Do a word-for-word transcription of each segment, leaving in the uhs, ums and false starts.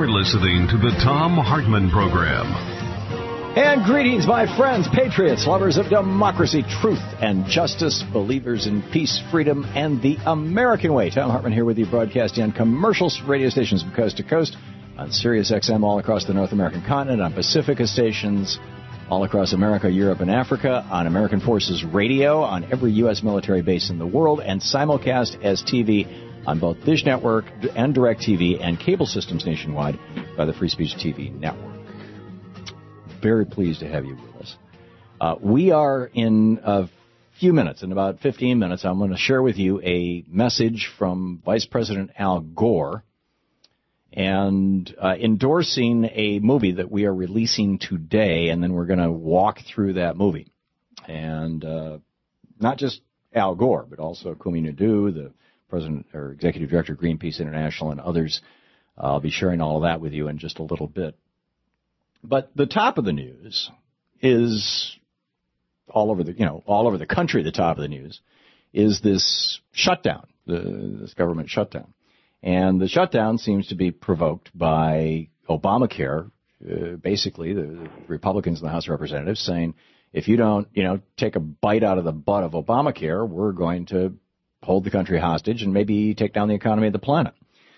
You're listening to the Thom Hartmann Program. And greetings, my friends, patriots, lovers of democracy, truth, and justice, believers in peace, freedom, and the American way. Thom Hartmann here with you, broadcasting on commercial radio stations from coast to coast, on Sirius X M all across the North American continent, on Pacifica stations all across America, Europe, and Africa, on American Forces Radio, on every U S military base in the world, and simulcast as T V on both Dish Network and DirecTV and cable systems nationwide by the Free Speech T V network. Very pleased to have you with us. Uh, we are in a few minutes, in about fifteen minutes, I'm going to share with you a message from Vice President Al Gore and uh, endorsing a movie that we are releasing today, and then we're going to walk through that movie. And uh, not just Al Gore, but also Kumi Naidoo, the President or Executive Director of Greenpeace International, and others. Uh, I'll be sharing all of that with you in just a little bit. But the top of the news is all over the, you know, all over the country. The top of the news is this shutdown, the, this government shutdown, and the shutdown seems to be provoked by Obamacare. Uh, basically, the Republicans in the House of Representatives saying, if you don't, you know, take a bite out of the butt of Obamacare, we're going to hold the country hostage and maybe take down the economy of the planet.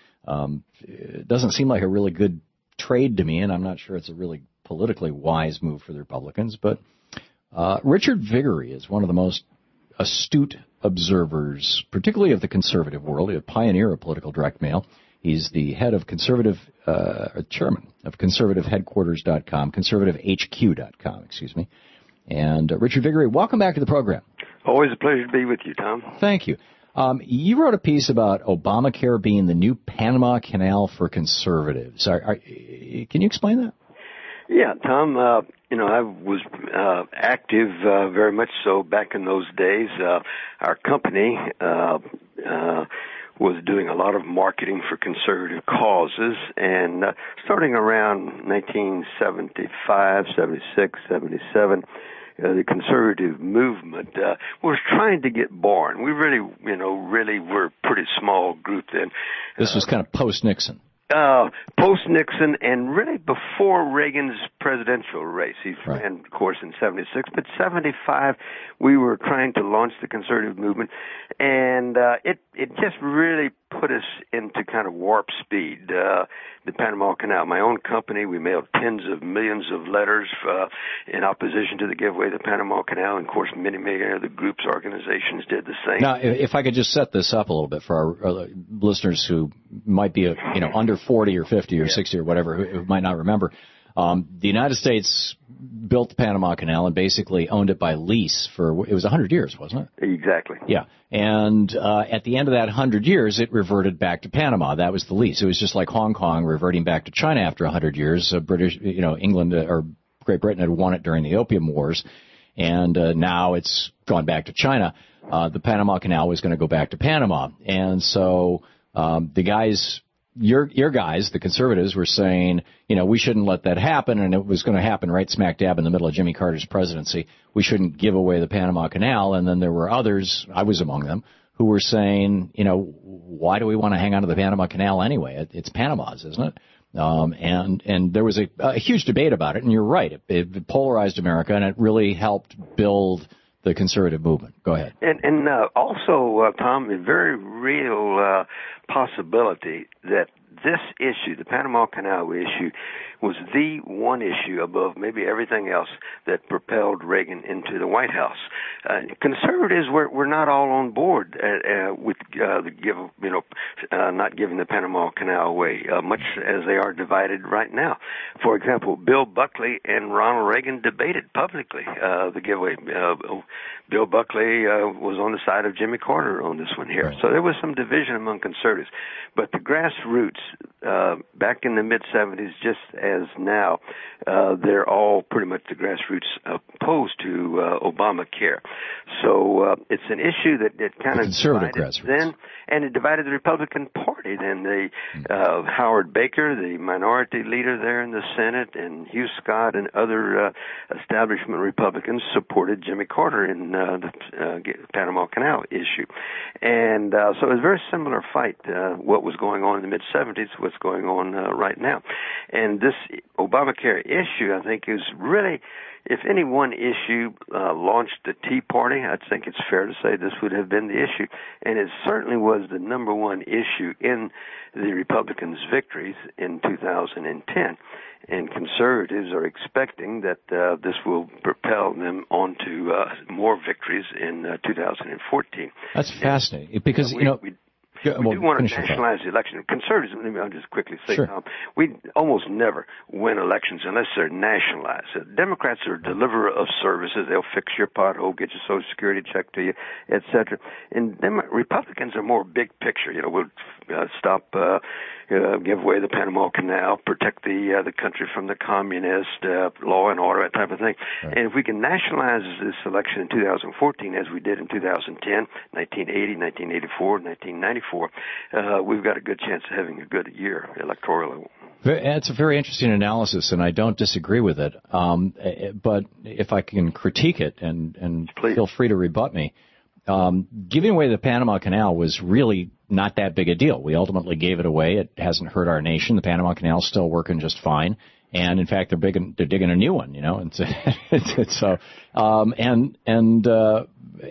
Um, it doesn't seem like a really good trade to me, and I'm not sure it's a really politically wise move for the Republicans. But uh, Richard Viguerie is one of the most astute observers, particularly of the conservative world, a pioneer of political direct mail. He's the head of conservative, uh, chairman of conservative headquarters dot com, conservative H Q dot com, excuse me. And uh, Richard Viguerie, welcome back to the program. Always a pleasure to be with you, Tom. Thank you. Um, you wrote a piece about Obamacare being the new Panama Canal for conservatives. Are, are, can you explain that? Yeah, Tom, uh, you know, I was uh, active uh, very much so back in those days. Uh, our company uh, uh, was doing a lot of marketing for conservative causes, and uh, starting around nineteen seventy-five, seventy-six, seventy-seven, Uh, the conservative movement uh, was trying to get born. We really, you know, really were a pretty small group then. This was kind of post-Nixon. Uh, post-Nixon and really before Reagan's presidential race. He right. ran, of course, in seventy-six. But seventy-five, we were trying to launch the conservative movement. And uh, it, it just really put us into kind of warp speed. Uh, the Panama Canal, my own company, we mailed tens of millions of letters uh, in opposition to the giveaway of the Panama Canal. And, of course, many, many other groups, organizations did the same. Now, if I could just set this up a little bit for our, our listeners who might be, you know, under forty or fifty or yeah. sixty or whatever, who, who might not remember. Um, the United States built the Panama Canal and basically owned it by lease for, it was one hundred years, wasn't it? Exactly. Yeah. And uh, at the end of that one hundred years, it reverted back to Panama. That was the lease. It was just like Hong Kong reverting back to China after one hundred years. Uh, British, you know, England uh, or Great Britain had won it during the Opium Wars, and uh, now it's gone back to China. Uh, the Panama Canal was going to go back to Panama. And so um, the guys... Your your guys, the conservatives, were saying, you know, we shouldn't let that happen, and it was going to happen right smack dab in the middle of Jimmy Carter's presidency. We shouldn't give away the Panama Canal. And then there were others, I was among them, who were saying, you know, why do we want to hang on to the Panama Canal anyway? It, it's Panama's, isn't it? Um, and and there was a, a huge debate about it, and you're right. It, it polarized America, and it really helped build the conservative movement. Go ahead. And, and uh, also, uh, Tom, a very real uh, possibility that this issue, the Panama Canal issue, was the one issue above maybe everything else that propelled Reagan into the White House. Uh, conservatives were, were not all on board uh, uh, with uh, the give, you know, uh, not giving the Panama Canal away, uh, much as they are divided right now. For example, Bill Buckley and Ronald Reagan debated publicly uh, the giveaway. Uh, Bill Buckley uh, was on the side of Jimmy Carter on this one here. Right. So there was some division among conservatives. But the grassroots, uh, back in the mid-seventies, just as now, uh, they're all pretty much the grassroots opposed to uh, Obamacare. So uh, it's an issue that, that kind of conservative divided grassroots. then, and it divided the Republican Party. Then the uh, Howard Baker, the minority leader there in the Senate, and Hugh Scott and other uh, establishment Republicans supported Jimmy Carter in uh, the uh, Panama Canal issue. And uh, so it was a very similar fight, uh, what was going on in the mid-seventies, what's going on uh, right now. And this Obamacare issue, I think, is really, if any one issue uh, launched the Tea Party, I think it's fair to say this would have been the issue. And it certainly was the number one issue in the Republicans' victories in two thousand ten. And conservatives are expecting that uh, this will propel them on to uh, more victories in uh, two thousand fourteen. That's fascinating because, uh, we, you know... We, Yeah, we well, do want to nationalize the election. Conservatives, let me I'll just quickly say, sure. Tom, we almost never win elections unless they're nationalized. Uh, Democrats are a deliverer of services. They'll fix your pothole, get your Social Security check to you, et cetera. And Dem- Republicans are more big picture. You know, we'll uh, stop, uh, uh, give away the Panama Canal, protect the uh, the country from the communist, uh, law and order, that type of thing. Right. And if we can nationalize this election in two thousand fourteen, as we did in two thousand ten, nineteen eighty, nineteen eighty-four, nineteen ninety-four, uh, we've got a good chance of having a good year electorally. It's a very interesting analysis, and I don't disagree with it. Um, but if I can critique it, and, and feel free to rebut me, um, giving away the Panama Canal was really not that big a deal. We ultimately gave it away. It hasn't hurt our nation. The Panama Canal is still working just fine. And in fact, they're big, they're digging a new one, you know. And so, it's, so, um, and and uh,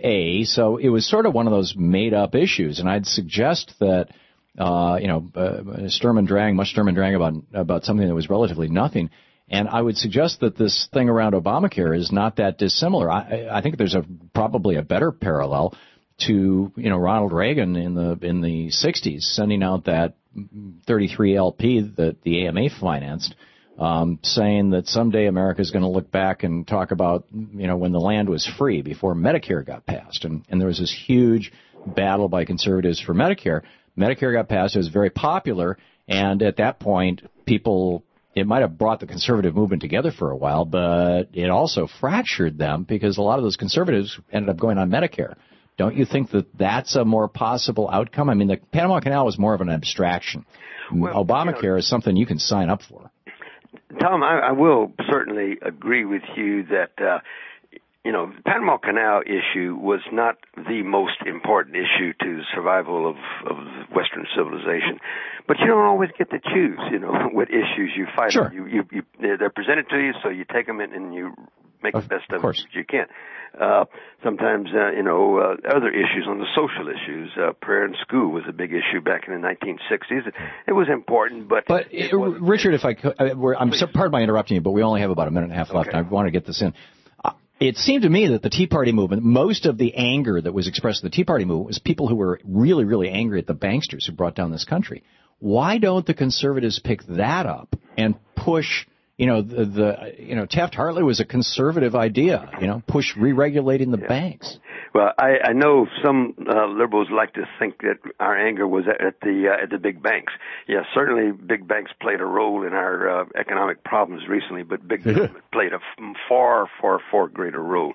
a so it was sort of one of those made-up issues. And I'd suggest that, uh, you know, uh, Sturm and Drang, much Sturm and Drang about about something that was relatively nothing. And I would suggest that this thing around Obamacare is not that dissimilar. I, I think there's a probably a better parallel to, you know, Ronald Reagan in the in the sixties sending out that thirty-three L P that the A M A financed. Um, saying that someday America is going to look back and talk about, you know, when the land was free before Medicare got passed. And, and there was this huge battle by conservatives for Medicare. Medicare got passed. It was very popular. And at that point, people, it might have brought the conservative movement together for a while, but it also fractured them because a lot of those conservatives ended up going on Medicare. Don't you think that that's a more possible outcome? I mean, the Panama Canal was more of an abstraction. Well, Obamacare you know, is something you can sign up for. Tom, I, I will certainly agree with you that, uh, you know, the Panama Canal issue was not the most important issue to the survival of, of Western civilization. But you don't always get to choose, you know, what issues you fight sure. on. You, you, you, they're presented to you, so you take them in and you make of the best of, of it as you can. Uh, sometimes, uh, you know, uh, other issues on the social issues. Uh, prayer in school was a big issue back in the nineteen sixties. It, it was important, but... But, it Richard, if I could, I'm so, pardon my interrupting you, but we only have about a minute and a half left, okay. and I want to get this in. Uh, it seemed to me that the Tea Party movement, most of the anger that was expressed in the Tea Party movement was people who were really, really angry at the banksters who brought down this country. Why don't the conservatives pick that up and push... You know, the, the you know Taft-Hartley was a conservative idea. You know, push re-regulating the yeah. banks. Well, I, I know some uh, liberals like to think that our anger was at, at the uh, at the big banks. Yeah, certainly big banks played a role in our uh, economic problems recently, but big government played a far, far, far greater role.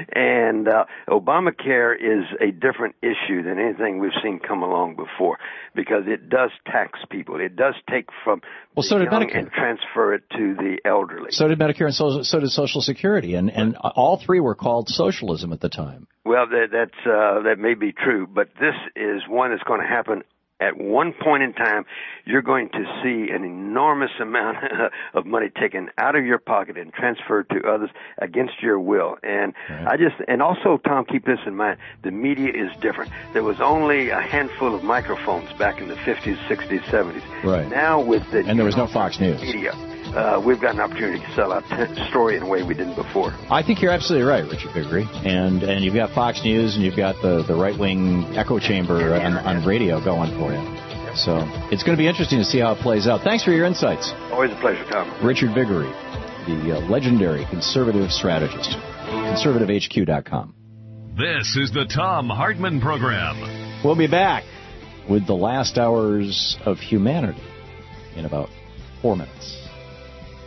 And uh, Obamacare is a different issue than anything we've seen come along before because it does tax people. It does take from well, so did young Medicare. and transfer it to the elderly. So did Medicare, and so, so did Social Security, and, and all three were called socialism at the time. Well, that, that's uh, that may be true, but this is one that's going to happen at one point in time. You're going to see an enormous amount of money taken out of your pocket and transferred to others against your will. And right. I just, and also, Tom, keep this in mind: the media is different. There was only a handful of microphones back in the fifties, sixties, seventies. Right. Now with the and there was no Fox News media. Uh, we've got an opportunity to sell our t- story in a way we didn't before. I think you're absolutely right, Richard Viguerie. And and you've got Fox News and you've got the, the right-wing echo chamber on, on radio going for you. So it's going to be interesting to see how it plays out. Thanks for your insights. Always a pleasure, Tom. Richard Viguerie, the uh, legendary conservative strategist. conservative H Q dot com. This is the Thom Hartmann Program. We'll be back with the last hours of humanity in about four minutes.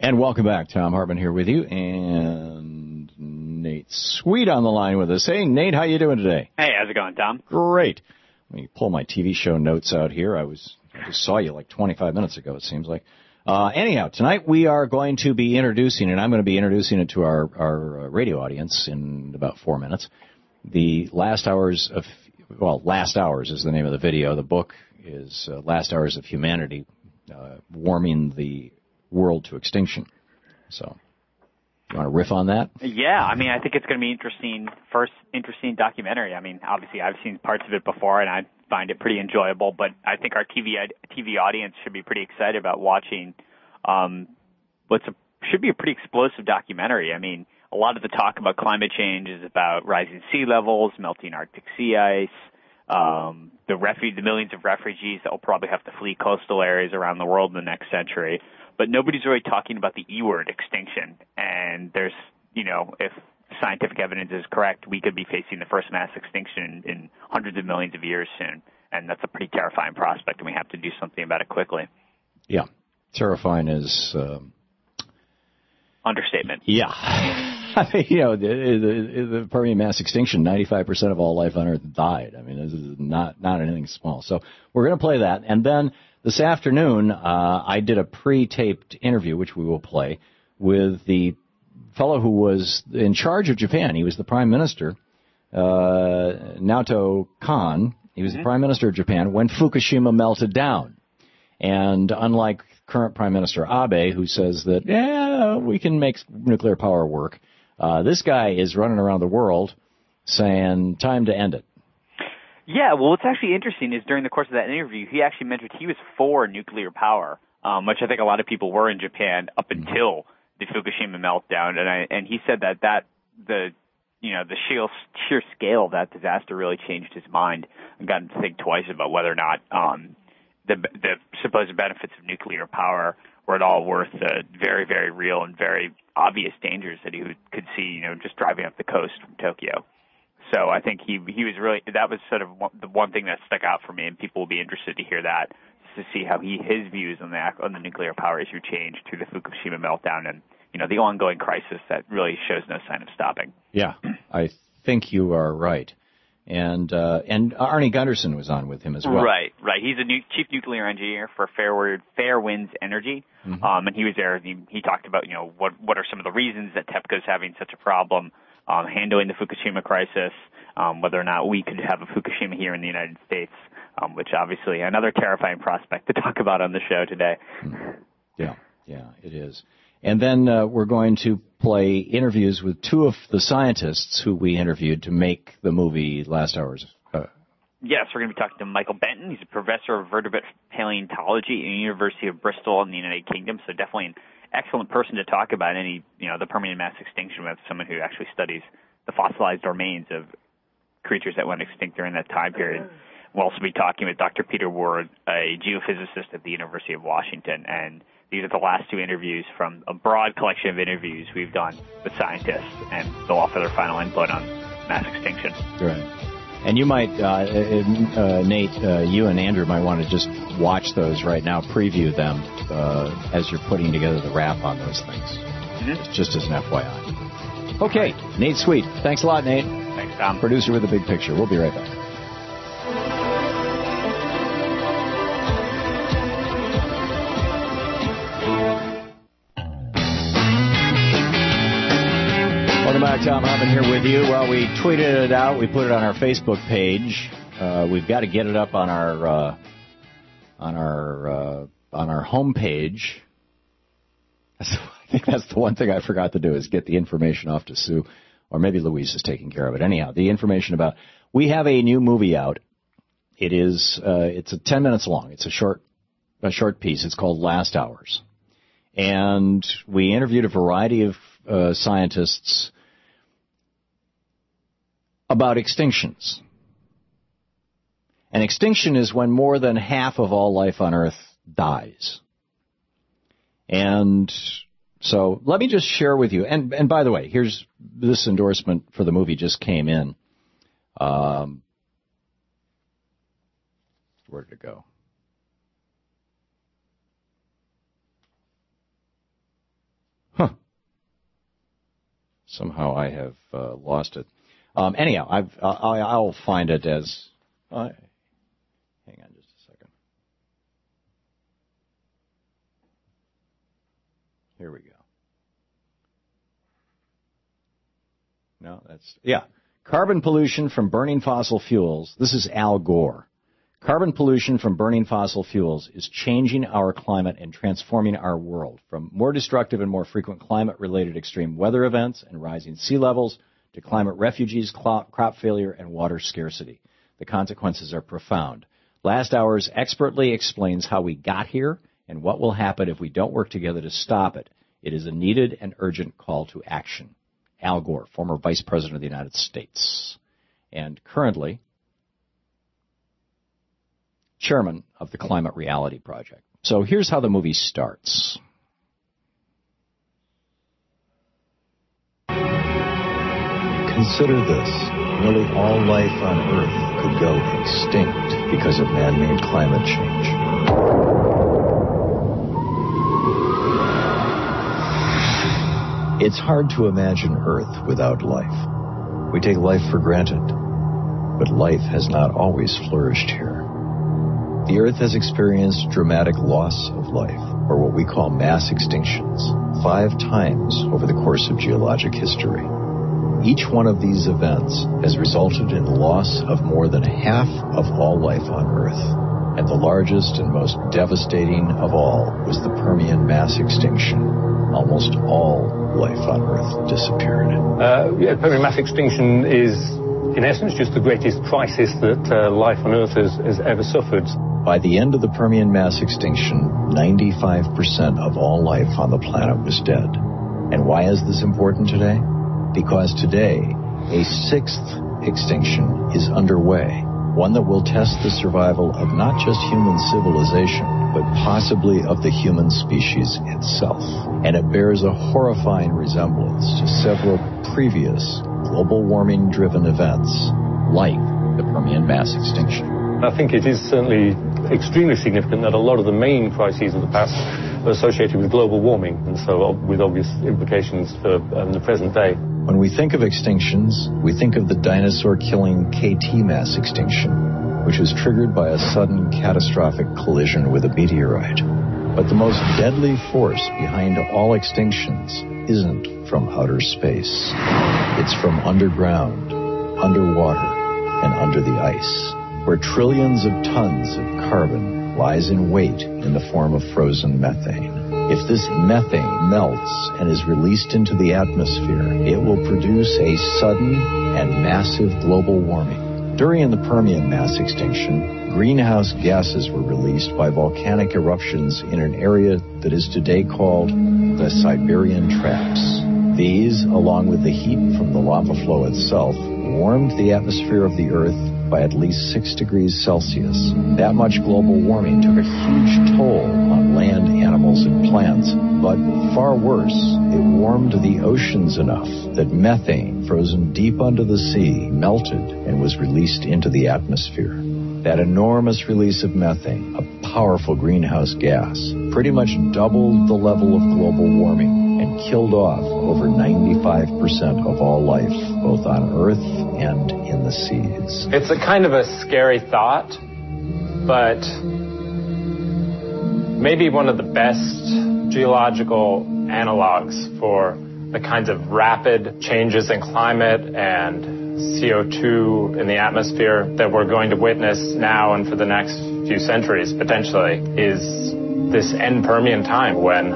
And welcome back. Tom Hartman here with you, and Nate Sweet on the line with us. Hey, Nate, how you doing today? Hey, how's it going, Tom? Great. Let me pull my T V show notes out here. I was I just saw you like twenty-five minutes ago, it seems like. Uh, anyhow, tonight we are going to be introducing, and I'm going to be introducing it to our, our radio audience in about four minutes, the Last Hours of, well, Last Hours is the name of the video. The book is uh, Last Hours of Humanity, uh, Warming the World to Extinction. So, you want to riff on that? Yeah, I mean, I think it's going to be interesting. First, interesting documentary. I mean, obviously, I've seen parts of it before, and I find it pretty enjoyable. But I think our T V T V audience should be pretty excited about watching um, what's a should be a pretty explosive documentary. I mean, a lot of the talk about climate change is about rising sea levels, melting Arctic sea ice, um, the refuge, the millions of refugees that will probably have to flee coastal areas around the world in the next century. But nobody's really talking about the E word, extinction. And there's, you know, if scientific evidence is correct, we could be facing the first mass extinction in, in hundreds of millions of years soon. And that's a pretty terrifying prospect, and we have to do something about it quickly. Yeah. Terrifying is... Um... Understatement. Yeah. I mean, you know, the, the, the Permian mass extinction, ninety-five percent of all life on Earth died. I mean, this is not, not anything small. So we're going to play that. And then this afternoon, uh, I did a pre-taped interview, which we will play, with the fellow who was in charge of Japan. He was the prime minister, uh, Naoto Kan. He was mm-hmm. the prime minister of Japan when Fukushima melted down. And unlike current Prime Minister Abe, who says that, yeah, we can make nuclear power work, uh, this guy is running around the world saying, time to end it. Yeah, well, what's actually interesting is during the course of that interview, he actually mentioned he was for nuclear power, um, which I think a lot of people were in Japan up until the Fukushima meltdown. And I, and he said that that the you know the sheer, sheer scale of that disaster really changed his mind and got him to think twice about whether or not um, the the supposed benefits of nuclear power were at all worth the very, very real and very obvious dangers that he would, could see, you know, just driving up the coast from Tokyo. So I think he he was really, that was sort of one, the one thing that stuck out for me, and people will be interested to hear that, to see how he his views on the on the nuclear power issue changed through the Fukushima meltdown and, you know, the ongoing crisis that really shows no sign of stopping. Yeah, I think you are right. And uh, and Arnie Gunderson was on with him as well. Right, right. He's a new chief nuclear engineer for Fair, Fair Winds Energy, mm-hmm. um, and he was there. He, he talked about, you know, what what are some of the reasons that TEPCO is having such a problem um, handling the Fukushima crisis, um, whether or not we could have a Fukushima here in the United States, um, which obviously another terrifying prospect to talk about on the show today. Yeah, yeah, it is. And then uh, we're going to play interviews with two of the scientists who we interviewed to make the movie Last Hours. Uh, yes, we're going to be talking to Michael Benton. He's a professor of vertebrate paleontology at the University of Bristol in the United Kingdom, so definitely an excellent person to talk about any, you know, the Permian mass extinction with, someone who actually studies the fossilized remains of creatures that went extinct during that time period. We'll also be talking with Doctor Peter Ward, a geophysicist at the University of Washington, and these are the last two interviews from a broad collection of interviews we've done with scientists, and they'll offer their final input on mass extinction. Right. And you might, uh, uh, Nate, uh, you and Andrew might want to just watch those right now, preview them uh, as you're putting together the wrap on those things, mm-hmm. just as an F Y I. Okay, Nate Sweet. Thanks a lot, Nate. Thanks, Tom. Producer with the big picture. We'll be right back. Welcome back. Tom Hartman here with you. Well, we tweeted it out. We put it on our Facebook page. Uh, we've got to get it up on our uh, on our uh, on our homepage. I think that's the one thing I forgot to do is get the information off to Sue, or maybe Louise is taking care of it. Anyhow, the information about we have a new movie out. It is uh, it's a ten minutes long. It's a short a short piece. It's called Last Hours, and we interviewed a variety of uh, scientists about extinctions. An extinction is when more than half of all life on Earth dies. And so let me just share with you, and, and by the way, here's this endorsement for the movie just came in. Um, where did it go? somehow I have uh, lost it. Um, anyhow, I've, I, I'll find it as... Uh, hang on just a second. Here we go. No, that's... Yeah. Carbon pollution from burning fossil fuels. This is Al Gore. Carbon pollution from burning fossil fuels is changing our climate and transforming our world from more destructive and more frequent climate-related extreme weather events and rising sea levels to climate refugees, crop failure, and water scarcity. The consequences are profound. Last Hours expertly explains how we got here and what will happen if we don't work together to stop it. It is a needed and urgent call to action. Al Gore, former Vice President of the United States, and currently chairman of the Climate Reality Project. So here's how the movie starts. Consider this. Nearly all life on Earth could go extinct because of man-made climate change. It's hard to imagine Earth without life. We take life for granted, but life has not always flourished here. The Earth has experienced dramatic loss of life, or what we call mass extinctions, five times over the course of geologic history. Each one of these events has resulted in the loss of more than half of all life on Earth. And the largest and most devastating of all was the Permian mass extinction. Almost all life on Earth disappeared. Uh, yeah, Permian mass extinction is, in essence, just the greatest crisis that uh, life on Earth has, has ever suffered. By the end of the Permian mass extinction, ninety-five percent of all life on the planet was dead. And why is this important today? Because today, a sixth extinction is underway, one that will test the survival of not just human civilization, but possibly of the human species itself. And it bears a horrifying resemblance to several previous global warming-driven events, like the Permian mass extinction. I think it is certainly extremely significant that a lot of the main crises of the past are associated with global warming, and so with obvious implications for um, the present day. When we think of extinctions, we think of the dinosaur-killing K T mass extinction, which was triggered by a sudden catastrophic collision with a meteorite. But the most deadly force behind all extinctions isn't from outer space. It's from underground, underwater, and under the ice, where trillions of tons of carbon lies in wait in the form of frozen methane. If this methane melts and is released into the atmosphere, it will produce a sudden and massive global warming. During the Permian mass extinction, greenhouse gases were released by volcanic eruptions in an area that is today called the Siberian Traps. These, along with the heat from the lava flow itself, warmed the atmosphere of the Earth by at least six degrees Celsius. That much global warming took a huge toll on land, animals, and plants. But far worse, it warmed the oceans enough that methane, frozen deep under the sea, melted and was released into the atmosphere. That enormous release of methane, a powerful greenhouse gas, pretty much doubled the level of global warming and killed off over ninety-five percent of all life, both on Earth and in the seas. It's a kind of a scary thought, but maybe one of the best geological analogs for the kinds of rapid changes in climate and C O two in the atmosphere that we're going to witness now and for the next few centuries, potentially, is this end Permian time when,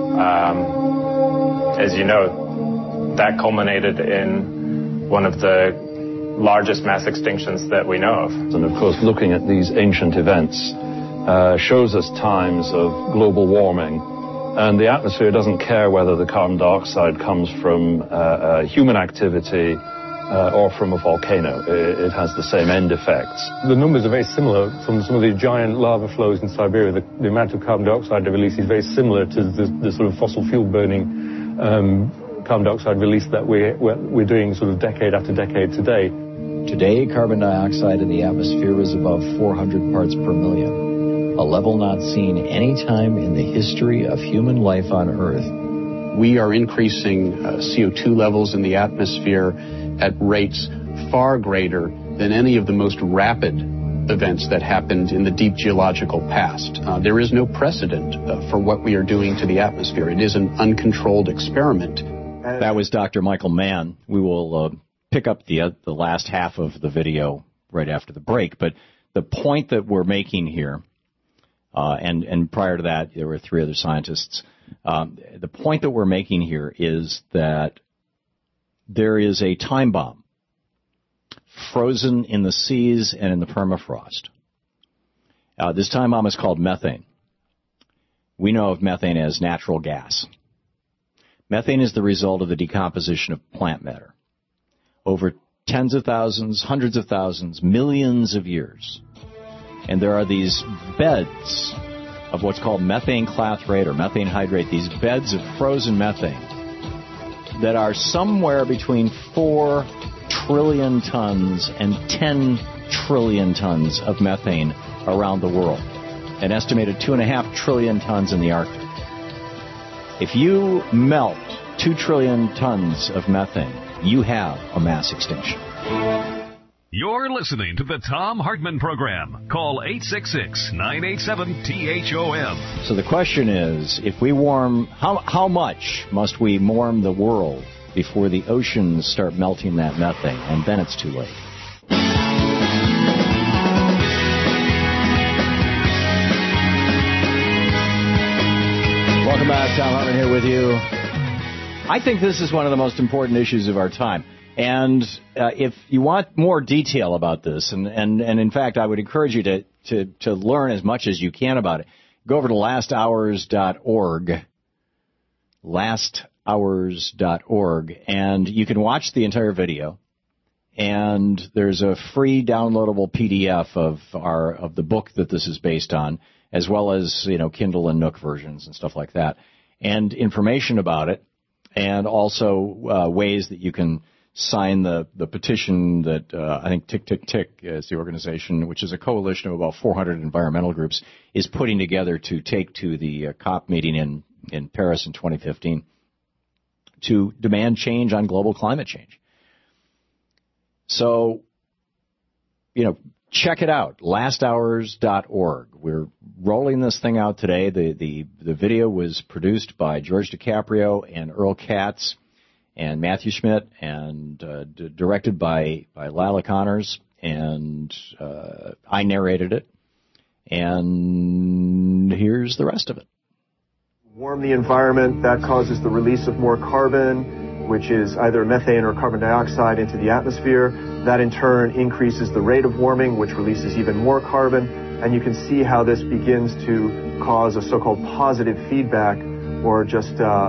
um, as you know, that culminated in one of the largest mass extinctions that we know of. And of course, looking at these ancient events uh, shows us times of global warming, and the atmosphere doesn't care whether the carbon dioxide comes from uh, uh, human activity uh, or from a volcano. It, it has the same end effects. The numbers are very similar from some of the giant lava flows in Siberia. The, the amount of carbon dioxide they release is very similar to the, the sort of fossil fuel burning um, carbon dioxide release that we're, we're doing sort of decade after decade today. Today, carbon dioxide in the atmosphere is above four hundred parts per million, a level not seen any time in the history of human life on Earth. we are increasing uh, C O two levels in the atmosphere at rates far greater than any of the most rapid events that happened in the deep geological past. Uh, there is no precedent uh, for what we are doing to the atmosphere. It is an uncontrolled experiment. That was Doctor Michael Mann. We will uh, pick up the uh, the last half of the video right after the break. But the point that we're making here, uh, and, and prior to that, there were three other scientists. Um, the point that we're making here is that there is a time bomb frozen in the seas and in the permafrost. Uh, this time bomb is called methane. We know of methane as natural gas. Methane is the result of the decomposition of plant matter over tens of thousands, hundreds of thousands, millions of years. And there are these beds of what's called methane clathrate or methane hydrate, these beds of frozen methane that are somewhere between four trillion tons and ten trillion tons of methane around the world. An estimated two and a half trillion tons in the Arctic. If you melt two trillion tons of methane, you have a mass extinction. You're listening to the Thom Hartmann Program. Call eight six six, nine eight seven, T H O M. So the question is, if we warm, how, how much must we warm the world before the oceans start melting that methane? And then it's too late. Welcome back. Thom Hartmann here with you. I think this is one of the most important issues of our time. And uh, if you want more detail about this, and, and, and in fact, I would encourage you to, to, to learn as much as you can about it, go over to last hours dot org, last hours dot org, and you can watch the entire video. And there's a free downloadable P D F of our of the book that this is based on, as well as, you know, Kindle and Nook versions and stuff like that, and information about it, and also uh, ways that you can sign the, the petition that uh, I think Tick, Tick, Tick is the organization, which is a coalition of about four hundred environmental groups, is putting together to take to the uh, COP meeting in, in Paris in twenty fifteen to demand change on global climate change. So, you know, check it out, last hours dot org. We're rolling this thing out today. The, the, the video was produced by George DiCaprio and Earl Katz and Matthew Schmidt, and uh, d- directed by, by Lila Connors, and uh, I narrated it. And here's the rest of it. Warm the environment, that causes the release of more carbon, which is either methane or carbon dioxide, into the atmosphere. That in turn increases the rate of warming, which releases even more carbon. And you can see how this begins to cause a so-called positive feedback, or just uh,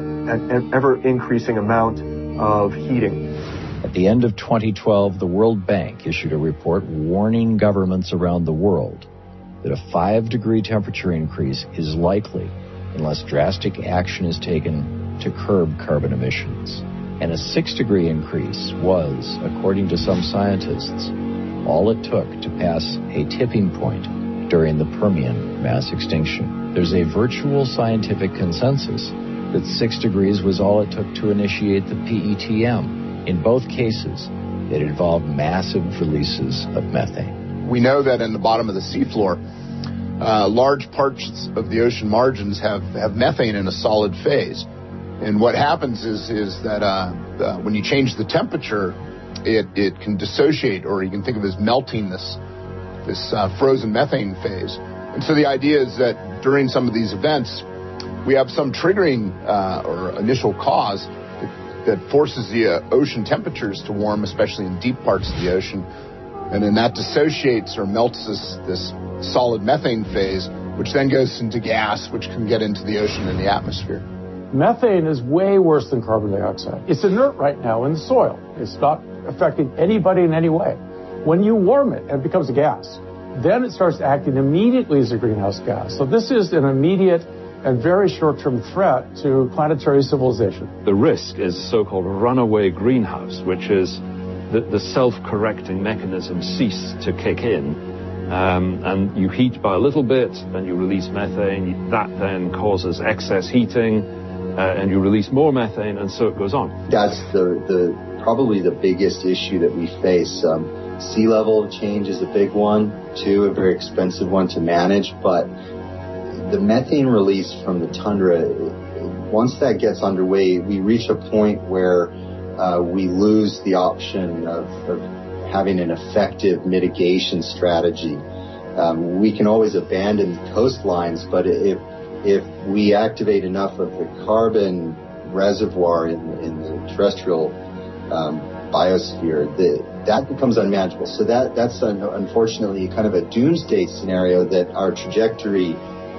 an ever-increasing amount of heating. At the end of twenty twelve, the World Bank issued a report warning governments around the world that a five-degree temperature increase is likely unless drastic action is taken to curb carbon emissions. And a six-degree increase was, according to some scientists, all it took to pass a tipping point during the Permian mass extinction. There's a virtual scientific consensus that six degrees was all it took to initiate the P E T M. In both cases, it involved massive releases of methane. We know that in the bottom of the seafloor, uh, large parts of the ocean margins have, have methane in a solid phase. And what happens is is that uh, uh, when you change the temperature, it, it can dissociate, or you can think of it as melting this, this uh, frozen methane phase. And so the idea is that during some of these events, we have some triggering uh, or initial cause that, that forces the uh, ocean temperatures to warm, especially in deep parts of the ocean. And then that dissociates or melts this, this solid methane phase, which then goes into gas, which can get into the ocean and the atmosphere. Methane is way worse than carbon dioxide. It's inert right now in the soil. It's not affecting anybody in any way. When you warm it, it becomes a gas. Then it starts acting immediately as a greenhouse gas. So this is an immediate and very short-term threat to planetary civilization. The risk is so-called runaway greenhouse, which is the, the self-correcting mechanism cease to kick in, um, and you heat by a little bit, then you release methane. That then causes excess heating, uh, and you release more methane, and so it goes on. That's the, the probably the biggest issue that we face. Um, sea level change is a big one, too, a very expensive one to manage, but the methane release from the tundra, once that gets underway, we reach a point where uh, we lose the option of, of having an effective mitigation strategy. Um, we can always abandon coastlines, but if if we activate enough of the carbon reservoir in, in the terrestrial um, biosphere, the, that becomes unmanageable. So that that's un- unfortunately kind of a doomsday scenario that our trajectory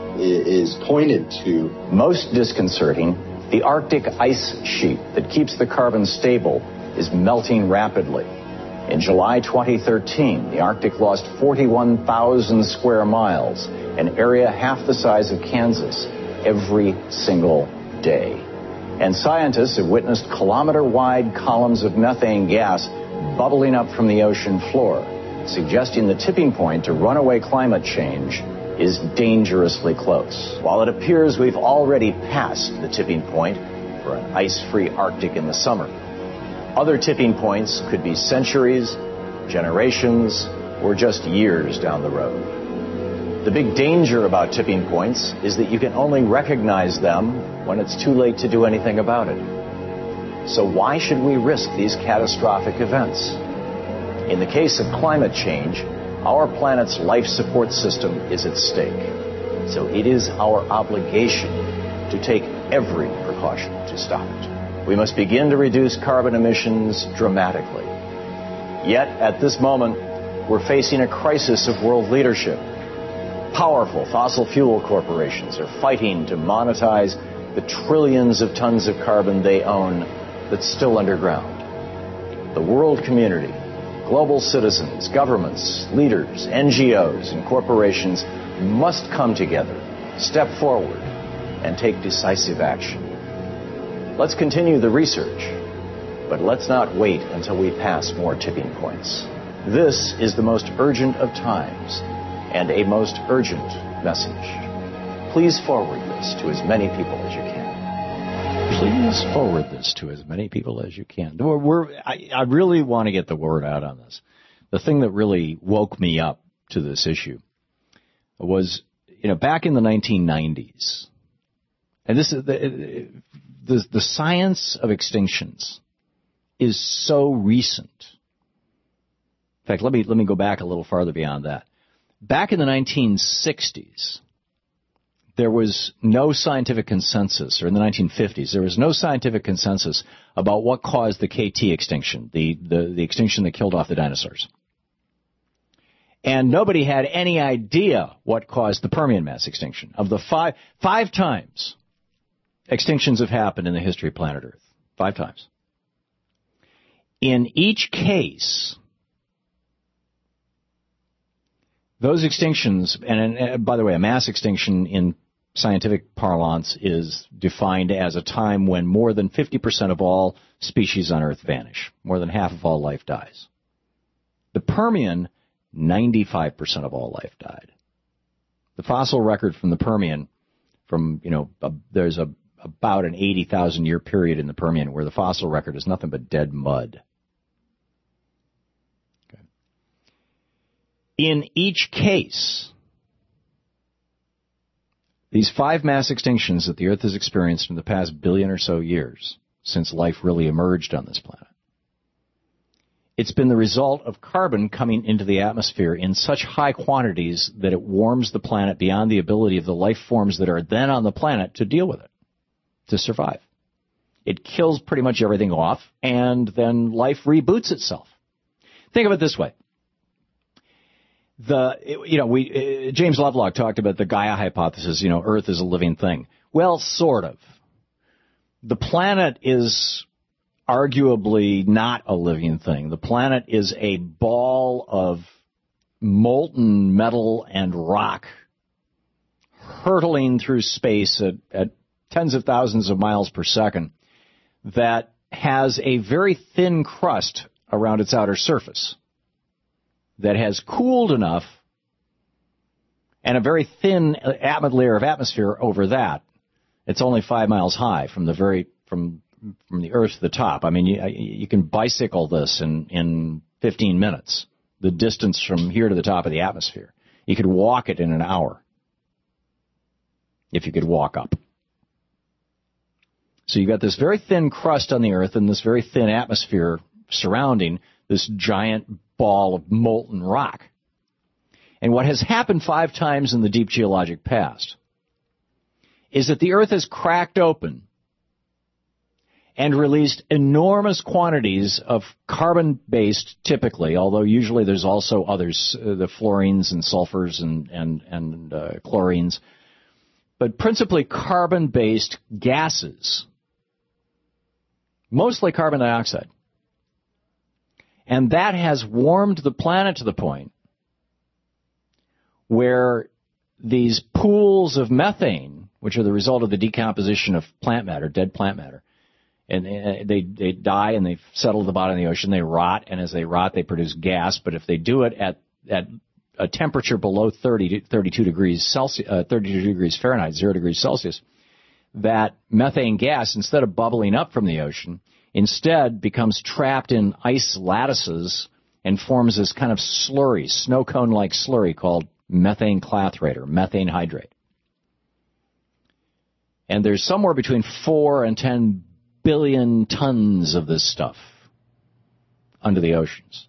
is pointed to. Most disconcerting, the Arctic ice sheet that keeps the carbon stable is melting rapidly. In July twenty thirteen, the Arctic lost forty-one thousand square miles, an area half the size of Kansas, every single day. And scientists have witnessed kilometer-wide columns of methane gas bubbling up from the ocean floor, suggesting the tipping point to runaway climate change is dangerously close. While it appears we've already passed the tipping point for an ice-free Arctic in the summer, other tipping points could be centuries, generations, or just years down the road. The big danger about tipping points is that you can only recognize them when it's too late to do anything about it. So why should we risk these catastrophic events? In the case of climate change, our planet's life support system is at stake. So it is our obligation to take every precaution to stop it. We must begin to reduce carbon emissions dramatically. Yet, at this moment, we're facing a crisis of world leadership. Powerful fossil fuel corporations are fighting to monetize the trillions of tons of carbon they own that's still underground. The world community, global citizens, governments, leaders, N G Os, and corporations must come together, step forward, and take decisive action. Let's continue the research, but let's not wait until we pass more tipping points. This is the most urgent of times, and a most urgent message. Please forward this to as many people as you can. Please forward this to as many people as you can. We're, we're, I, I really want to get the word out on this. The thing that really woke me up to this issue was, you know, back in the nineteen nineties, and this is the, the, the science of extinctions is so recent. In fact, let me let me go back a little farther beyond that. Back in the nineteen sixties, there was no scientific consensus, or in the nineteen fifties, there was no scientific consensus about what caused the K T extinction, the, the, the extinction that killed off the dinosaurs. And nobody had any idea what caused the Permian mass extinction. Of the five, five times extinctions have happened in the history of planet Earth. Five times. In each case, those extinctions, and, and by the way, a mass extinction in scientific parlance is defined as a time when more than fifty percent of all species on Earth vanish. More than half of all life dies. The Permian, ninety-five percent of all life died. The fossil record from the Permian, from, you know, a, there's a about an eighty thousand year period in the Permian where the fossil record is nothing but dead mud. Okay. In each case, these five mass extinctions that the Earth has experienced in the past billion or so years, since life really emerged on this planet, it's been the result of carbon coming into the atmosphere in such high quantities that it warms the planet beyond the ability of the life forms that are then on the planet to deal with it, to survive. It kills pretty much everything off, and then life reboots itself. Think of it this way. The, you know, we, uh, James Lovelock talked about the Gaia hypothesis, you know, Earth is a living thing. Well, sort of. The planet is arguably not a living thing. The planet is a ball of molten metal and rock hurtling through space at, at tens of thousands of miles per second that has a very thin crust around its outer surface that has cooled enough, and a very thin layer of atmosphere over that, It's only five miles high from the very from from the Earth to the top. I mean, you, you can bicycle this in, in fifteen minutes, the distance from here to the top of the atmosphere. You could walk it in an hour if you could walk up. So you've got this very thin crust on the Earth and this very thin atmosphere surrounding this giant ball of molten rock. And what has happened five times in the deep geologic past is that the Earth has cracked open and released enormous quantities of carbon-based, typically, although usually there's also others, uh, the fluorines and sulfurs and, and, and uh, chlorines, but principally carbon-based gases, mostly carbon dioxide. And that has warmed the planet to the point where these pools of methane, which are the result of the decomposition of plant matter, dead plant matter, and they they die and they settle at the bottom of the ocean, they rot, and as they rot, they produce gas. But if they do it at at a temperature below thirty, thirty-two degrees Celsius, uh, thirty-two degrees Fahrenheit, zero degrees Celsius, that methane gas, instead of bubbling up from the ocean, instead becomes trapped in ice lattices and forms this kind of slurry, snow cone-like slurry called methane clathrate or methane hydrate. And there's somewhere between four and ten billion tons of this stuff under the oceans.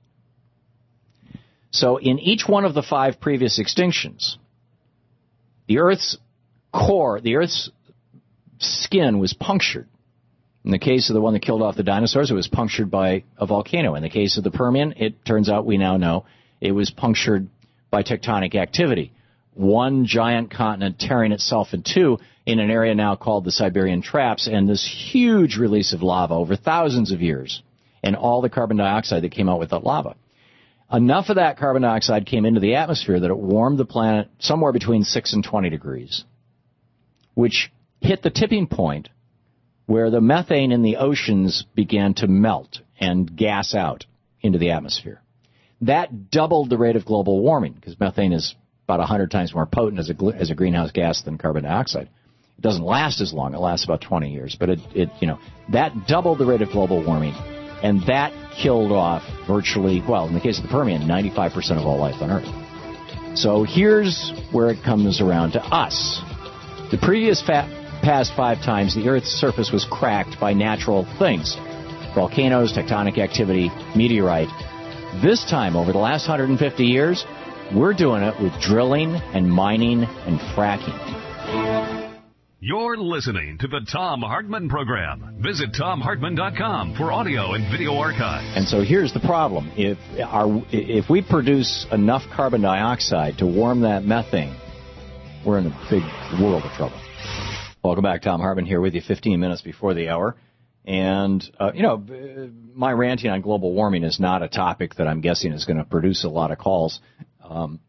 So in each one of the five previous extinctions, the Earth's core, the Earth's skin was punctured. In the case of the one that killed off the dinosaurs, it was punctured by a volcano. In the case of the Permian, it turns out we now know it was punctured by tectonic activity. One giant continent tearing itself in two in an area now called the Siberian Traps, and this huge release of lava over thousands of years, and all the carbon dioxide that came out with that lava. Enough of that carbon dioxide came into the atmosphere that it warmed the planet somewhere between six and twenty degrees, which hit the tipping point where the methane in the oceans began to melt and gas out into the atmosphere. That doubled the rate of global warming, because methane is about one hundred times more potent as a, as a greenhouse gas than carbon dioxide. It doesn't last as long. It lasts about twenty years. But, it, it you know, that doubled the rate of global warming, and that killed off virtually, well, in the case of the Permian, ninety-five percent of all life on Earth. So here's where it comes around to us. The previous fa- past five times, the Earth's surface was cracked by natural things. Volcanoes, tectonic activity, meteorite. This time, over the last one hundred fifty years, we're doing it with drilling and mining and fracking. You're listening to the Thom Hartmann Program. Visit Thom Hartmann dot com for audio and video archives. And so here's the problem. If our, if we produce enough carbon dioxide to warm that methane, we're in a big world of trouble. Welcome back. Thom Hartmann here with you fifteen minutes before the hour. And, uh, you know, my ranting on global warming is not a topic that I'm guessing is going to produce a lot of calls, um,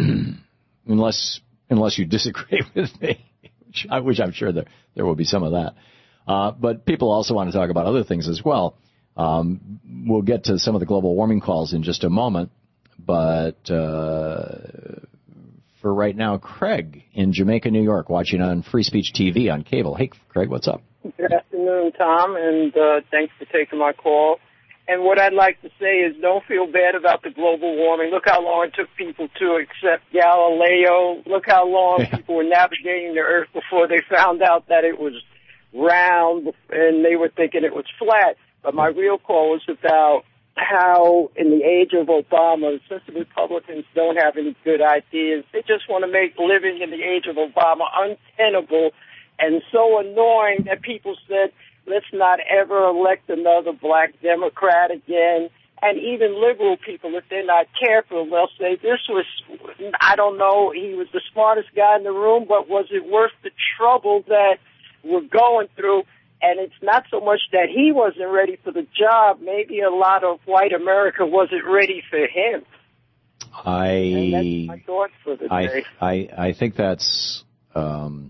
unless unless you disagree with me, which, I, which I'm sure there, there will be some of that. Uh, but people also want to talk about other things as well. Um, we'll get to some of the global warming calls in just a moment. But uh, for right now, Craig in Jamaica, New York, watching on Free Speech T V on cable. Hey, Craig, what's up? Good afternoon, Tom, and uh, thanks for taking my call. And what I'd like to say is don't feel bad about the global warming. Look how long it took people to accept Galileo. Look how long yeah. people were navigating the Earth before they found out that it was round, and they were thinking it was flat. But my real call was about how in the age of Obama, since the Republicans don't have any good ideas, they just want to make living in the age of Obama untenable and so annoying that people said, let's not ever elect another black Democrat again. And even liberal people, if they're not careful, they'll say, this was, I don't know, he was the smartest guy in the room, but was it worth the trouble that we're going through? And it's not so much that he wasn't ready for the job. Maybe a lot of white America wasn't ready for him. I, and that's my thought for the I, day. I, I think that's... Um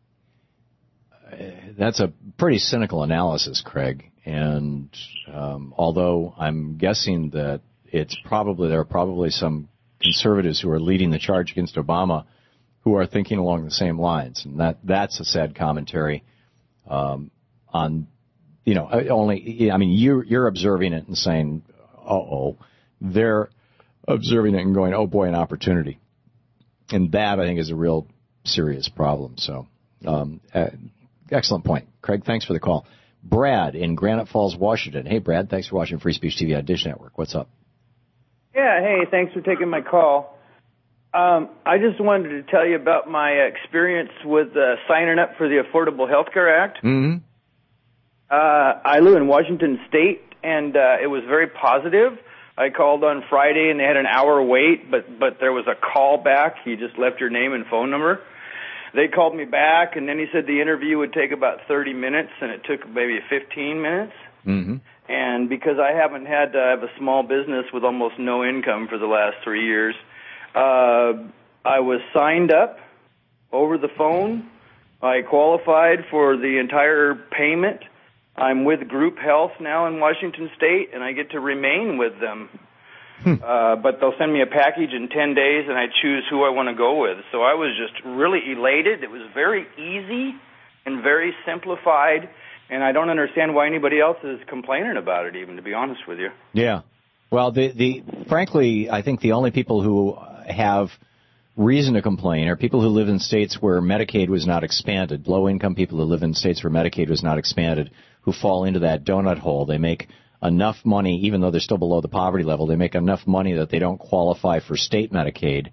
That's a pretty cynical analysis, Craig. And um, although I'm guessing that it's probably there are probably some conservatives who are leading the charge against Obama who are thinking along the same lines, and that that's a sad commentary um, on, you know, only, I mean, you're, you're observing it and saying, uh-oh. They're observing it and going, oh, boy, an opportunity. And that, I think, is a real serious problem. So, um, uh, excellent point. Craig, thanks for the call. Brad in Granite Falls, Washington. Hey, Brad, thanks for watching Free Speech T V on Dish Network. What's up? Yeah, hey, thanks for taking my call. Um, I just wanted to tell you about my experience with uh, signing up for the Affordable Health Care Act. Mm-hmm. Uh, I live in Washington State, and uh, it was very positive. I called on Friday, and they had an hour wait, but, but there was a call back. You just left your name and phone number. They called me back, and then he said the interview would take about thirty minutes, and it took maybe fifteen minutes. Mm-hmm. And because I haven't had to have a small business with almost no income for the last three years, uh, I was signed up over the phone. I qualified for the entire payment. I'm with Group Health now in Washington State, and I get to remain with them. Hmm. Uh, but they'll send me a package in ten days, and I choose who I want to go with. So I was just really elated. It was very easy and very simplified, and I don't understand why anybody else is complaining about it, even, to be honest with you. Yeah. Well, the, the frankly, I think the only people who have reason to complain are people who live in states where Medicaid was not expanded, low-income people who live in states where Medicaid was not expanded, who fall into that donut hole. They make enough money, even though they're still below the poverty level, they make enough money that they don't qualify for state Medicaid,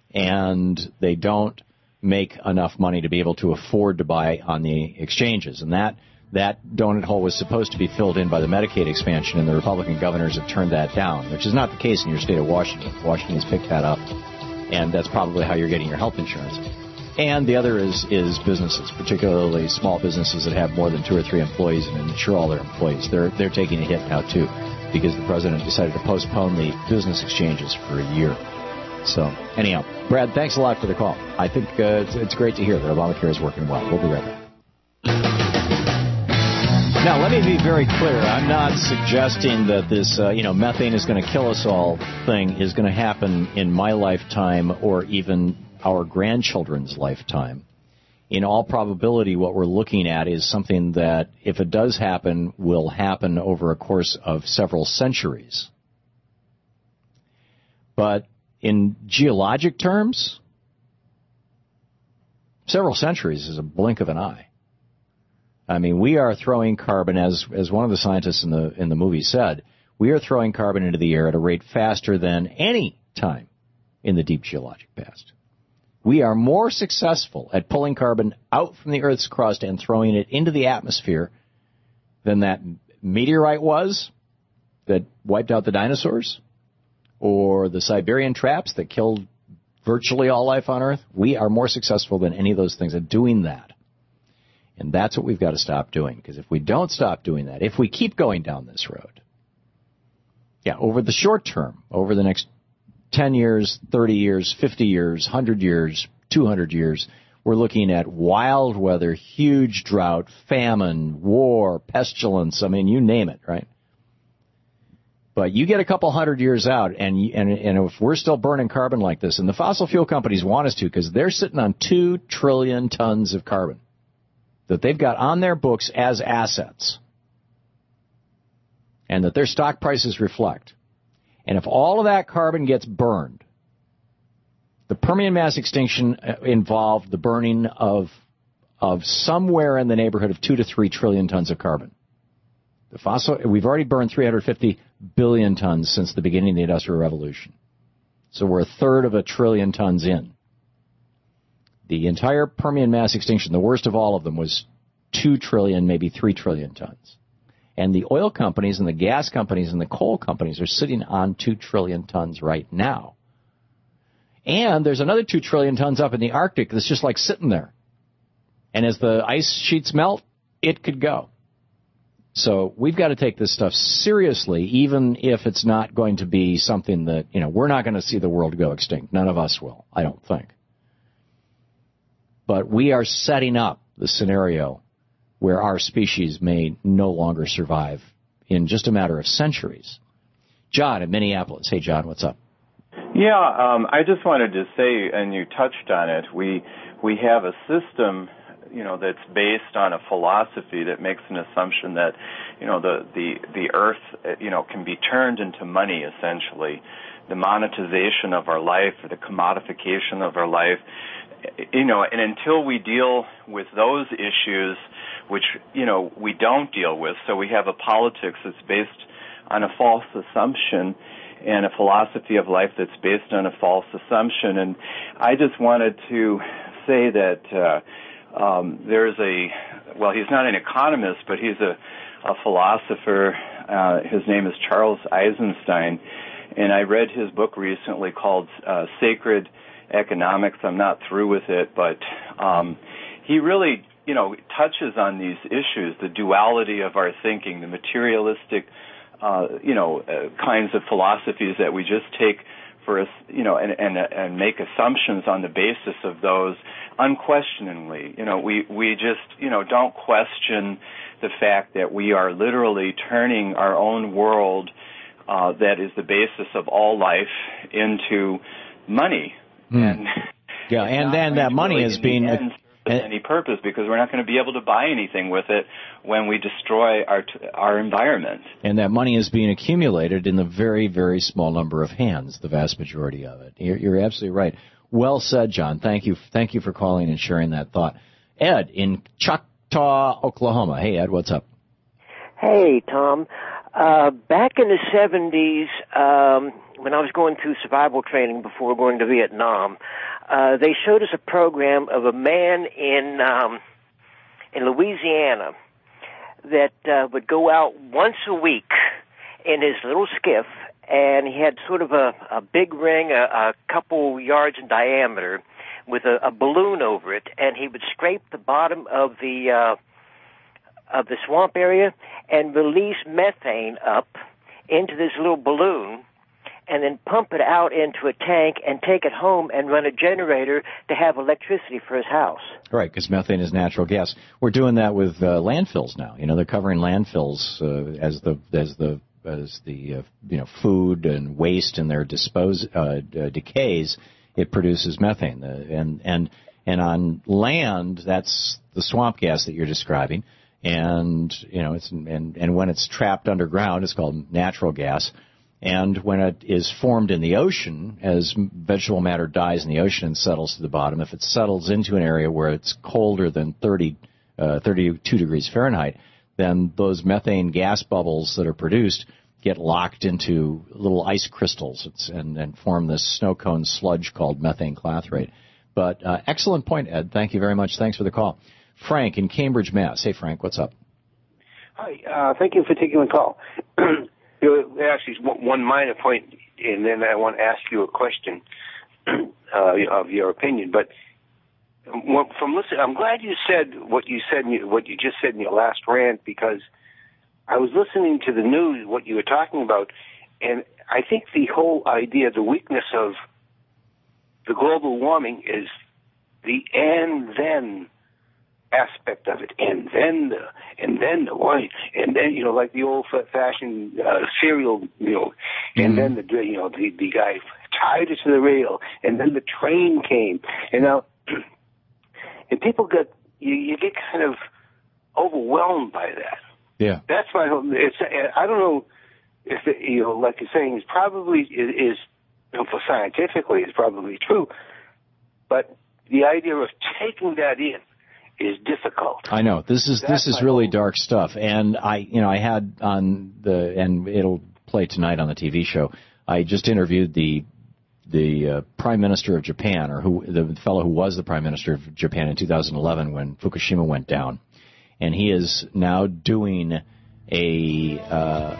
and they don't make enough money to be able to afford to buy on the exchanges. And that that donut hole was supposed to be filled in by the Medicaid expansion, and the Republican governors have turned that down, which is not the case in your state of Washington. Washington has picked that up, and that's probably how you're getting your health insurance. And the other is is businesses, particularly small businesses that have more than two or three employees and insure all their employees. They're they're taking a hit now, too, because the president decided to postpone the business exchanges for a year. So, anyhow, Brad, thanks a lot for the call. I think uh, it's, it's great to hear that Obamacare is working well. We'll be right back. Now, let me be very clear. I'm not suggesting that this, uh, you know, methane is going to kill us all thing is going to happen in my lifetime or even our grandchildren's lifetime. In all probability, what we're looking at is something that, if it does happen, will happen over a course of several centuries. But in geologic terms, several centuries is a blink of an eye. I mean, we are throwing carbon, as as one of the scientists in the in the movie said, we are throwing carbon into the air at a rate faster than any time in the deep geologic past. We are more successful at pulling carbon out from the Earth's crust and throwing it into the atmosphere than that meteorite was that wiped out the dinosaurs, or the Siberian traps that killed virtually all life on Earth. We are more successful than any of those things at doing that. And that's what we've got to stop doing, because if we don't stop doing that, if we keep going down this road, yeah, over the short term, over the next ten years, thirty years, fifty years, one hundred years, two hundred years, we're looking at wild weather, huge drought, famine, war, pestilence, I mean, you name it, right? But you get a couple hundred years out, and, and, and if we're still burning carbon like this, and the fossil fuel companies want us to, because they're sitting on two trillion tons of carbon that they've got on their books as assets, and that their stock prices reflect. And if all of that carbon gets burned, the Permian mass extinction involved the burning of of somewhere in the neighborhood of two to three trillion tons of carbon. The fossil, we've already burned three hundred fifty billion tons since the beginning of the Industrial Revolution. So we're a third of a trillion tons in. The entire Permian mass extinction, the worst of all of them, was two trillion, maybe three trillion tons. And the oil companies and the gas companies and the coal companies are sitting on two trillion tons right now. And there's another two trillion tons up in the Arctic that's just like sitting there. And as the ice sheets melt, it could go. So we've got to take this stuff seriously, even if it's not going to be something that, you know, we're not going to see the world go extinct. None of us will, I don't think. But we are setting up the scenario where our species may no longer survive in just a matter of centuries. John in Minneapolis. Hey, John, what's up? Yeah, um, I just wanted to say, and you touched on it, we we have a system you know, that's based on a philosophy that makes an assumption that, you know, the, the, the earth, you know, can be turned into money, essentially. The monetization of our life, the commodification of our life, you know, and until we deal with those issues, which, you know, we don't deal with, so we have a politics that's based on a false assumption and a philosophy of life that's based on a false assumption. And I just wanted to say that uh, um, there's a, well, he's not an economist, but he's a, a philosopher. Uh, his name is Charles Eisenstein, and I read his book recently called uh, Sacred Economics. I'm not through with it, but um, he really, you know, touches on these issues, the duality of our thinking, the materialistic Uh, you know, uh, kinds of philosophies that we just take for us, you know, and, and, and make assumptions on the basis of those unquestioningly. You know, we, we just, you know, don't question the fact that we are literally turning our own world, uh, that is the basis of all life, into money. Hmm. And yeah, and then that money really is being any purpose, because we're not going to be able to buy anything with it when we destroy our our environment. And that money is being accumulated in the very, very small number of hands, the vast majority of it. You're, you're absolutely right. Well said, John. Thank you. Thank you for calling and sharing that thought. Ed in Choctaw, Oklahoma. Hey, Ed, what's up? Hey, Tom. Uh, back in the seventies, um, when I was going through survival training before going to Vietnam, uh, they showed us a program of a man in um, in Louisiana that uh, would go out once a week in his little skiff, and he had sort of a, a big ring, a, a couple yards in diameter, with a, a balloon over it, and he would scrape the bottom of the uh, of the swamp area and release methane up into this little balloon, and then pump it out into a tank and take it home and run a generator to have electricity for his house. Right, because methane is natural gas. We're doing that with uh, landfills now. You know, they're covering landfills uh, as the as the as the uh, you know food and waste and their dispose uh, uh, decays. It produces methane, uh, and and and on land, that's the swamp gas that you're describing. And you know, it's and and when it's trapped underground, it's called natural gas. And when it is formed in the ocean, as vegetable matter dies in the ocean and settles to the bottom, if it settles into an area where it's colder than thirty, uh, thirty-two degrees Fahrenheit, then those methane gas bubbles that are produced get locked into little ice crystals it's, and, and form this snow cone sludge called methane clathrate. But uh, excellent point, Ed. Thank you very much. Thanks for the call. Frank in Cambridge, Mass. Hey, Frank, what's up? Hi. Uh, thank you for taking the call. Actually, one minor point, and then I want to ask you a question uh, of your opinion. But from listening, I'm glad you said what you said, what you just said in your last rant, because I was listening to the news, what you were talking about, and I think the whole idea, the weakness of the global warming is the and then aspect of it, and then the and then the wine, and then you know, like the old-fashioned uh, cereal, you know, and mm-hmm. then the you know the the guy tied it to the rail, and then the train came, and now and people get you, you get kind of overwhelmed by that. Yeah, that's my whole. It's I don't know if it, you know, like you're saying, it's probably is, is you know, for scientifically it's probably true, but the idea of taking that in is difficult. I know this is That's this is really dark stuff, and I you know I had on the and it'll play tonight on the T V show. I just interviewed the the uh, Prime Minister of Japan, or who the fellow who was the Prime Minister of Japan in two thousand eleven when Fukushima went down, and he is now doing a uh,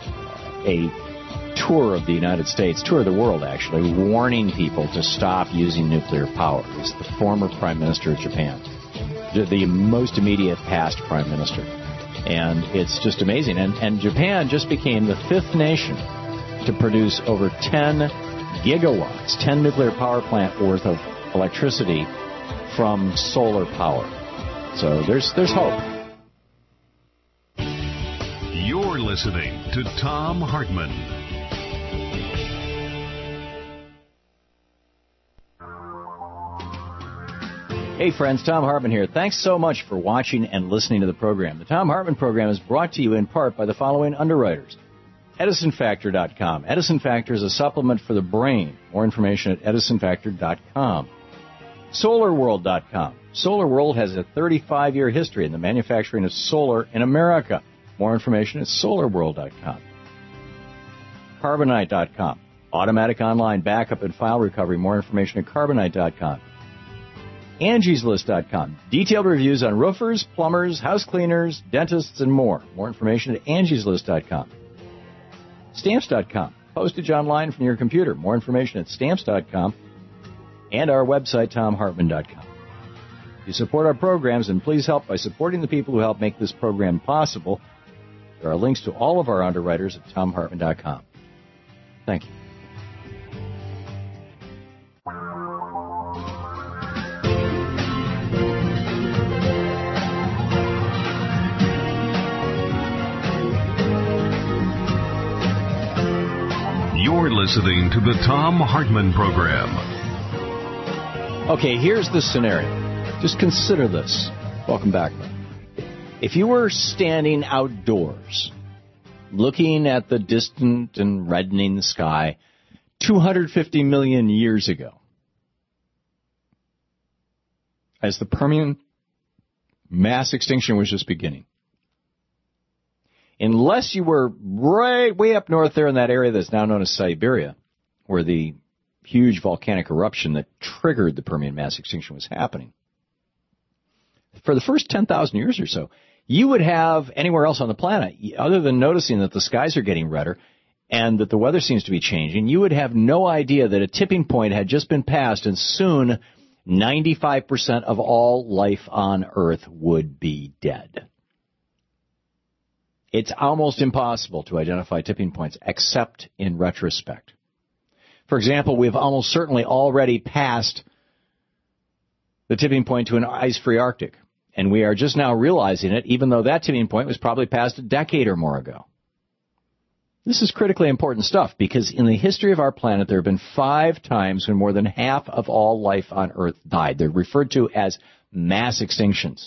a tour of the United States, tour of the world actually, warning people to stop using nuclear power. He's the former Prime Minister of Japan, the most immediate past prime minister. And it's just amazing. And, and Japan just became the fifth nation to produce over ten gigawatts, ten nuclear power plant worth of electricity from solar power. So there's there's hope. You're listening to Thom Hartmann. Hey friends, Tom Hartman here. Thanks so much for watching and listening to the program. The Tom Hartman program is brought to you in part by the following underwriters. Edison Factor dot com. Edison Factor is a supplement for the brain. More information at Edison Factor dot com. Solar World dot com. Solar World has a thirty-five year history in the manufacturing of solar in America. More information at Solar World dot com. Carbonite dot com. Automatic online backup and file recovery. More information at Carbonite dot com. Angie's List dot com. Detailed reviews on roofers, plumbers, house cleaners, dentists, and more. More information at Angie's List dot com. Stamps dot com. Postage online from your computer. More information at Stamps dot com. And our website, Tom Hartman dot com. You support our programs, and please help by supporting the people who help make this program possible. There are links to all of our underwriters at Tom Hartman dot com. Thank you. You're listening to the Tom Hartman Program. Okay, here's the scenario. Just consider this. Welcome back. If you were standing outdoors, looking at the distant and reddening sky two hundred fifty million years ago, as the Permian mass extinction was just beginning, unless you were right way up north there in that area that's now known as Siberia, where the huge volcanic eruption that triggered the Permian mass extinction was happening, for the first ten thousand years or so, you would have anywhere else on the planet, other than noticing that the skies are getting redder and that the weather seems to be changing, you would have no idea that a tipping point had just been passed, and soon ninety-five percent of all life on Earth would be dead. It's almost impossible to identify tipping points, except in retrospect. For example, we've almost certainly already passed the tipping point to an ice-free Arctic, and we are just now realizing it, even though that tipping point was probably passed a decade or more ago. This is critically important stuff, because in the history of our planet, there have been five times when more than half of all life on Earth died. They're referred to as mass extinctions.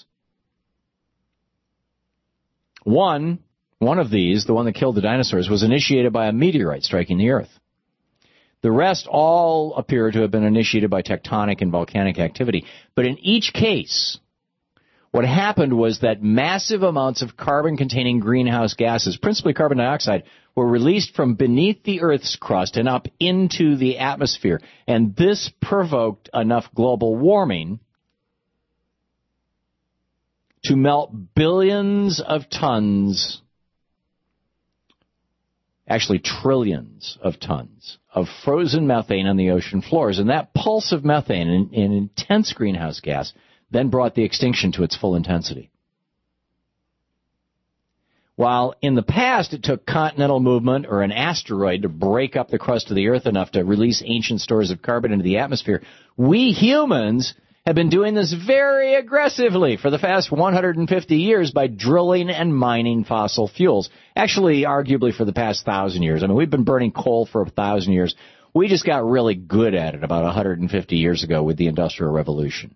One... One of these, the one that killed the dinosaurs, was initiated by a meteorite striking the Earth. The rest all appear to have been initiated by tectonic and volcanic activity. But in each case, what happened was that massive amounts of carbon-containing greenhouse gases, principally carbon dioxide, were released from beneath the Earth's crust and up into the atmosphere. And this provoked enough global warming to melt billions of tons, actually trillions of tons, of frozen methane on the ocean floors. And that pulse of methane, an, an intense greenhouse gas, then brought the extinction to its full intensity. While in the past it took continental movement or an asteroid to break up the crust of the Earth enough to release ancient stores of carbon into the atmosphere, we humans have been doing this very aggressively for the past one hundred fifty years by drilling and mining fossil fuels. Actually, arguably for the past thousand years. I mean, we've been burning coal for a thousand years. We just got really good at it about one hundred fifty years ago with the Industrial Revolution.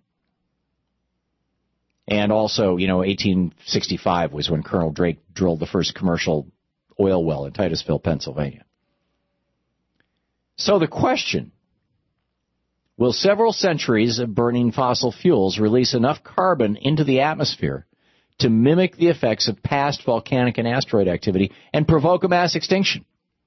And also, you know, eighteen sixty-five was when Colonel Drake drilled the first commercial oil well in Titusville, Pennsylvania. So the question: will several centuries of burning fossil fuels release enough carbon into the atmosphere to mimic the effects of past volcanic and asteroid activity and provoke a mass extinction?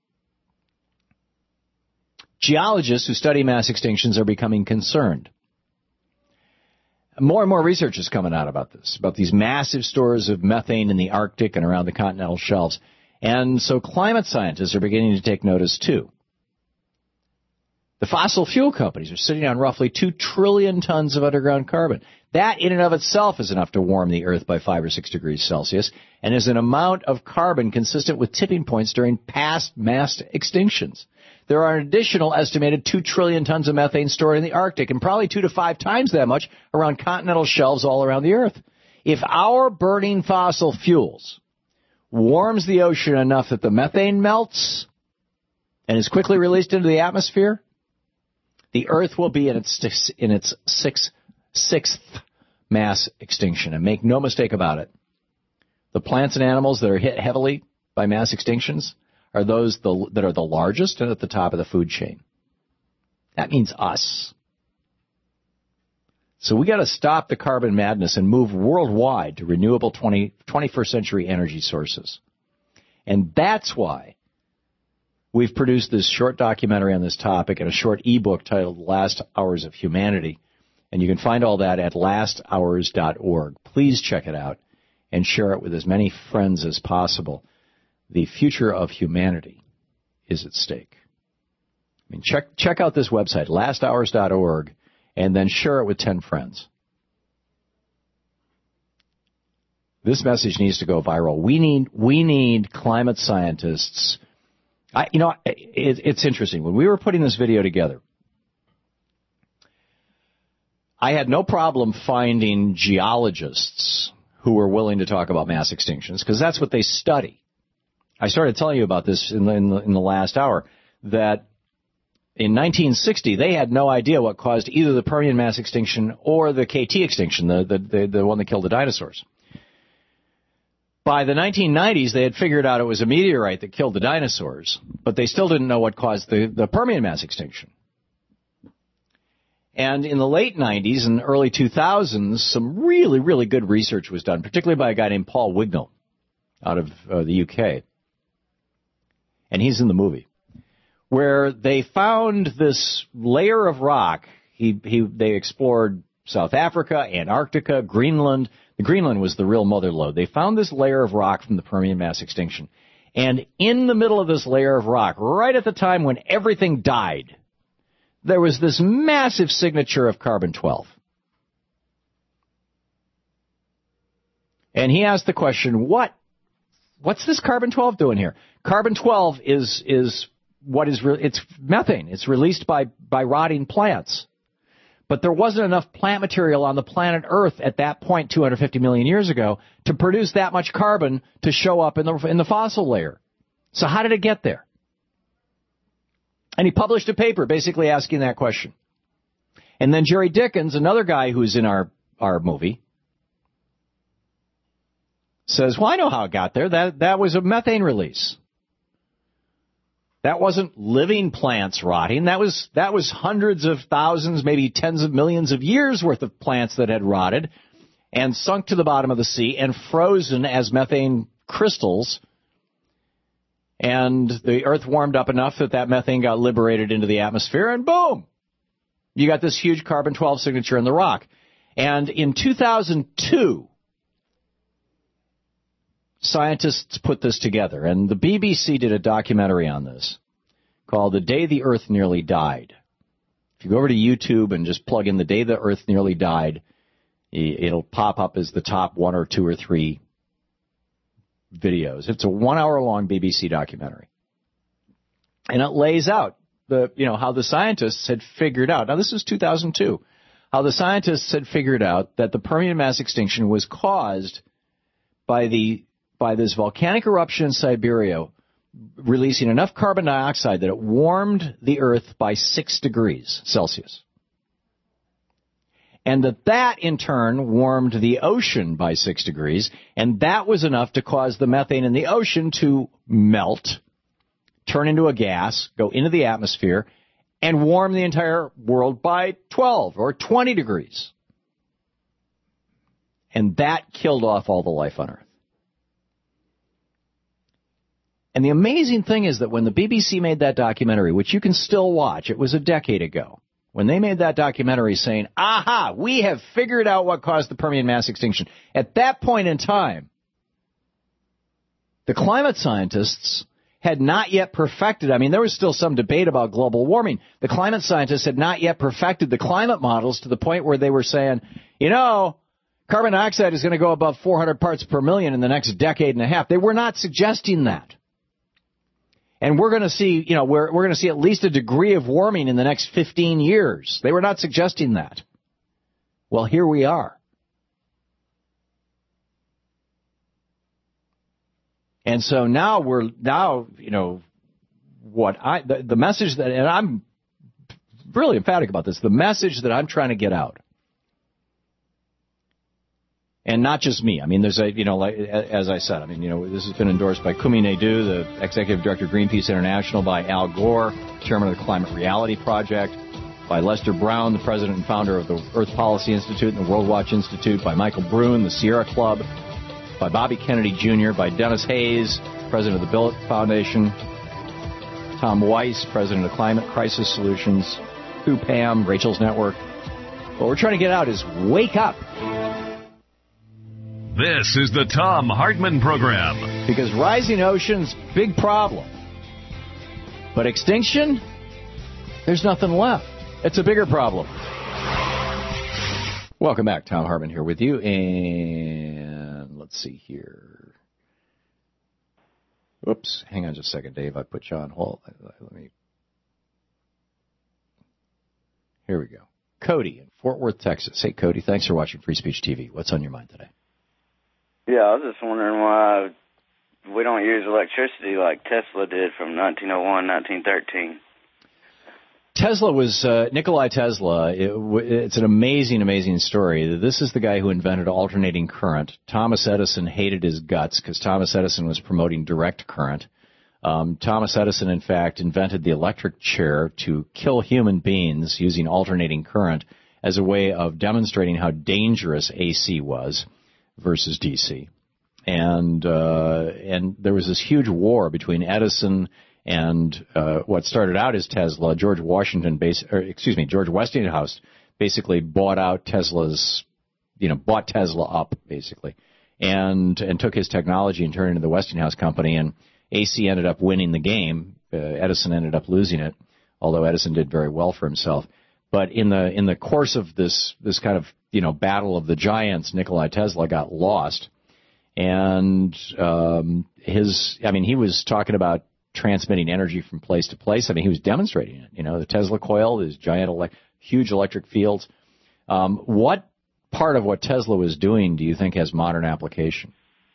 Geologists who study mass extinctions are becoming concerned. More and more research is coming out about this, about these massive stores of methane in the Arctic and around the continental shelves. And so climate scientists are beginning to take notice too. The fossil fuel companies are sitting on roughly two trillion tons of underground carbon. That in and of itself is enough to warm the Earth by five or six degrees Celsius, and is an amount of carbon consistent with tipping points during past mass extinctions. There are an additional estimated two trillion tons of methane stored in the Arctic, and probably two to five times that much around continental shelves all around the Earth. If our burning fossil fuels warms the ocean enough that the methane melts and is quickly released into the atmosphere, the Earth will be in its in its six sixth mass extinction. And make no mistake about it, the plants and animals that are hit heavily by mass extinctions are those the, that are the largest and at the top of the food chain. That means us. So we got to stop the carbon madness and move worldwide to renewable twenty, twenty-first century energy sources. And that's why we've produced this short documentary on this topic and a short ebook titled Last Hours of Humanity. And you can find all that at last hours dot org. Please check it out and share it with as many friends as possible. The future of humanity is at stake. I mean, check check out this website, last hours dot org, and then share it with ten friends. This message needs to go viral. We need we need climate scientists. I, you know, it, it's interesting. When we were putting this video together, I had no problem finding geologists who were willing to talk about mass extinctions because that's what they study. I started telling you about this in the, in the, in the last hour, that in nineteen sixty, they had no idea what caused either the Permian mass extinction or the K T extinction, the, the, the, the one that killed the dinosaurs. By the nineteen nineties, they had figured out it was a meteorite that killed the dinosaurs, but they still didn't know what caused the, the Permian mass extinction. And in the late nineties and early two thousands, some really, really good research was done, particularly by a guy named Paul Wignall out of uh, the U K. And he's in the movie, where they found this layer of rock. He, he, they explored South Africa, Antarctica, Greenland. The Greenland was the real mother lode. They found this layer of rock from the Permian mass extinction. And in the middle of this layer of rock, right at the time when everything died, there was this massive signature of carbon twelve. And he asked the question, what, what's this carbon twelve doing here? Carbon twelve is, is what is, re- it's methane. It's released by, by rotting plants. But there wasn't enough plant material on the planet Earth at that point two hundred fifty million years ago to produce that much carbon to show up in the, in the fossil layer. So how did it get there? And he published a paper basically asking that question. And then Jerry Dickens, another guy who's in our, our movie, says, well, I know how it got there. That, that was a methane release. That wasn't living plants rotting. That was, that was hundreds of thousands, maybe tens of millions of years worth of plants that had rotted and sunk to the bottom of the sea and frozen as methane crystals. And the Earth warmed up enough that that methane got liberated into the atmosphere, and boom, you got this huge carbon twelve signature in the rock. And in two thousand two, scientists put this together, and the B B C did a documentary on this called The Day the Earth Nearly Died. If you go over to YouTube and just plug in The Day the Earth Nearly Died, it'll pop up as the top one or two or three videos. It's a one-hour-long B B C documentary. And it lays out the, you know, how the scientists had figured out, now this is two thousand two, how the scientists had figured out that the Permian mass extinction was caused by the by this volcanic eruption in Siberia releasing enough carbon dioxide that it warmed the Earth by six degrees Celsius. And that that, in turn, warmed the ocean by six degrees, and that was enough to cause the methane in the ocean to melt, turn into a gas, go into the atmosphere, and warm the entire world by twelve or twenty degrees. And that killed off all the life on Earth. And the amazing thing is that when the B B C made that documentary, which you can still watch, it was a decade ago, when they made that documentary saying, aha, we have figured out what caused the Permian mass extinction. At that point in time, the climate scientists had not yet perfected, I mean, there was still some debate about global warming. The climate scientists had not yet perfected the climate models to the point where they were saying, you know, carbon dioxide is going to go above four hundred parts per million in the next decade and a half. They were not suggesting that. And we're going to see, you know, we're, we're going to see at least a degree of warming in the next fifteen years. They were not suggesting that. Well, here we are. And so now we're, now, you know, what I, the, the message that, and I'm really emphatic about this, the message that I'm trying to get out And not just me. I mean, there's a, you know, like, as I said, I mean, you know, this has been endorsed by Kumi Naidoo, the executive director of Greenpeace International, by Al Gore, chairman of the Climate Reality Project, by Lester Brown, the president and founder of the Earth Policy Institute and the World Watch Institute, by Michael Brune, the Sierra Club, by Bobby Kennedy Junior, by Dennis Hayes, president of the Billet Foundation, Tom Weiss, president of Climate Crisis Solutions, Who Pam, Rachel's Network. What we're trying to get out is wake up. This is the Thom Hartmann Program. Because rising oceans, big problem. But extinction, there's nothing left. It's a bigger problem. Welcome back. Thom Hartmann here with you. And let's see here. Whoops. Hang on just a second, Dave. I put you on hold. Let me. Here we go. Cody in Fort Worth, Texas. Hey, Cody, thanks for watching Free Speech T V. What's on your mind today? Yeah, I was just wondering why we don't use electricity like Tesla did from nineteen oh one, nineteen thirteen. Tesla was, uh, Nikolai Tesla, it, it's an amazing, amazing story. This is the guy who invented alternating current. Thomas Edison hated his guts because Thomas Edison was promoting direct current. Um, Thomas Edison, in fact, invented the electric chair to kill human beings using alternating current as a way of demonstrating how dangerous A C was versus D C. And uh, and there was this huge war between Edison and uh, what started out as Tesla. George Washington, base, or excuse me, George Westinghouse basically bought out Tesla's, you know, bought Tesla up basically, and and took his technology and turned it into the Westinghouse company. And A C ended up winning the game. Uh, Edison ended up losing it, although Edison did very well for himself. But in the in the course of this this kind of, you know, battle of the giants, Nikolai Tesla got lost, and um, his I mean he was talking about transmitting energy from place to place. I mean he was demonstrating it. You know, the Tesla coil, these giant ele- huge electric fields. Um, what part of what Tesla was doing do you think has modern application?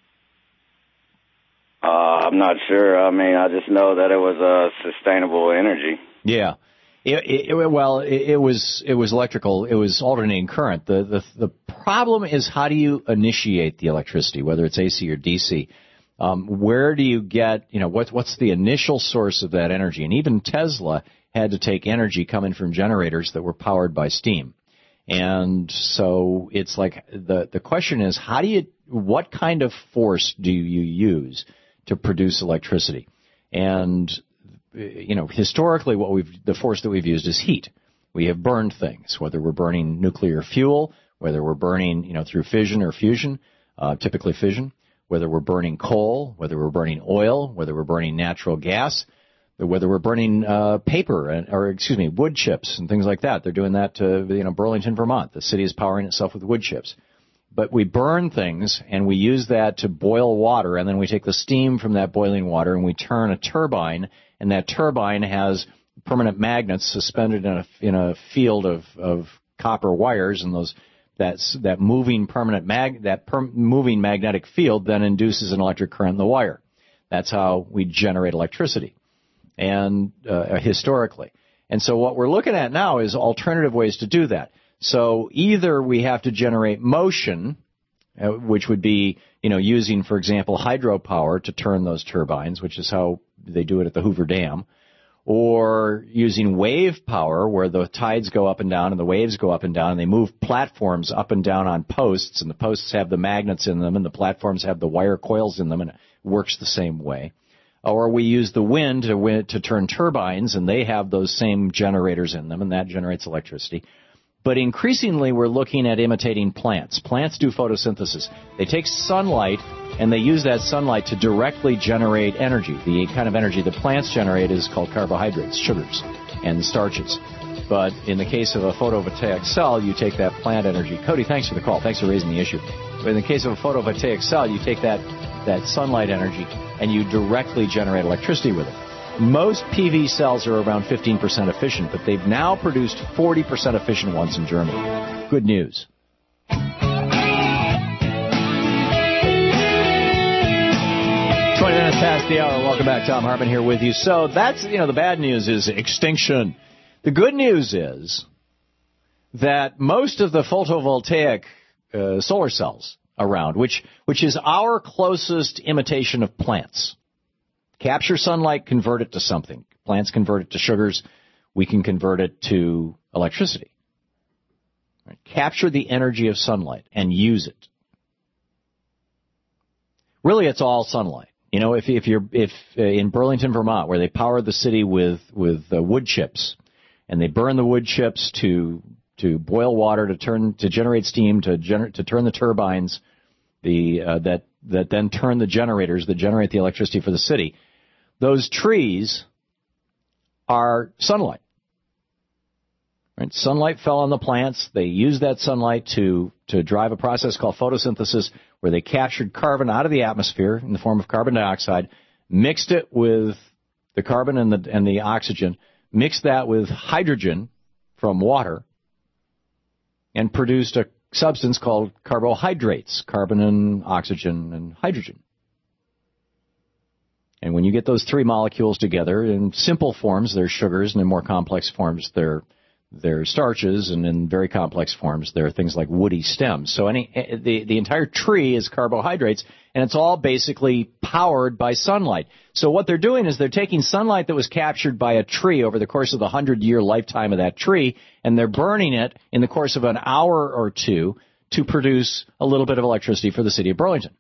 Uh, I'm not sure. I mean, I just know that it was uh, sustainable energy. Yeah. It, it, well, it, it was it was electrical. It was alternating current. The, the the problem is how do you initiate the electricity, whether it's A C or D C? Um, where do you get, you know, what, what's the initial source of that energy? And even Tesla had to take energy coming from generators that were powered by steam. And so it's like the the question is how do you what kind of force do you use to produce electricity? And you know, historically, what we've the force that we've used is heat. We have burned things, whether we're burning nuclear fuel, whether we're burning, you know, through fission or fusion, uh, typically fission, whether we're burning coal, whether we're burning oil, whether we're burning natural gas, whether we're burning uh, paper and, or excuse me, wood chips and things like that. They're doing that to, you know, Burlington, Vermont. The city is powering itself with wood chips. But we burn things, and we use that to boil water, and then we take the steam from that boiling water, and we turn a turbine, and that turbine has permanent magnets suspended in a, in a field of, of copper wires, and those that's, that moving permanent mag that per, moving magnetic field then induces an electric current in the wire. That's how we generate electricity, and uh, historically. And so what we're looking at now is alternative ways to do that. So either we have to generate motion, uh, which would be, you know, using, for example, hydropower to turn those turbines, which is how they do it at the Hoover Dam, or using wave power where the tides go up and down and the waves go up and down and they move platforms up and down on posts, and the posts have the magnets in them and the platforms have the wire coils in them, and it works the same way. Or we use the wind to, to turn turbines, and they have those same generators in them, and that generates electricity. But increasingly, we're looking at imitating plants. Plants do photosynthesis. They take sunlight, and they use that sunlight to directly generate energy. The kind of energy that plants generate is called carbohydrates, sugars, and starches. But in the case of a photovoltaic cell, you take that plant energy. Cody, thanks for the call. Thanks for raising the issue. But in the case of a photovoltaic cell, you take that, that sunlight energy, and you directly generate electricity with it. Most P V cells are around fifteen percent efficient, but they've now produced forty percent efficient ones in Germany. Good news. twenty minutes past the hour. Welcome back. Thom Hartmann here with you. So that's, you know, the bad news is extinction. The good news is that most of the photovoltaic uh, solar cells around, which which is our closest imitation of plants. Capture sunlight, convert it to something. Plants convert it to sugars. We can convert it to electricity. Right? Capture the energy of sunlight and use it. Really, it's all sunlight. You know, if if you're if uh, in Burlington, Vermont, where they power the city with with uh, wood chips, and they burn the wood chips to to boil water to turn to generate steam to gener- to turn the turbines, the uh, that that then turn the generators that generate the electricity for the city. Those trees are sunlight. Right? Sunlight fell on the plants. They used that sunlight to to drive a process called photosynthesis, where they captured carbon out of the atmosphere in the form of carbon dioxide, mixed it with the carbon and the and the oxygen, mixed that with hydrogen from water, and produced a substance called carbohydrates, carbon and oxygen and hydrogen. And when you get those three molecules together, in simple forms, they're sugars, and in more complex forms, they're they're starches, and in very complex forms, they're things like woody stems. So any the, the entire tree is carbohydrates, and it's all basically powered by sunlight. So what they're doing is they're taking sunlight that was captured by a tree over the course of the hundred-year lifetime of that tree, and they're burning it in the course of an hour or two to produce a little bit of electricity for the city of Burlington.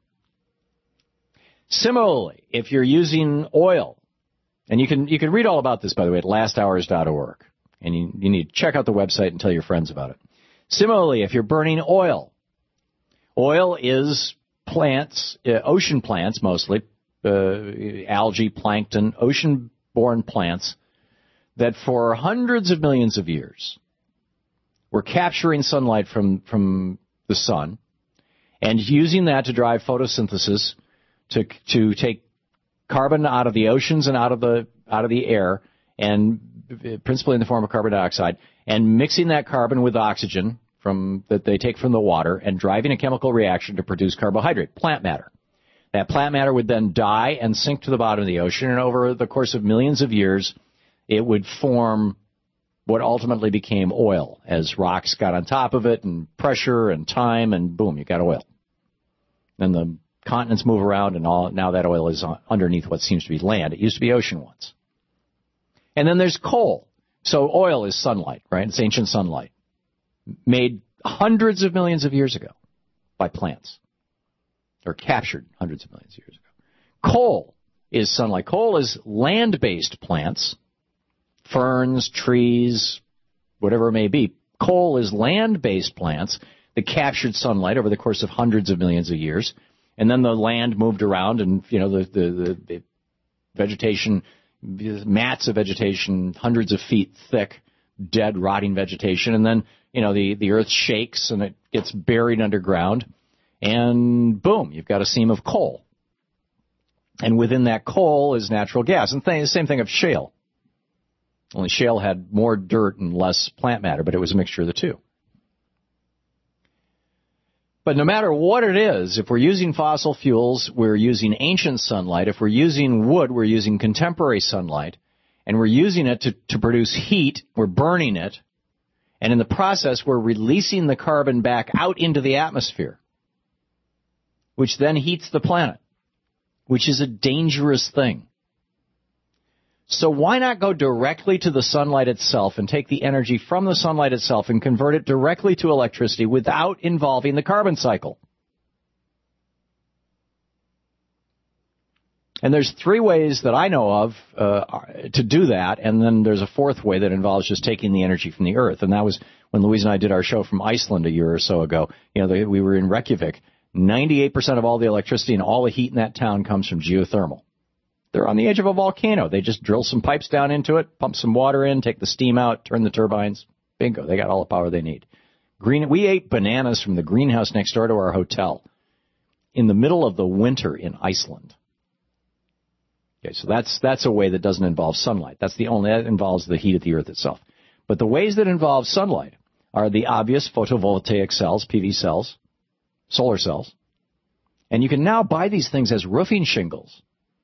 Similarly, if you're using oil, and you can you can read all about this, by the way, at last hours dot org. And you, you need to check out the website and tell your friends about it. Similarly, if you're burning oil, oil is plants, uh, ocean plants mostly, uh, algae, plankton, ocean-borne plants that for hundreds of millions of years were capturing sunlight from, from the sun and using that to drive photosynthesis to to take carbon out of the oceans and out of the out of the air, and principally in the form of carbon dioxide, and mixing that carbon with oxygen from that they take from the water and driving a chemical reaction to produce carbohydrate, plant matter. That plant matter would then die and sink to the bottom of the ocean, and over the course of millions of years, it would form what ultimately became oil as rocks got on top of it and pressure and time, and boom, you got oil. Then the continents move around, and all now that oil is underneath what seems to be land. It used to be ocean once. And then there's coal. So oil is sunlight, right? It's ancient sunlight made hundreds of millions of years ago by plants, or captured hundreds of millions of years ago. Coal is sunlight. Coal is land-based plants, ferns, trees, whatever it may be. Coal is land-based plants that captured sunlight over the course of hundreds of millions of years, and then the land moved around, and you know the the, the, the vegetation. Mats of vegetation, hundreds of feet thick, dead, rotting vegetation, and then, you know, the, the earth shakes and it gets buried underground, and boom, you've got a seam of coal. And within that coal is natural gas. And th- the same thing of shale. Only shale had more dirt and less plant matter, but it was a mixture of the two. But no matter what it is, if we're using fossil fuels, we're using ancient sunlight. If we're using wood, we're using contemporary sunlight. And we're using it to, to produce heat. We're burning it. And in the process, we're releasing the carbon back out into the atmosphere, which then heats the planet, which is a dangerous thing. So why not go directly to the sunlight itself and take the energy from the sunlight itself and convert it directly to electricity without involving the carbon cycle? And there's three ways that I know of uh, to do that, and then there's a fourth way that involves just taking the energy from the earth. And that was when Louise and I did our show from Iceland a year or so ago. You know, we were in Reykjavik. ninety-eight percent of all the electricity and all the heat in that town comes from geothermal. They're on the edge of a volcano. They just drill some pipes down into it, pump some water in, take the steam out, turn the turbines. Bingo, they got all the power they need. Green. We ate bananas from the greenhouse next door to our hotel in the middle of the winter in Iceland. Okay, so that's that's a way that doesn't involve sunlight. That's the only, that involves the heat of the earth itself. But the ways that involve sunlight are the obvious photovoltaic cells, P V cells, solar cells. And you can now buy these things as roofing shingles.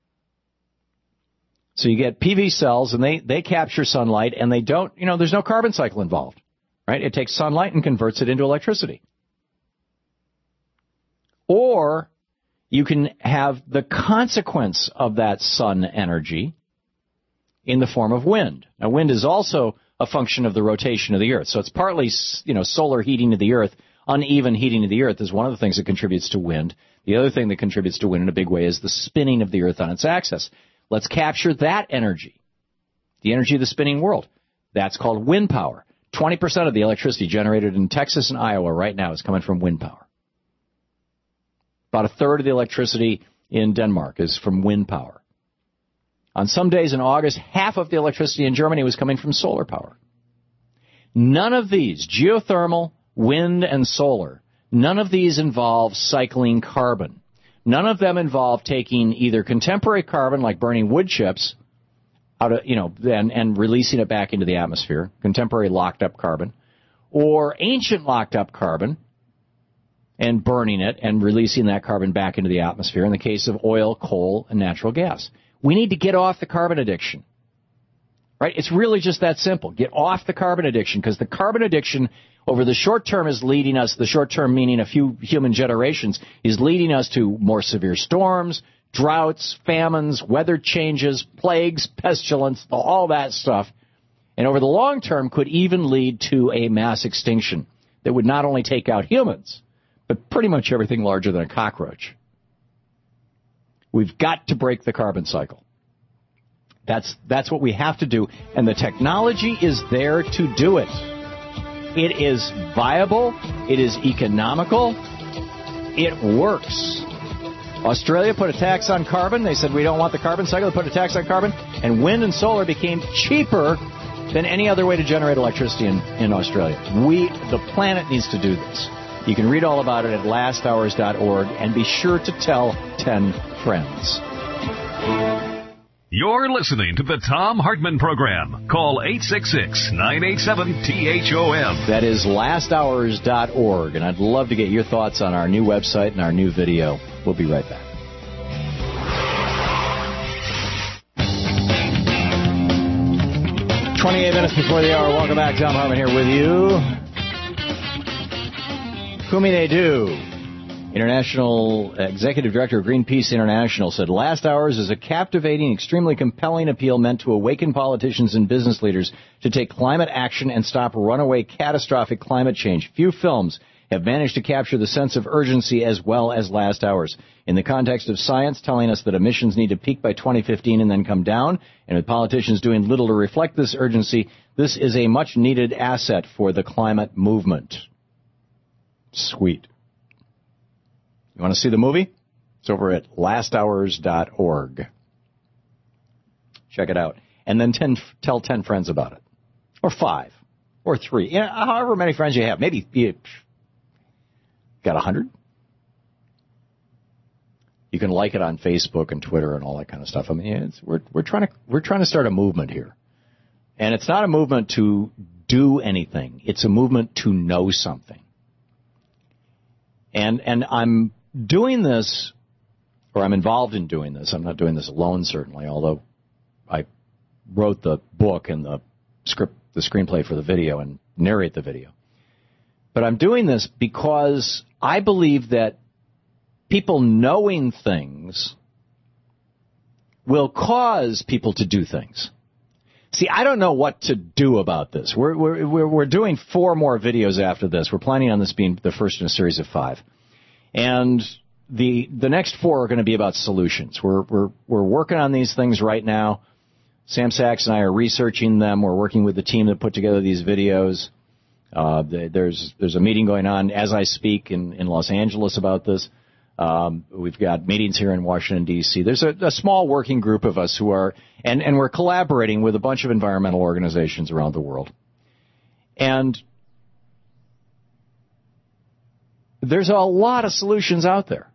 So you get P V cells, and they, they capture sunlight, and they don't, you know, there's no carbon cycle involved, right? It takes sunlight and converts it into electricity. Or you can have the consequence of that sun energy in the form of wind. Now, wind is also a function of the rotation of the Earth. So it's partly, you know, solar heating of the Earth. Uneven heating of the Earth is one of the things that contributes to wind. The other thing that contributes to wind in a big way is the spinning of the Earth on its axis. Let's capture that energy, the energy of the spinning world. That's called wind power. twenty percent of the electricity generated in Texas and Iowa right now is coming from wind power. About a third of the electricity in Denmark is from wind power. On some days in August, half of the electricity in Germany was coming from solar power. None of these, geothermal, wind, and solar, none of these involve cycling carbon. None of them involve taking either contemporary carbon, like burning wood chips, out of, you know, and, and releasing it back into the atmosphere, contemporary locked-up carbon, or ancient locked-up carbon, and burning it and releasing that carbon back into the atmosphere in the case of oil, coal, and natural gas. We need to get off the carbon addiction. Right? It's really just that simple. Get off the carbon addiction, because the carbon addiction over the short term is leading us, the short term meaning a few human generations, is leading us to more severe storms, droughts, famines, weather changes, plagues, pestilence, all that stuff. And over the long term could even lead to a mass extinction that would not only take out humans, but pretty much everything larger than a cockroach. We've got to break the carbon cycle. That's that's what we have to do, and the technology is there to do it. It is viable. It is economical. It works. Australia put a tax on carbon. They said we don't want the carbon cycle. They put a tax on carbon, and wind and solar became cheaper than any other way to generate electricity in, in Australia. We, the planet, needs to do this. You can read all about it at last hours dot org, and be sure to tell ten friends. You're listening to the Thom Hartmann Program. Call eight six six, nine eight seven, T H O M. That is last hours dot org, and I'd love to get your thoughts on our new website and our new video. We'll be right back. twenty-eight minutes before the hour. Welcome back. Thom Hartmann here with you. Kumi Naidoo, International Executive Director of Greenpeace International, said Last Hours is a captivating, extremely compelling appeal meant to awaken politicians and business leaders to take climate action and stop runaway catastrophic climate change. Few films have managed to capture the sense of urgency as well as Last Hours. In the context of science telling us that emissions need to peak by twenty fifteen and then come down, and with politicians doing little to reflect this urgency, this is a much-needed asset for the climate movement. Sweet. You want to see the movie? It's over at last hours dot org. Check it out. And then ten, tell ten friends about it. Or five. Or three. You know, however many friends you have. Maybe you got a hundred? You can like it on Facebook and Twitter and all that kind of stuff. I mean, it's, we're, we're, trying to, we're trying to start a movement here. And it's not a movement to do anything. It's a movement to know something. And and I'm doing this, or I'm involved in doing this. I'm not doing this alone, certainly, although I wrote the book and the script, the screenplay for the video and narrate the video. But I'm doing this because I believe that people knowing things will cause people to do things. See, I don't know what to do about this. We're, we're, we're doing four more videos after this. We're planning on this being the first in a series of five. And the the next four are going to be about solutions. We're, we're, we're working on these things right now. Sam Sachs and I are researching them. We're working with the team that put together these videos. Uh, there's, there's a meeting going on as I speak in, in Los Angeles about this. Um, we've got meetings here in Washington, D C There's a, a small working group of us who are, and, and we're collaborating with a bunch of environmental organizations around the world. And there's a lot of solutions out there.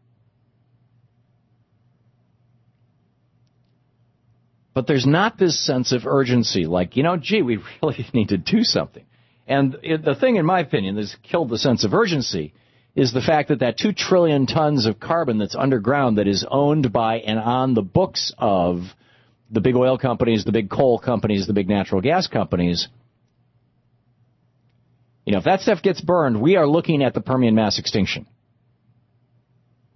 But there's not this sense of urgency, like, you know, gee, we really need to do something. And it, the thing, in my opinion, that's killed the sense of urgency is the fact that that two trillion tons of carbon that's underground that is owned by and on the books of the big oil companies, the big coal companies, the big natural gas companies, you know, if that stuff gets burned, we are looking at the Permian mass extinction.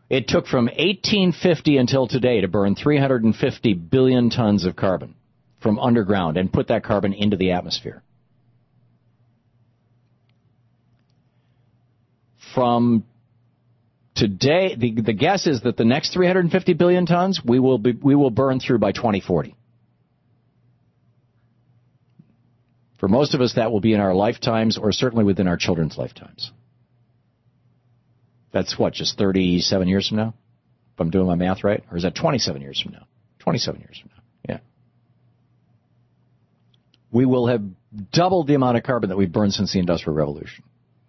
It took from eighteen fifty until today to burn three hundred fifty billion tons of carbon from underground and put that carbon into the atmosphere. From today, the, the guess is that the next three hundred fifty billion tons we will be, we will burn through by twenty forty. For most of us, that will be in our lifetimes or certainly within our children's lifetimes. That's what, just thirty-seven years from now? If I'm doing my math right? Or is that twenty-seven years from now? twenty-seven years from now, yeah. We will have doubled the amount of carbon that we've burned since the Industrial Revolution.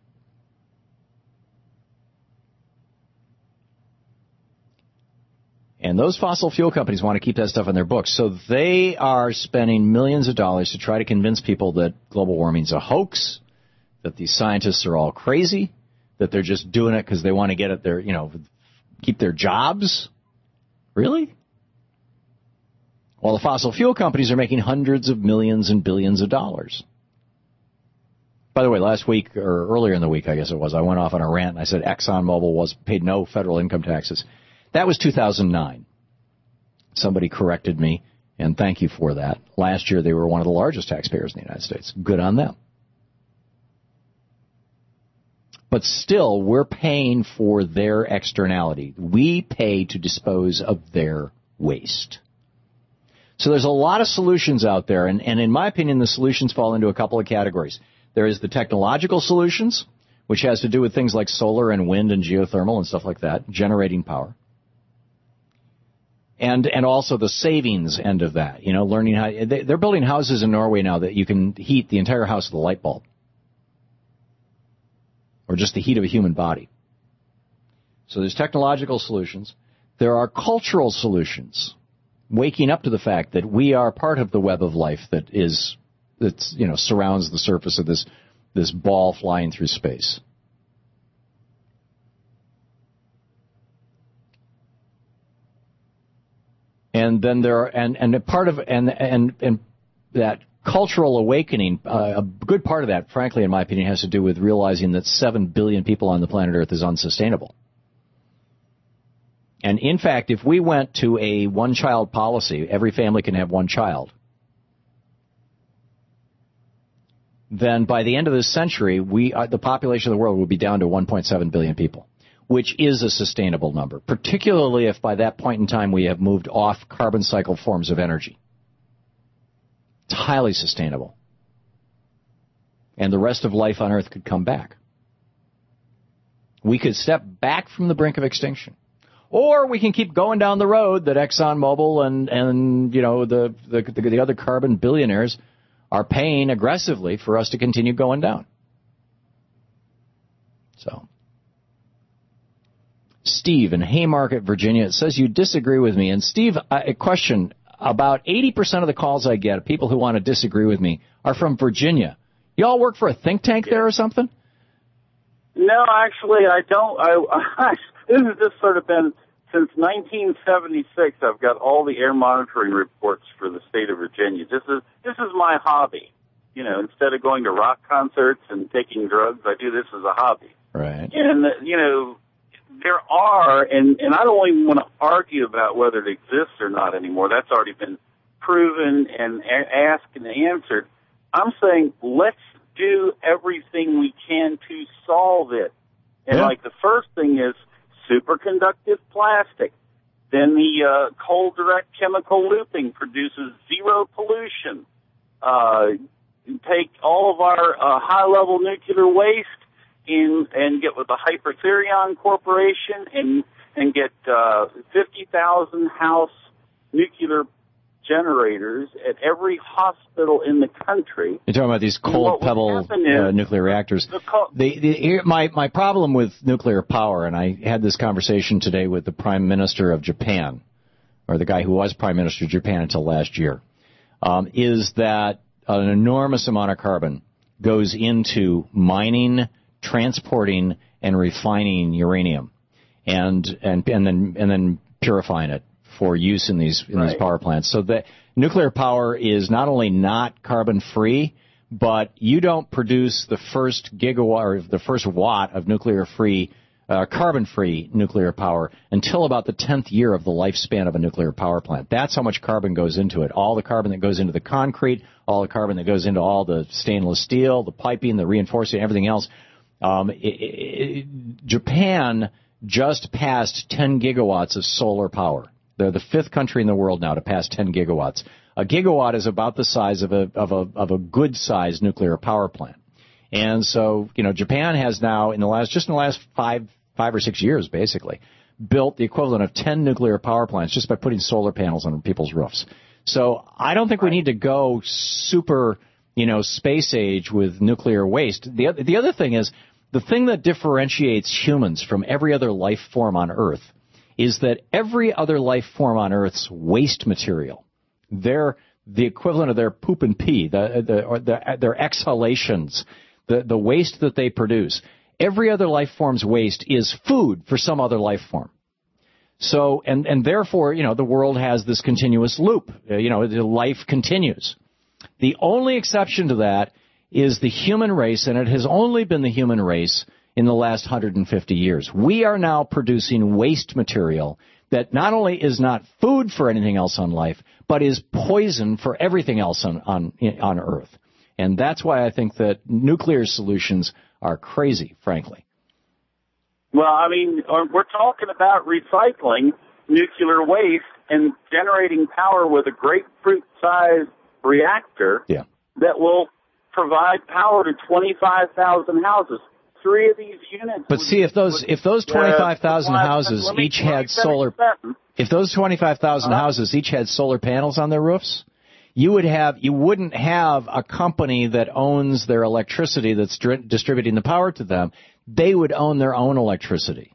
And those fossil fuel companies want to keep that stuff in their books. So they are spending millions of dollars to try to convince people that global warming is a hoax, that these scientists are all crazy, that they're just doing it because they want to get at their, you know, keep their jobs. Really? While the fossil fuel companies are making hundreds of millions and billions of dollars. By the way, last week, or earlier in the week, I guess it was, I went off on a rant and I said ExxonMobil was paid no federal income taxes. That was two thousand nine. Somebody corrected me, and thank you for that. Last year, they were one of the largest taxpayers in the United States. Good on them. But still, we're paying for their externality. We pay to dispose of their waste. So there's a lot of solutions out there, and, and in my opinion, the solutions fall into a couple of categories. There is the technological solutions, which has to do with things like solar and wind and geothermal and stuff like that, generating power. And and also the savings end of that, you know, learning how they, they're building houses in Norway now that you can heat the entire house with a light bulb, or just the heat of a human body. So there's technological solutions. There are cultural solutions, waking up to the fact that we are part of the web of life that is that's you know surrounds the surface of this this ball flying through space. And then there are, and, and a part of, and, and, and that cultural awakening, uh, a good part of that, frankly, in my opinion, has to do with realizing that seven billion people on the planet Earth is unsustainable. And in fact, if we went to a one-child policy, every family can have one child, then by the end of this century, we, uh, the population of the world would be down to one point seven billion people. Which is a sustainable number, particularly if by that point in time we have moved off carbon cycle forms of energy. It's highly sustainable. And the rest of life on Earth could come back. We could step back from the brink of extinction. Or we can keep going down the road that ExxonMobil and, and you know, the, the, the other carbon billionaires are paying aggressively for us to continue going down. So... Steve in Haymarket, Virginia, says you disagree with me. And Steve, a question, about eighty percent of the calls I get, people who want to disagree with me, are from Virginia. You all work for a think tank there or something? No, actually, I don't. I, I This has just sort of been, since nineteen seventy-six, I've got all the air monitoring reports for the state of Virginia. This is, this is my hobby. You know, instead of going to rock concerts and taking drugs, I do this as a hobby. Right. And, you know... There are, and, and I don't even want to argue about whether it exists or not anymore. That's already been proven and a- asked and answered. I'm saying let's do everything we can to solve it. And yeah. like the first thing is superconductive plastic. Then the uh, cold direct chemical looping produces zero pollution. Uh, take all of our uh, high-level nuclear waste in and get with the Hypertherion Corporation and and get uh, fifty thousand house nuclear generators at every hospital in the country. You're talking about these cold pebble uh, nuclear reactors. The co- the, the, here, my, my problem with nuclear power, and I had this conversation today with the Prime Minister of Japan, or the guy who was Prime Minister of Japan until last year, um, is that an enormous amount of carbon goes into mining, transporting, and refining uranium, and and and then and then purifying it for use in these in right. these power plants. So that nuclear power is not only not carbon free, but you don't produce the first gigawatt or the first watt of nuclear free uh, carbon-free nuclear power until about the tenth year of the lifespan of a nuclear power plant. That's how much carbon goes into it. All the carbon that goes into the concrete, all the carbon that goes into all the stainless steel, the piping, the reinforcing, everything else. Um, it, it, Japan just passed ten gigawatts of solar power. They're the fifth country in the world now to pass ten gigawatts. A gigawatt is about the size of a of a of a good-sized nuclear power plant. And so, you know, Japan has now, in the last just in the last five five or six years, basically, built the equivalent of ten nuclear power plants just by putting solar panels on people's roofs. So I don't think we need to go super, you know, space age with nuclear waste. The the other thing is, the thing that differentiates humans from every other life form on Earth is that every other life form on Earth's waste material, their the equivalent of their poop and pee, the, the, or the, their exhalations, the, the waste that they produce, every other life form's waste is food for some other life form. So, and, and therefore, you know, the world has this continuous loop. Uh, you know, the life continues. The only exception to that is the human race, and it has only been the human race in the last one hundred fifty years. We are now producing waste material that not only is not food for anything else on life, but is poison for everything else on, on, on Earth. And that's why I think that nuclear solutions are crazy, frankly. Well, I mean, we're talking about recycling nuclear waste and generating power with a grapefruit-sized reactor yeah. that will provide power to twenty-five thousand houses. Three of these units. But see, if those if those twenty-five thousand houses each had solar, if those twenty-five thousand houses each had solar panels on their roofs, you would have you wouldn't have a company that owns their electricity that's dri- distributing the power to them. They would own their own electricity.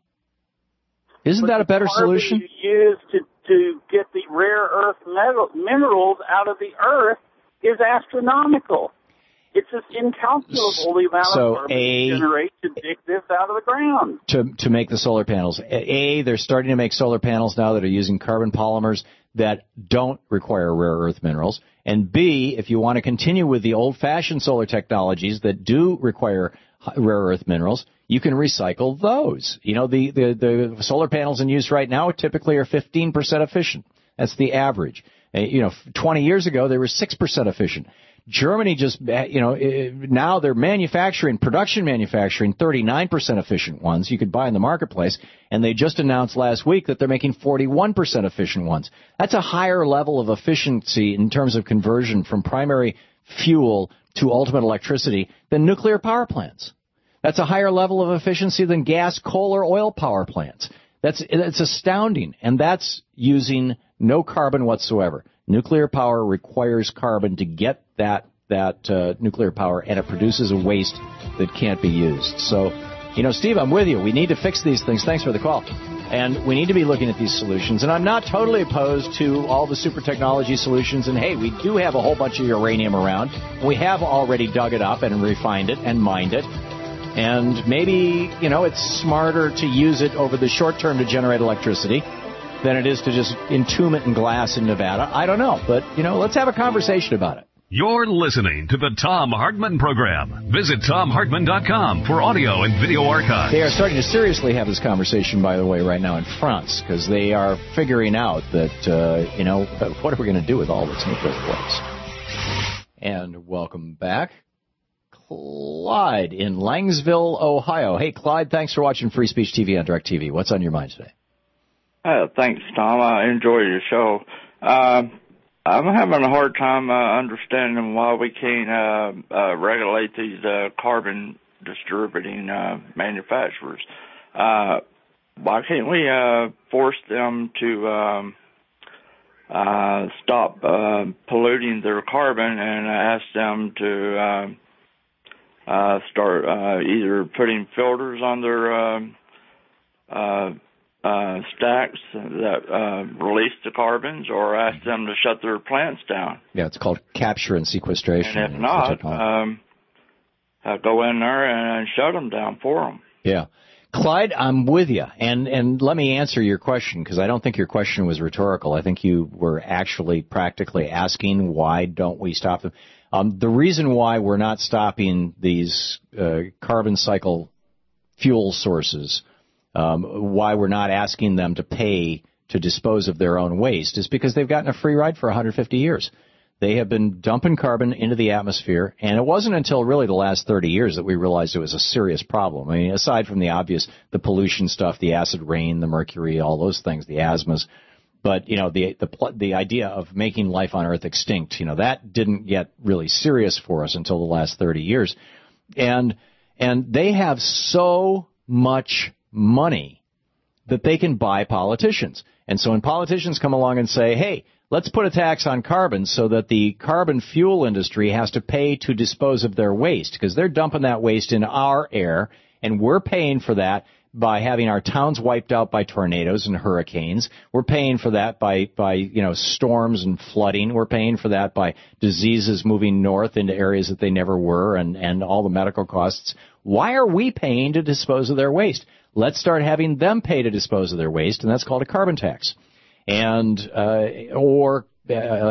Isn't but that a better solution? You use to to get the rare earth metal, minerals out of the earth is astronomical. It's just incalculable the amount so of carbon a, you generate to dig this out of the ground. To to make the solar panels. A, they're starting to make solar panels now that are using carbon polymers that don't require rare earth minerals. And B, if you want to continue with the old-fashioned solar technologies that do require rare earth minerals, you can recycle those. You know, the, the, the solar panels in use right now typically are fifteen percent efficient. That's the average. You know, twenty years ago, they were six percent efficient. Germany just, you know, now they're manufacturing, production manufacturing thirty-nine percent efficient ones you could buy in the marketplace, and they just announced last week that they're making forty-one percent efficient ones. That's a higher level of efficiency in terms of conversion from primary fuel to ultimate electricity than nuclear power plants. That's a higher level of efficiency than gas, coal, or oil power plants. That's, it's astounding, and that's using no carbon whatsoever. Nuclear power requires carbon to get that that uh, nuclear power, and it produces a waste that can't be used. So, you know, Steve, I'm with you. We need to fix these things. Thanks for the call. And we need to be looking at these solutions. And I'm not totally opposed to all the super technology solutions. And, hey, we do have a whole bunch of uranium around. We have already dug it up and refined it and mined it. And maybe, you know, it's smarter to use it over the short term to generate electricity than it is to just entomb it in glass in Nevada. I don't know. But, you know, let's have a conversation about it. You're listening to the Thom Hartmann Program. Visit Thom Hartmann dot com for audio and video archives. They are starting to seriously have this conversation, by the way, right now in France, because they are figuring out that, uh, you know, what are we going to do with all this nuclear waste? And welcome back. Clyde in Langsville, Ohio. Hey, Clyde, thanks for watching Free Speech T V on DirecTV. What's on your mind today? Uh, thanks, Tom. I enjoy your show. Uh, I'm having a hard time uh, understanding why we can't uh, uh, regulate these uh, carbon distributing uh, manufacturers. Uh, why can't we uh, force them to um, uh, stop uh, polluting their carbon and ask them to uh, uh, start uh, either putting filters on their uh, uh, Uh, stacks that uh, release the carbons, or ask them to shut their plants down. Yeah, it's called capture and sequestration. And if not, um, uh, go in there and shut them down for them. Yeah. Clyde, I'm with you. And, and let me answer your question, because I don't think your question was rhetorical. I think you were actually practically asking, why don't we stop them? Um, the reason why we're not stopping these uh, carbon cycle fuel sources um, why we're not asking them to pay to dispose of their own waste is because they've gotten a free ride for one hundred fifty years. They have been dumping carbon into the atmosphere, and it wasn't until really the last thirty years that we realized it was a serious problem. I mean, aside from the obvious, the pollution stuff, the acid rain, the mercury, all those things, the asthmas, but, you know, the, the, the idea of making life on Earth extinct, you know, that didn't get really serious for us until the last thirty years. And, and they have so much money that they can buy politicians. And so when politicians come along and say, hey, let's put a tax on carbon so that the carbon fuel industry has to pay to dispose of their waste, because they're dumping that waste in our air, and we're paying for that by having our towns wiped out by tornadoes and hurricanes. We're paying for that by, by, you know, storms and flooding. We're paying for that by diseases moving north into areas that they never were, and, and all the medical costs. Why are we paying to dispose of their waste? Let's start having them pay to dispose of their waste, and that's called a carbon tax. And, uh, or uh,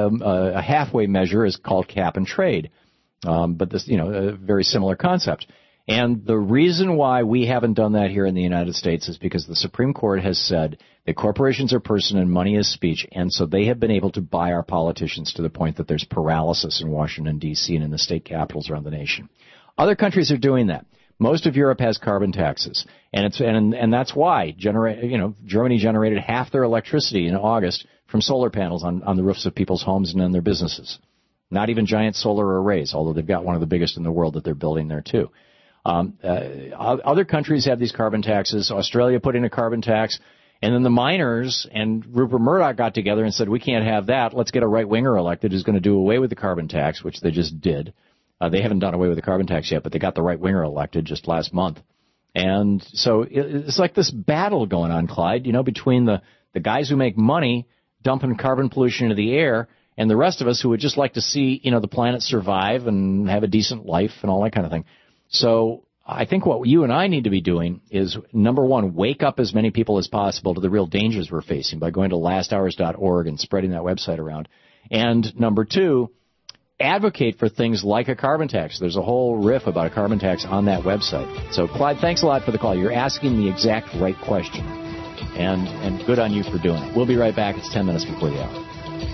a halfway measure is called cap and trade. Um, but this, you know, a very similar concept. And the reason why we haven't done that here in the United States is because the Supreme Court has said that corporations are person and money is speech, and so they have been able to buy our politicians to the point that there's paralysis in Washington, D C and in the state capitals around the nation. Other countries are doing that. Most of Europe has carbon taxes, and it's and and that's why genera- you know Germany generated half their electricity in August from solar panels on, on the roofs of people's homes and in their businesses. Not even giant solar arrays, although they've got one of the biggest in the world that they're building there too. Um, uh, other countries have these carbon taxes. Australia put in a carbon tax, and then the miners and Rupert Murdoch got together and said, we can't have that. Let's get a right-winger elected who's going to do away with the carbon tax, which they just did. Uh, they haven't done away with the carbon tax yet, but they got the right-winger elected just last month. And so it, it's like this battle going on, Clyde, you know, between the, the guys who make money dumping carbon pollution into the air and the rest of us who would just like to see, you know, the planet survive and have a decent life and all that kind of thing. So I think what you and I need to be doing is, number one, wake up as many people as possible to the real dangers we're facing by going to last hours dot org and spreading that website around. And number two, advocate for things like a carbon tax. There's a whole riff about a carbon tax on that website. So, Clyde, thanks a lot for the call. You're asking the exact right question, and and good on you for doing it. We'll be right back. It's ten minutes before the hour.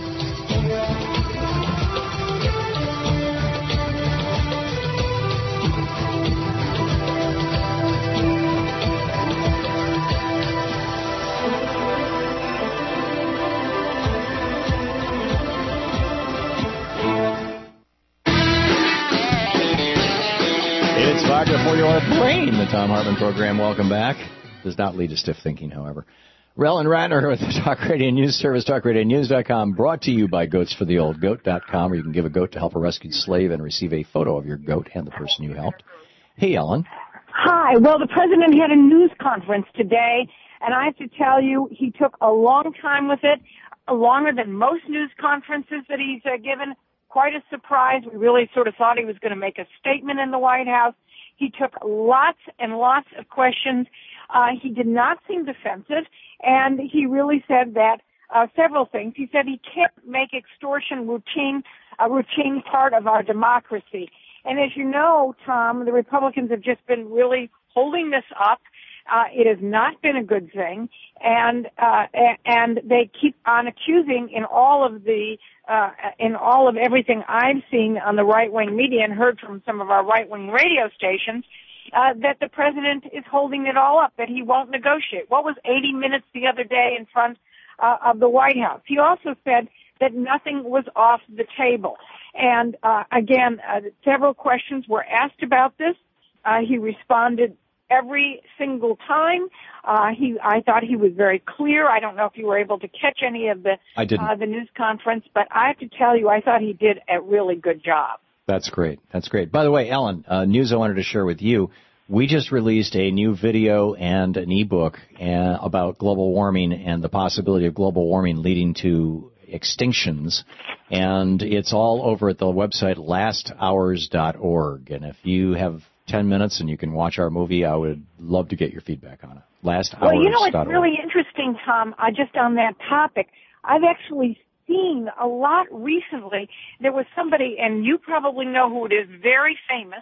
For your brain, the Tom Hartman program. Welcome back. Does not lead to stiff thinking, however. Rel and Ratner with the Talk Radio News Service, talk radio news dot com, brought to you by Goats for the Old, goat dot com, where you can give a goat to help a rescued slave and receive a photo of your goat and the person you helped. Hey, Ellen. Hi. Well, the president had a news conference today, and I have to tell you, he took a long time with it, longer than most news conferences that he's uh, given. Quite a surprise. We really sort of thought he was going to make a statement in the White House. He took lots and lots of questions. Uh, he did not seem defensive, and he really said that uh, several things. He said he can't make extortion routine a routine part of our democracy. And as you know, Tom, the Republicans have just been really holding this up. Uh, it has not been a good thing, and uh, and they keep on accusing in all of the uh, in all of everything I've seen on the right wing media and heard from some of our right wing radio stations uh, that the president is holding it all up, that he won't negotiate. What was eighty minutes the other day in front uh, of the White House? He also said that nothing was off the table, and uh, again, uh, several questions were asked about this. Uh, he responded every single time. Uh, he, I thought he was very clear. I don't know if you were able to catch any of the, I didn't. Uh, the news conference, but I have to tell you, I thought he did a really good job. That's great. That's great. By the way, Ellen, uh, news I wanted to share with you. We just released a new video and an ebook uh, about global warming and the possibility of global warming leading to extinctions. And it's all over at the website last hours dot org. And if you have ten minutes and you can watch our movie, I would love to get your feedback on it. last hours dot org. Well, you know, it's really interesting, Tom, uh, just on that topic. I've actually seen a lot recently. There was somebody, and you probably know who it is, very famous,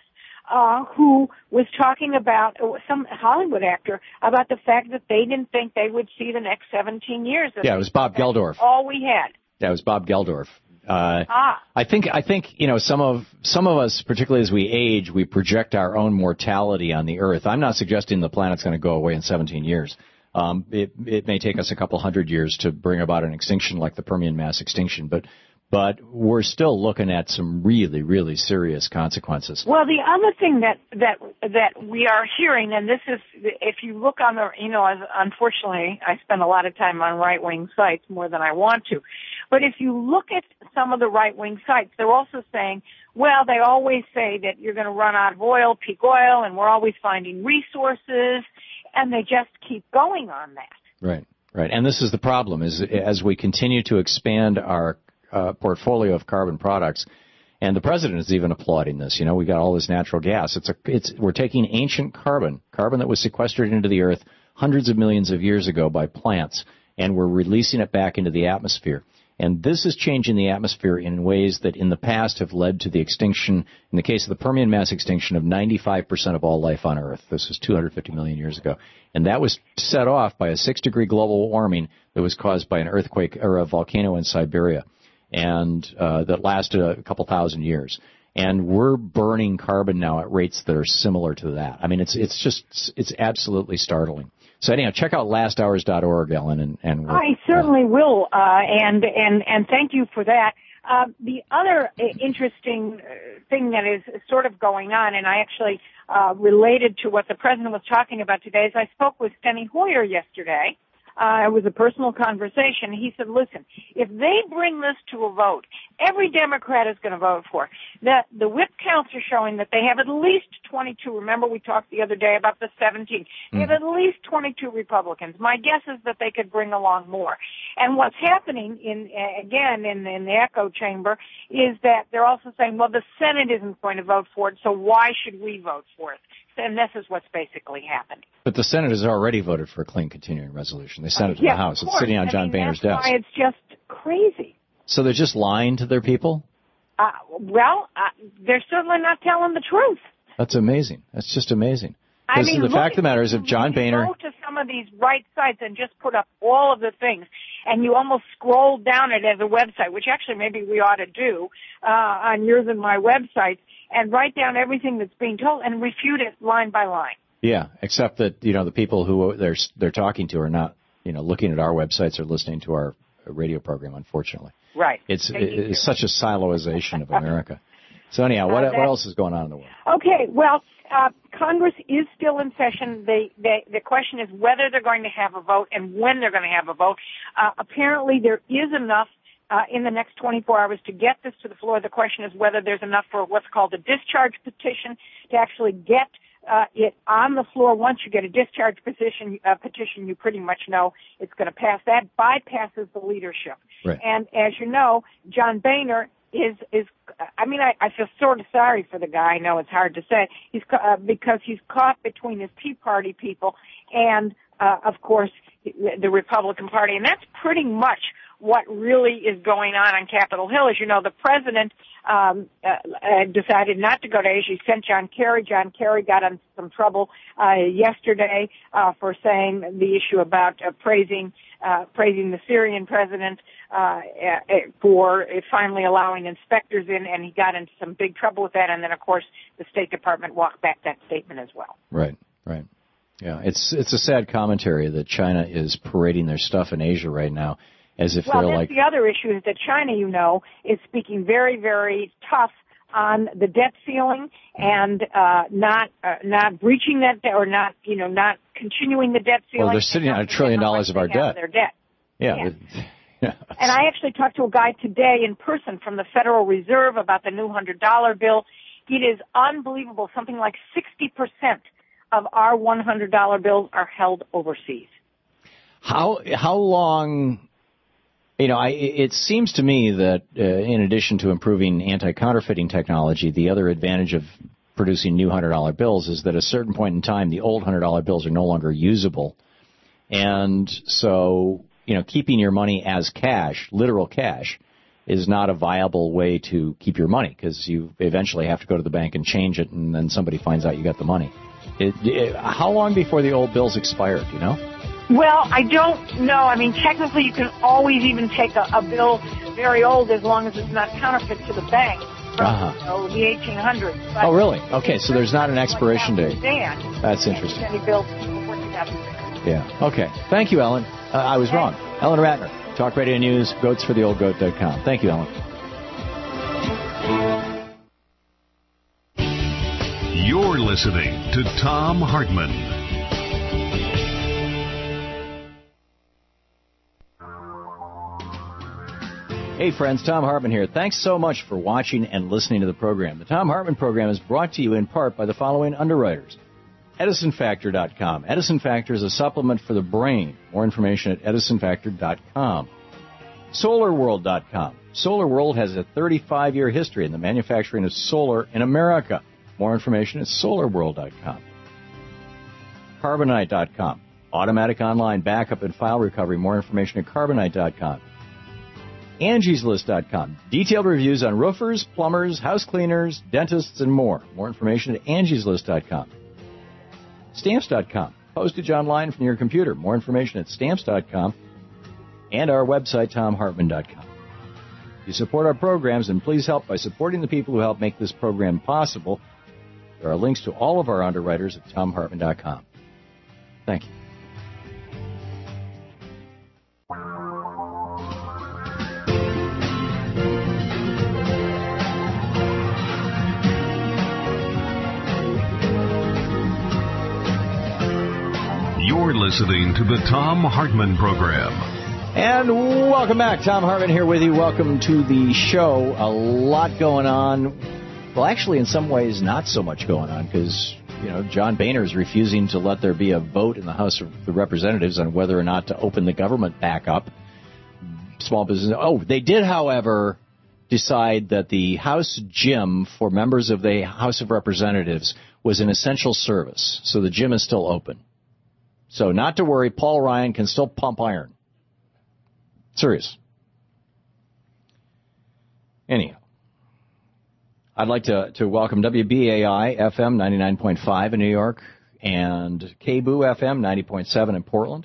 uh, who was talking about, some Hollywood actor, about the fact that they didn't think they would see the next seventeen years. Yeah, it was Bob Geldorf. All we had. Yeah, it was Bob Geldorf. Uh, ah. I think, I think, you know, some of, some of us, particularly as we age, we project our own mortality on the Earth. I'm not suggesting the planet's going to go away in seventeen years. Um, it, it may take us a couple hundred years to bring about an extinction like the Permian mass extinction, but, but we're still looking at some really, really serious consequences. Well, the other thing that, that, that we are hearing, and this is, if you look on the, you know, as, unfortunately, I spend a lot of time on right-wing sites more than I want to, but if you look at some of the right-wing sites, they're also saying, well, they always say that you're going to run out of oil, peak oil, and we're always finding resources, and they just keep going on that. Right, right. And this is the problem, is as we continue to expand our uh, portfolio of carbon products, and the president is even applauding this. You know, we got all this natural gas. It's a, it's, we're taking ancient carbon, carbon that was sequestered into the earth hundreds of millions of years ago by plants, and we're releasing it back into the atmosphere. And this is changing the atmosphere in ways that in the past have led to the extinction, in the case of the Permian mass extinction, of ninety-five percent of all life on Earth. This was two hundred fifty million years ago. And that was set off by a six-degree global warming that was caused by an earthquake or a volcano in Siberia, and uh, that lasted a couple thousand years. And we're burning carbon now at rates that are similar to that. I mean, it's it's just, it's absolutely startling. So anyhow, check out last hours dot org, Ellen, and, and we'll, I certainly uh, will, uh, and, and, and thank you for that. Uh, the other interesting thing that is sort of going on, and I actually, uh, related to what the president was talking about today, is I spoke with Steny Hoyer yesterday. Uh, it was a personal conversation. He said, listen, if they bring this to a vote, every Democrat is going to vote for it. The, the whip counts are showing that they have at least twenty-two. Remember, we talked the other day about the seventeen. They have at least twenty-two Republicans. My guess is that they could bring along more. And what's happening, in again, in, in the echo chamber, is that they're also saying, well, the Senate isn't going to vote for it, so why should we vote for it? And this is what's basically happening. But the Senate has already voted for a clean continuing resolution. They sent it to yeah, the House. It's course. sitting on I John mean, Boehner's that's desk. Why it's just crazy. So they're just lying to their people? Uh, well, uh, they're certainly not telling the truth. That's amazing. That's just amazing. I mean, the fact of the matter is, if John Boehner go to some of these right sites and just put up all of the things, and you almost scroll down it as a website, which actually maybe we ought to do uh, on yours and my websites, and write down everything that's being told and refute it line by line. Yeah, except that, you know, the people who they're they're talking to are not, you know, looking at our websites or listening to our radio program, unfortunately. Right. It's it's such a siloization of America. So anyhow, what uh, what else is going on in the world? Okay, well, uh, Congress is still in session. They, they, the question is whether they're going to have a vote and when they're going to have a vote. Uh, apparently there is enough uh, in the next twenty-four hours to get this to the floor. The question is whether there's enough for what's called a discharge petition to actually get Uh, it on the floor. Once you get a discharge petition, uh, petition, you pretty much know it's going to pass. That bypasses the leadership. Right. And as you know, John Boehner is, is, I mean, I, I feel sort of sorry for the guy. I know it's hard to say. He's, uh, because he's caught between his Tea Party people and, uh, of course, the Republican Party. And that's pretty much what really is going on on Capitol Hill. As you know, the president um, uh, uh, decided not to go to Asia. He sent John Kerry. John Kerry got in some trouble uh, yesterday uh, for saying the issue about uh, praising uh, praising the Syrian president uh, uh, for finally allowing inspectors in, and he got into some big trouble with that. And then, of course, the State Department walked back that statement as well. Right, right. Yeah, it's it's a sad commentary that China is parading their stuff in Asia right now. As if well, they're that's like the other issue is that China, you know, is speaking very, very tough on the debt ceiling and uh, not uh, not breaching that debt or not, you know, not continuing the debt ceiling. Well, they're sitting on a trillion dollars of our debt. Their debt. Yeah. Yeah. yeah. And I actually talked to a guy today in person from the Federal Reserve about the new one hundred dollar bill. It is unbelievable. Something like sixty percent of our one hundred dollar bills are held overseas. How how long? You know, I, it seems to me that uh, in addition to improving anti-counterfeiting technology, the other advantage of producing new one hundred dollar bills is that at a certain point in time, the old one hundred dollar bills are no longer usable. And so, you know, keeping your money as cash, literal cash, is not a viable way to keep your money, because you eventually have to go to the bank and change it, and then somebody finds out you got the money. It, it, how long before the old bills expire, do you know? Well, I don't know. I mean, technically you can always even take a, a bill very old as long as it's not counterfeit to the bank from Uh-huh. you know, the eighteen hundreds. But Oh, really? Okay, so there's not an expiration date. understand That's interesting. Any bills before two thousand six. Yeah. Okay. Thank you, Ellen. Uh, I was wrong. Ellen Ratner, Talk Radio News, goats for the old goat dot com. Thank you, Ellen. You're listening to Thom Hartmann. Hey friends, Thom Hartmann here. Thanks so much for watching and listening to the program. The Thom Hartmann program is brought to you in part by the following underwriters. Edison Factor dot com. Edison Factor is a supplement for the brain. More information at Edison Factor dot com. Solar World dot com. Solar World has a thirty-five year history in the manufacturing of solar in America. More information at Solar World dot com. Carbonite dot com. Automatic online backup and file recovery. More information at Carbonite dot com. Angie's List dot com. Detailed reviews on roofers, plumbers, house cleaners, dentists, and more. More information at Angie's List dot com. Stamps dot com. Postage online from your computer. More information at Stamps dot com. And our website, Thom Hartmann dot com. If you support our programs, and please help by supporting the people who help make this program possible. There are links to all of our underwriters at Thom Hartmann dot com. Thank you. You're listening to the Thom Hartmann Program. And welcome back. Thom Hartmann here with you. Welcome to the show. A lot going on. Well, actually, in some ways, not so much going on, because, you know, John Boehner is refusing to let there be a vote in the House of the Representatives on whether or not to open the government back up. Small business. Oh, they did, however, decide that the House gym for members of the House of Representatives was an essential service. So the gym is still open. So not to worry, Paul Ryan can still pump iron. Serious. Anyhow, I'd like to, to welcome W B A I F M ninety-nine point five in New York and K B O O F M ninety point seven in Portland.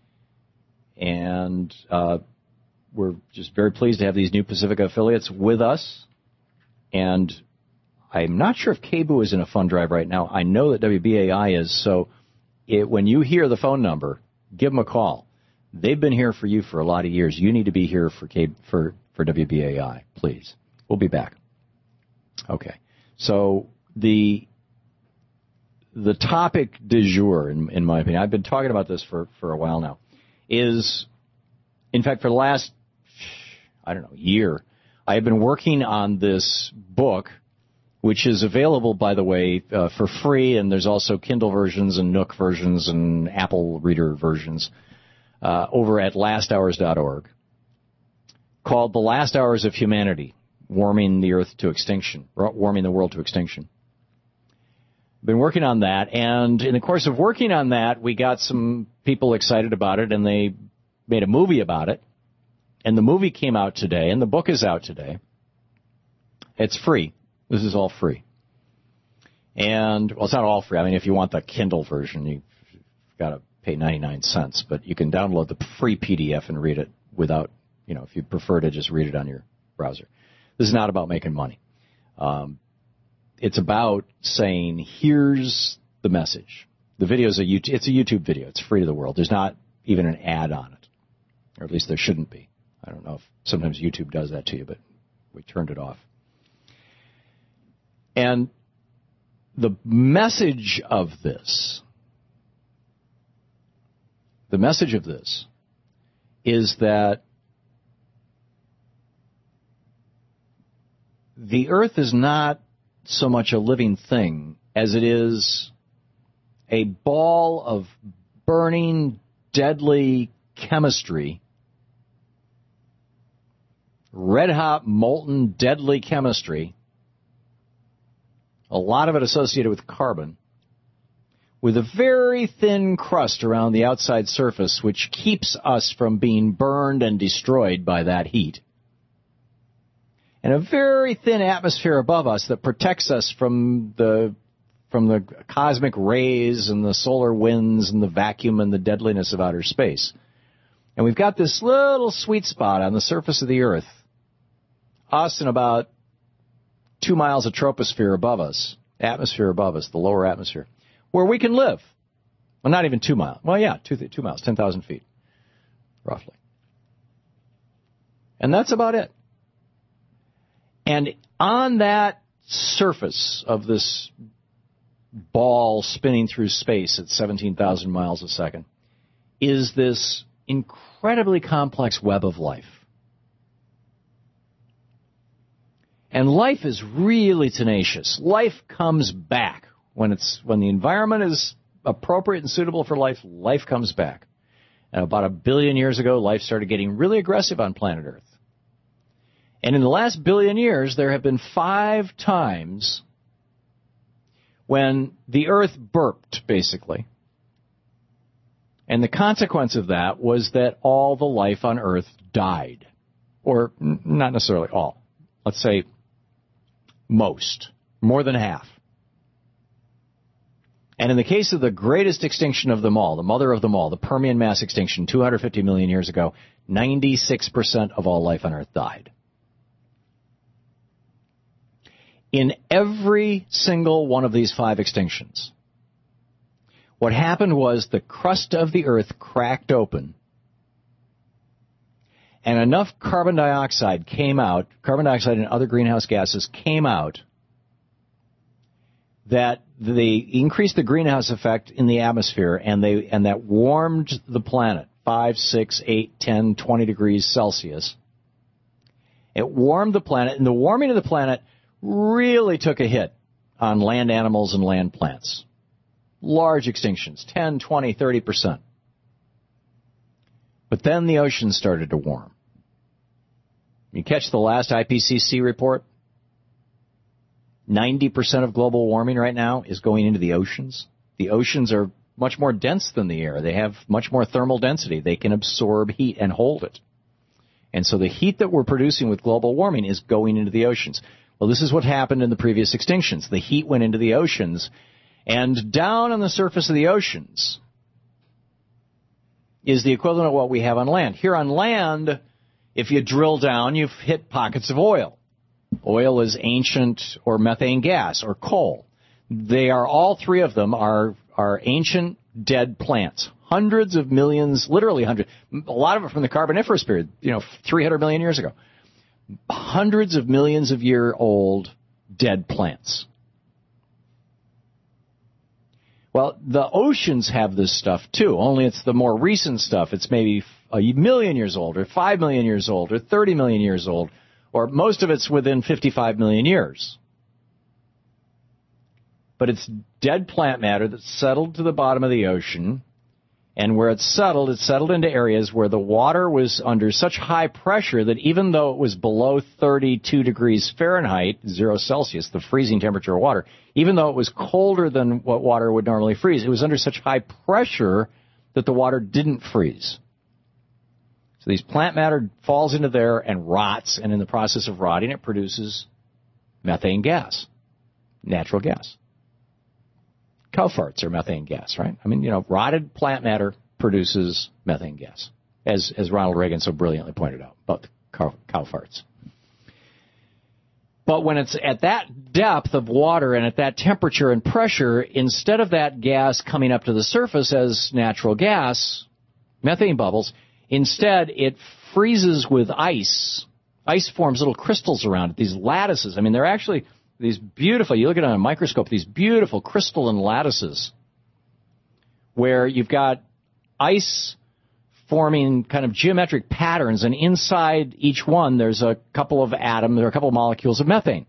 And uh, we're just very pleased to have these new Pacifica affiliates with us. And I'm not sure if K B O O is in a fund drive right now. I know that W B A I is, so it, when you hear the phone number, give them a call. They've been here for you for a lot of years. You need to be here for K, for, for W B A I, please. We'll be back. Okay. So the the topic du jour, in, in my opinion, I've been talking about this for, for a while now, is, in fact, for the last, I don't know, year, I have been working on this book, which is available, by the way, uh, for free, and there's also Kindle versions and Nook versions and Apple Reader versions uh, over at last hours dot org, called The Last Hours of Humanity, Warming the Earth to Extinction, Warming the World to Extinction. Been working on that, and in the course of working on that, we got some people excited about it, and they made a movie about it, and the movie came out today, and the book is out today. It's free. This is all free. And, well, it's not all free. I mean, if you want the Kindle version, you've got to pay ninety-nine cents, but you can download the free P D F and read it without, you know, if you prefer to just read it on your browser. This is not about making money. Um, it's about saying, here's the message. The video is a YouTube, it's a YouTube video. It's free to the world. There's not even an ad on it, or at least there shouldn't be. I don't know if sometimes YouTube does that to you, but we turned it off. And the message of this, the message of this is that the earth is not so much a living thing as it is a ball of burning, deadly chemistry, red-hot, molten, deadly chemistry, a lot of it associated with carbon, with a very thin crust around the outside surface which keeps us from being burned and destroyed by that heat. and a very thin atmosphere above us that protects us from the from the cosmic rays and the solar winds and the vacuum and the deadliness of outer space. And we've got this little sweet spot on the surface of the Earth, us and about two miles of troposphere above us, atmosphere above us, the lower atmosphere, where we can live. Well, not even two miles. Well, yeah, two, two miles, ten thousand feet, roughly. And that's about it. And on that surface of this ball spinning through space at seventeen thousand miles a second is this incredibly complex web of life. And life is really tenacious. Life comes back. When it's when the environment is appropriate and suitable for life, life comes back. And about a billion years ago, life started getting really aggressive on planet Earth. And in the last billion years, there have been five times when the Earth burped, basically. And the consequence of that was that all the life on Earth died. Or n- not necessarily all. Let's say most. More than half. And in the case of the greatest extinction of them all, the mother of them all, the Permian mass extinction two hundred fifty million years ago, ninety-six percent of all life on Earth died. In every single one of these five extinctions, what happened was the crust of the Earth cracked open, and enough carbon dioxide came out, carbon dioxide and other greenhouse gases came out, that they increased the greenhouse effect in the atmosphere, and they and that warmed the planet five, six, eight, ten, twenty degrees Celsius. It warmed the planet, and the warming of the planet really took a hit on land animals and land plants. Large extinctions, ten, twenty, thirty percent. But then the oceans started to warm. You catch the last I P C C report? ninety percent of global warming right now is going into the oceans. The oceans are much more dense than the air. They have much more thermal density. They can absorb heat and hold it. And so the heat that we're producing with global warming is going into the oceans. Well, this is what happened in the previous extinctions. The heat went into the oceans, and down on the surface of the oceans is the equivalent of what we have on land. Here on land, if you drill down, you've hit pockets of oil. Oil is ancient or methane gas or coal. They are, all three of them are, are ancient dead plants. Hundreds of millions, literally hundreds, a lot of it from the Carboniferous period, you know, three hundred million years ago. Hundreds of millions of year old dead plants. Well, the oceans have this stuff too, only it's the more recent stuff. It's maybe a million years old, or five million years old, or thirty million years old, or most of it's within fifty-five million years. But it's dead plant matter that's settled to the bottom of the ocean, and where it's settled, it's settled into areas where the water was under such high pressure that even though it was below thirty-two degrees Fahrenheit, zero Celsius, the freezing temperature of water, even though it was colder than what water would normally freeze, it was under such high pressure that the water didn't freeze. So these plant matter falls into there and rots, and in the process of rotting, it produces methane gas, natural gas. Cow farts are methane gas, right? I mean, you know, rotted plant matter produces methane gas, as as Ronald Reagan so brilliantly pointed out about the cow, cow farts. But when it's at that depth of water and at that temperature and pressure, instead of that gas coming up to the surface as natural gas, methane bubbles, instead it freezes with ice. Ice forms little crystals around it, these lattices. I mean, they're actually these beautiful, you look at it on a microscope, these beautiful crystalline lattices where you've got ice forming kind of geometric patterns, and inside each one there's a couple of atoms, there are a couple of molecules of methane.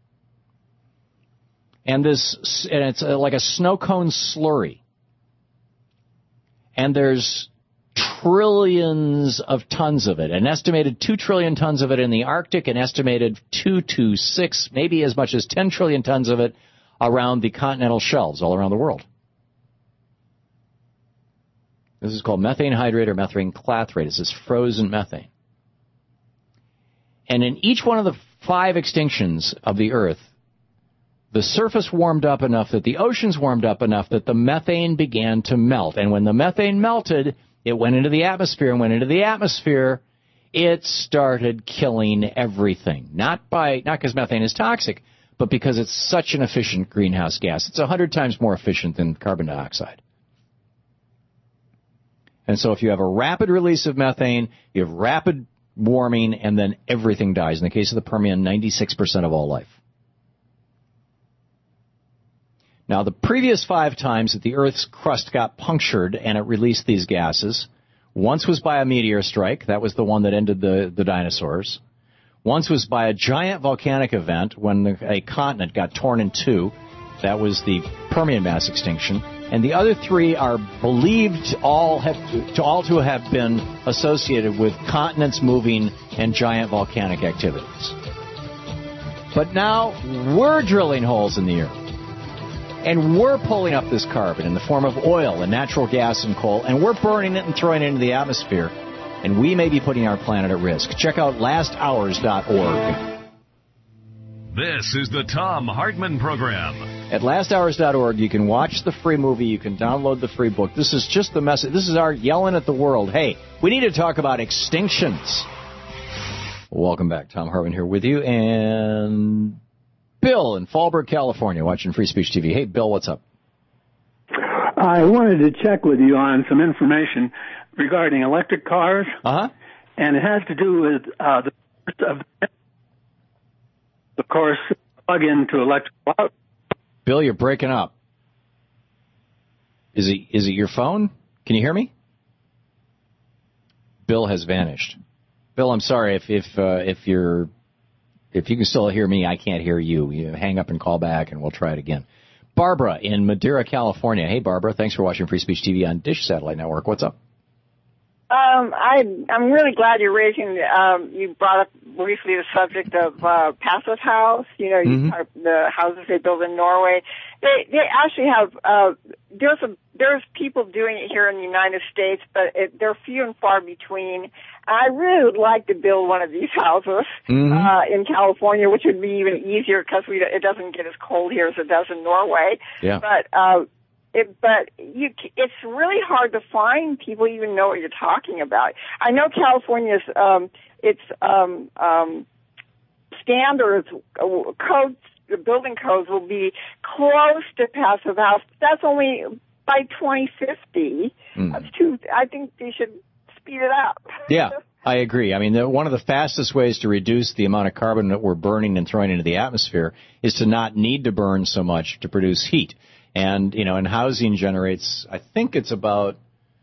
And this, and it's like a snow cone slurry. And there's trillions of tons of it, an estimated two trillion tons of it in the Arctic, an estimated two to six, maybe as much as ten trillion tons of it around the continental shelves all around the world. This is called methane hydrate or methane clathrate. It's this frozen methane. And in each one of the five extinctions of the Earth, the surface warmed up enough that the oceans warmed up enough that the methane began to melt. And when the methane melted, it went into the atmosphere, and went into the atmosphere, it started killing everything. Not by not because methane is toxic, but because it's such an efficient greenhouse gas. It's a hundred times more efficient than carbon dioxide. And so if you have a rapid release of methane, you have rapid warming, and then everything dies. In the case of the Permian, ninety-six percent of all life. Now, the previous five times that the Earth's crust got punctured and it released these gases, once was by a meteor strike. That was the one that ended the, the dinosaurs. Once was by a giant volcanic event when a continent got torn in two. That was the Permian mass extinction. And the other three are believed all have, to all to have been associated with continents moving and giant volcanic activities. But now we're drilling holes in the Earth. And we're pulling up this carbon in the form of oil and natural gas and coal, and we're burning it and throwing it into the atmosphere. And we may be putting our planet at risk. Check out last hours dot org. This is the Thom Hartmann Program. At last hours dot org, you can watch the free movie. You can download the free book. This is just the message. This is our yelling at the world. Hey, we need to talk about extinctions. Welcome back. Thom Hartmann here with you. And Bill in Fallbrook, California, watching Free Speech T V. Hey, Bill, what's up? I wanted to check with you on some information regarding electric cars. Uh-huh. And it has to do with uh, the, of, of course, plug into electric cars. Bill, you're breaking up. Is it is it your phone? Can you hear me? Bill has vanished. Bill, I'm sorry if if uh, if you're if you can still hear me, I can't hear you. You hang up and call back, and we'll try it again. Barbara in Madera, California. Hey, Barbara, thanks for watching Free Speech T V on Dish Satellite Network. What's up? Um, I, I'm really glad you're raising, um, you brought up briefly the subject of, uh, Passive House, you know, mm-hmm. you, the houses they build in Norway. They, they actually have, uh, there's a, there's people doing it here in the United States, but it, they're few and far between. I really would like to build one of these houses, mm-hmm. uh, in California, which would be even easier because we, it doesn't get as cold here as it does in Norway. Yeah. But, uh, It, but you, it's really hard to find people who even know what you're talking about. I know California's, um, its, um, um, standards, uh, codes, the building codes will be close to Passive House. That's only by twenty fifty. Mm. That's too, I think they should speed it up. Yeah, I agree. I mean, the, one of the fastest ways to reduce the amount of carbon that we're burning and throwing into the atmosphere is to not need to burn so much to produce heat. And, you know, and housing generates, I think it's about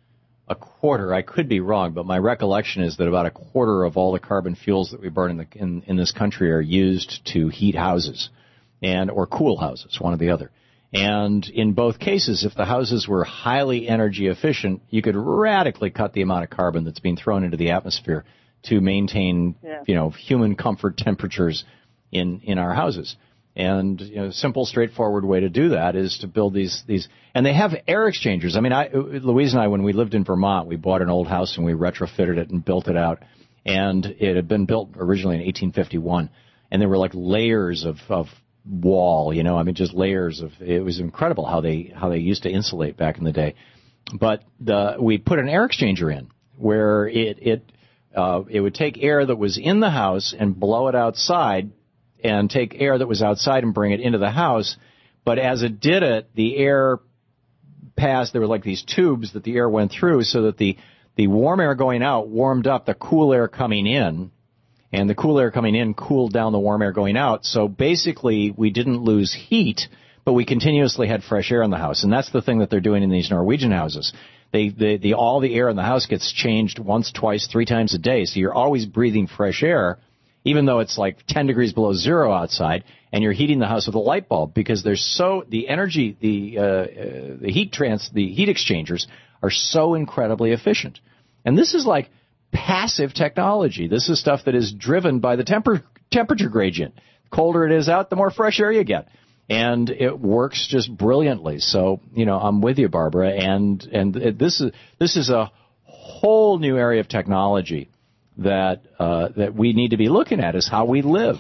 a quarter. I could be wrong, but my recollection is that about a quarter of all the carbon fuels that we burn in, the, in, in this country are used to heat houses and or cool houses, one or the other. And in both cases, if the houses were highly energy efficient, you could radically cut the amount of carbon that's being thrown into the atmosphere to maintain, yeah. you know, human comfort temperatures in, in our houses. And, you know, simple, straightforward way to do that is to build these, these, and they have air exchangers. I mean, I, Louise and I, when we lived in Vermont, we bought an old house and we retrofitted it and built it out. And it had been built originally in eighteen fifty-one. And there were like layers of, of wall, you know, I mean, just layers of, it was incredible how they, how they used to insulate back in the day. But the, we put an air exchanger in where it, it, uh, it would take air that was in the house and blow it outside and take air that was outside and bring it into the house. But as it did it, the air passed, there were like these tubes that the air went through so that the, the warm air going out warmed up the cool air coming in, and the cool air coming in cooled down the warm air going out. So basically, we didn't lose heat, but we continuously had fresh air in the house. And that's the thing that they're doing in these Norwegian houses. They, they, the, all the air in the house gets changed once, twice, three times a day. So you're always breathing fresh air, even though it's like ten degrees below zero outside, and you're heating the house with a light bulb because there's so the energy, the uh, uh, the heat trans, the heat exchangers are so incredibly efficient. And this is like passive technology. This is stuff that is driven by the temper, temperature gradient. The colder it is out, the more fresh air you get, and it works just brilliantly. So, you know, I'm with you, Barbara, and and this is this is a whole new area of technology that uh, that we need to be looking at is how we live.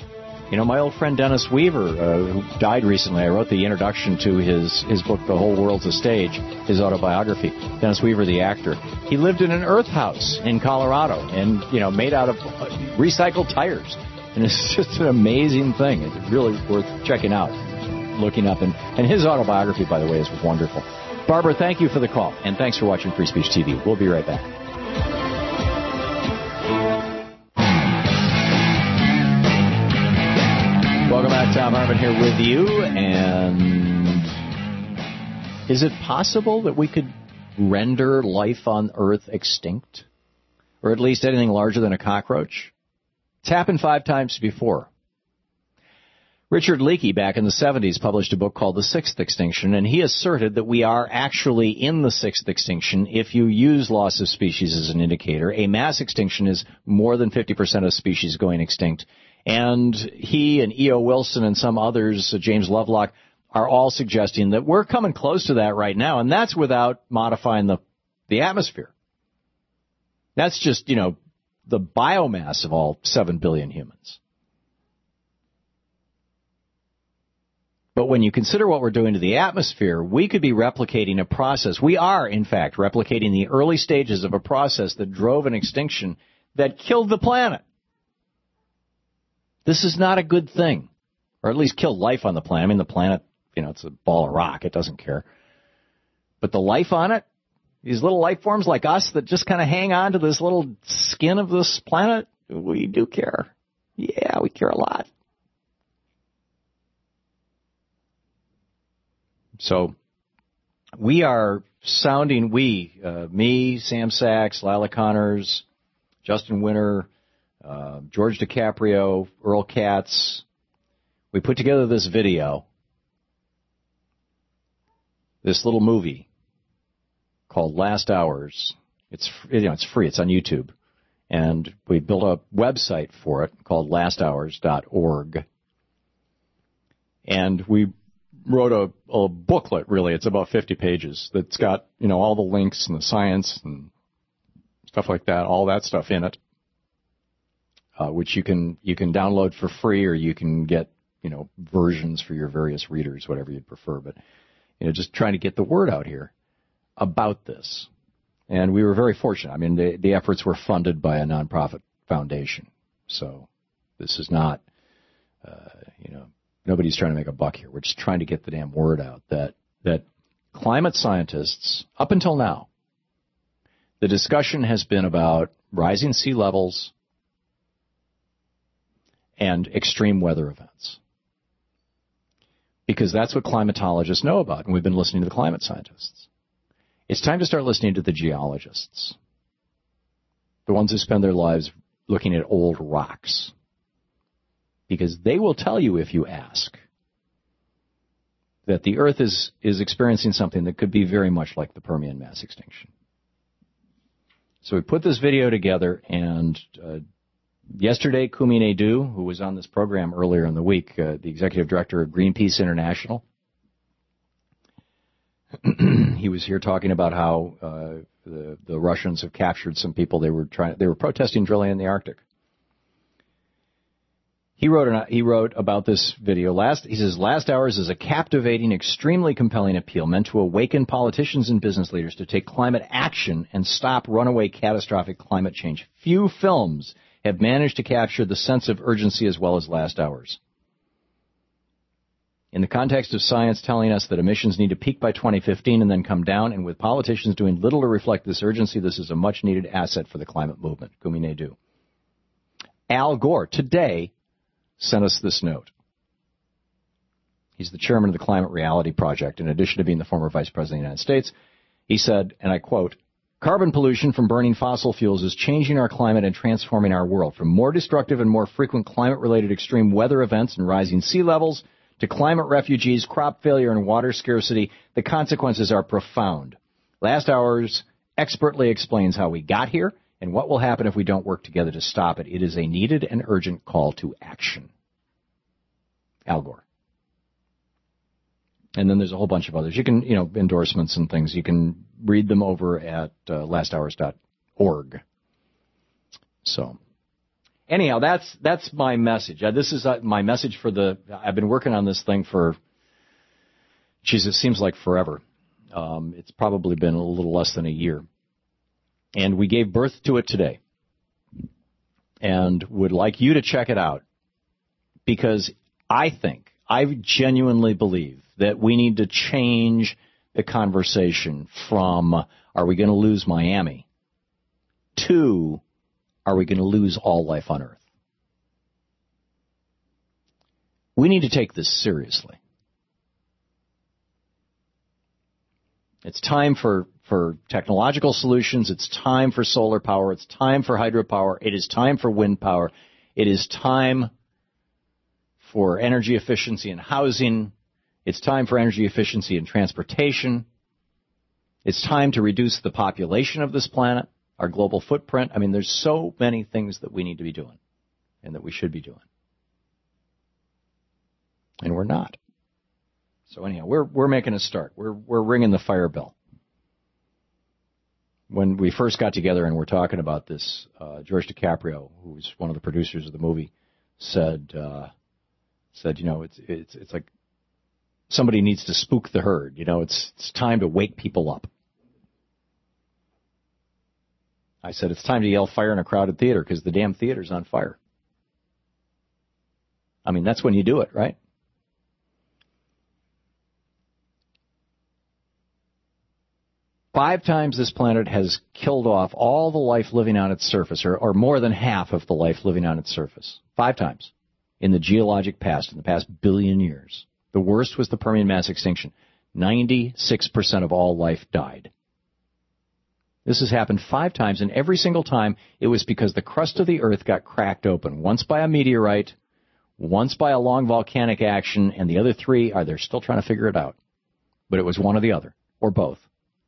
You know, my old friend Dennis Weaver, uh, who died recently, I wrote the introduction to his, his book, The Whole World's a Stage, his autobiography. Dennis Weaver, the actor. He lived in an earth house in Colorado and, you know, made out of recycled tires. And it's just an amazing thing. It's really worth checking out, looking up. And, and his autobiography, by the way, is wonderful. Barbara, thank you for the call, and thanks for watching Free Speech T V. We'll be right back. Welcome back. Tom Hartman here with you. And is it possible that we could render life on Earth extinct? Or at least anything larger than a cockroach? It's happened five times before. Richard Leakey, back in the seventies, published a book called The Sixth Extinction, and he asserted that we are actually in the sixth extinction if you use loss of species as an indicator. A mass extinction is more than fifty percent of species going extinct. And he and E O. Wilson and some others, uh, James Lovelock, are all suggesting that we're coming close to that right now, and that's without modifying the, the atmosphere. That's just, you know, the biomass of all seven billion humans. But when you consider what we're doing to the atmosphere, we could be replicating a process. We are, in fact, replicating the early stages of a process that drove an extinction that killed the planet. This is not a good thing, or at least killed life on the planet. I mean, the planet, you know, it's a ball of rock. It doesn't care. But the life on it, these little life forms like us that just kind of hang on to this little skin of this planet, we do care. Yeah, we care a lot. So we are sounding, we, uh, me, Sam Sachs, Lila Connors, Justin Winter, uh, George DiCaprio, Earl Katz. We put together this video, this little movie called Last Hours. It's, you know, it's free. It's on YouTube. And we built a website for it called last hours dot org. And we wrote a, a booklet, really. It's about fifty pages that's got, you know, all the links and the science and stuff like that, all that stuff in it, uh, which you can you can download for free, or you can get, you know, versions for your various readers, whatever you'd prefer. But, you know, just trying to get the word out here about this. And we were very fortunate. I mean, the, the efforts were funded by a nonprofit foundation. So this is not, uh, you know, nobody's trying to make a buck here. We're just trying to get the damn word out that, that climate scientists, up until now, the discussion has been about rising sea levels and extreme weather events. Because that's what climatologists know about, and we've been listening to the climate scientists. It's time to start listening to the geologists, the ones who spend their lives looking at old rocks, because they will tell you, if you ask, that the Earth is, is experiencing something that could be very much like the Permian mass extinction. So we put this video together, and uh, yesterday, Kumi Naidoo, who was on this program earlier in the week, uh, the executive director of Greenpeace International, he was here talking about how uh, the, the Russians have captured some people. They were trying. They were protesting drilling in the Arctic. He wrote. An, he wrote about this video. Last he says, "Last Hours is a captivating, extremely compelling appeal meant to awaken politicians and business leaders to take climate action and stop runaway catastrophic climate change. Few films have managed to capture the sense of urgency as well as Last Hours. In the context of science telling us that emissions need to peak by twenty fifteen and then come down, and with politicians doing little to reflect this urgency, this is a much-needed asset for the climate movement." Kumi Naidoo. Al Gore, today, sent us this note. He's the chairman of the Climate Reality Project. In addition to being the former vice president of the United States, he said, and I quote, "Carbon pollution from burning fossil fuels is changing our climate and transforming our world. From more destructive and more frequent climate-related extreme weather events and rising sea levels to climate refugees, crop failure, and water scarcity, the consequences are profound. Last Hours expertly explains how we got here and what will happen if we don't work together to stop it. It is a needed and urgent call to action." Al Gore. And then there's a whole bunch of others. You can, you know, endorsements and things. You can read them over at uh, last hours dot org. So, anyhow, that's that's my message. Uh, this is uh, my message for the. I've been working on this thing for. Geez, it seems like forever. Um, it's probably been a little less than a year, and we gave birth to it today, and would like you to check it out, because I think I genuinely believe that we need to change the conversation from "Are we going to lose Miami?" to "Are we going to lose all life on Earth?" We need to take this seriously. It's time for, for technological solutions. It's time for solar power. It's time for hydropower. It is time for wind power. It is time for energy efficiency in housing. It's time for energy efficiency in transportation. It's time to reduce the population of this planet, our global footprint. I mean, there's so many things that we need to be doing and that we should be doing. And we're not. So anyhow, we're we're making a start. We're we're ringing the fire bell. When we first got together and we're talking about this, uh, George DiCaprio, who was one of the producers of the movie, said uh, said, you know, it's it's it's like somebody needs to spook the herd. You know, it's it's time to wake people up. I said it's time to yell fire in a crowded theater because the damn theater's on fire. I mean, that's when you do it, right? Five times this planet has killed off all the life living on its surface, or, or more than half of the life living on its surface. Five times in the geologic past, in the past billion years. The worst was the Permian mass extinction. ninety-six percent of all life died. This has happened five times, and every single time it was because the crust of the Earth got cracked open, once by a meteorite, once by a long volcanic action, and the other three are they're still trying to figure it out. But it was one or the other, or both.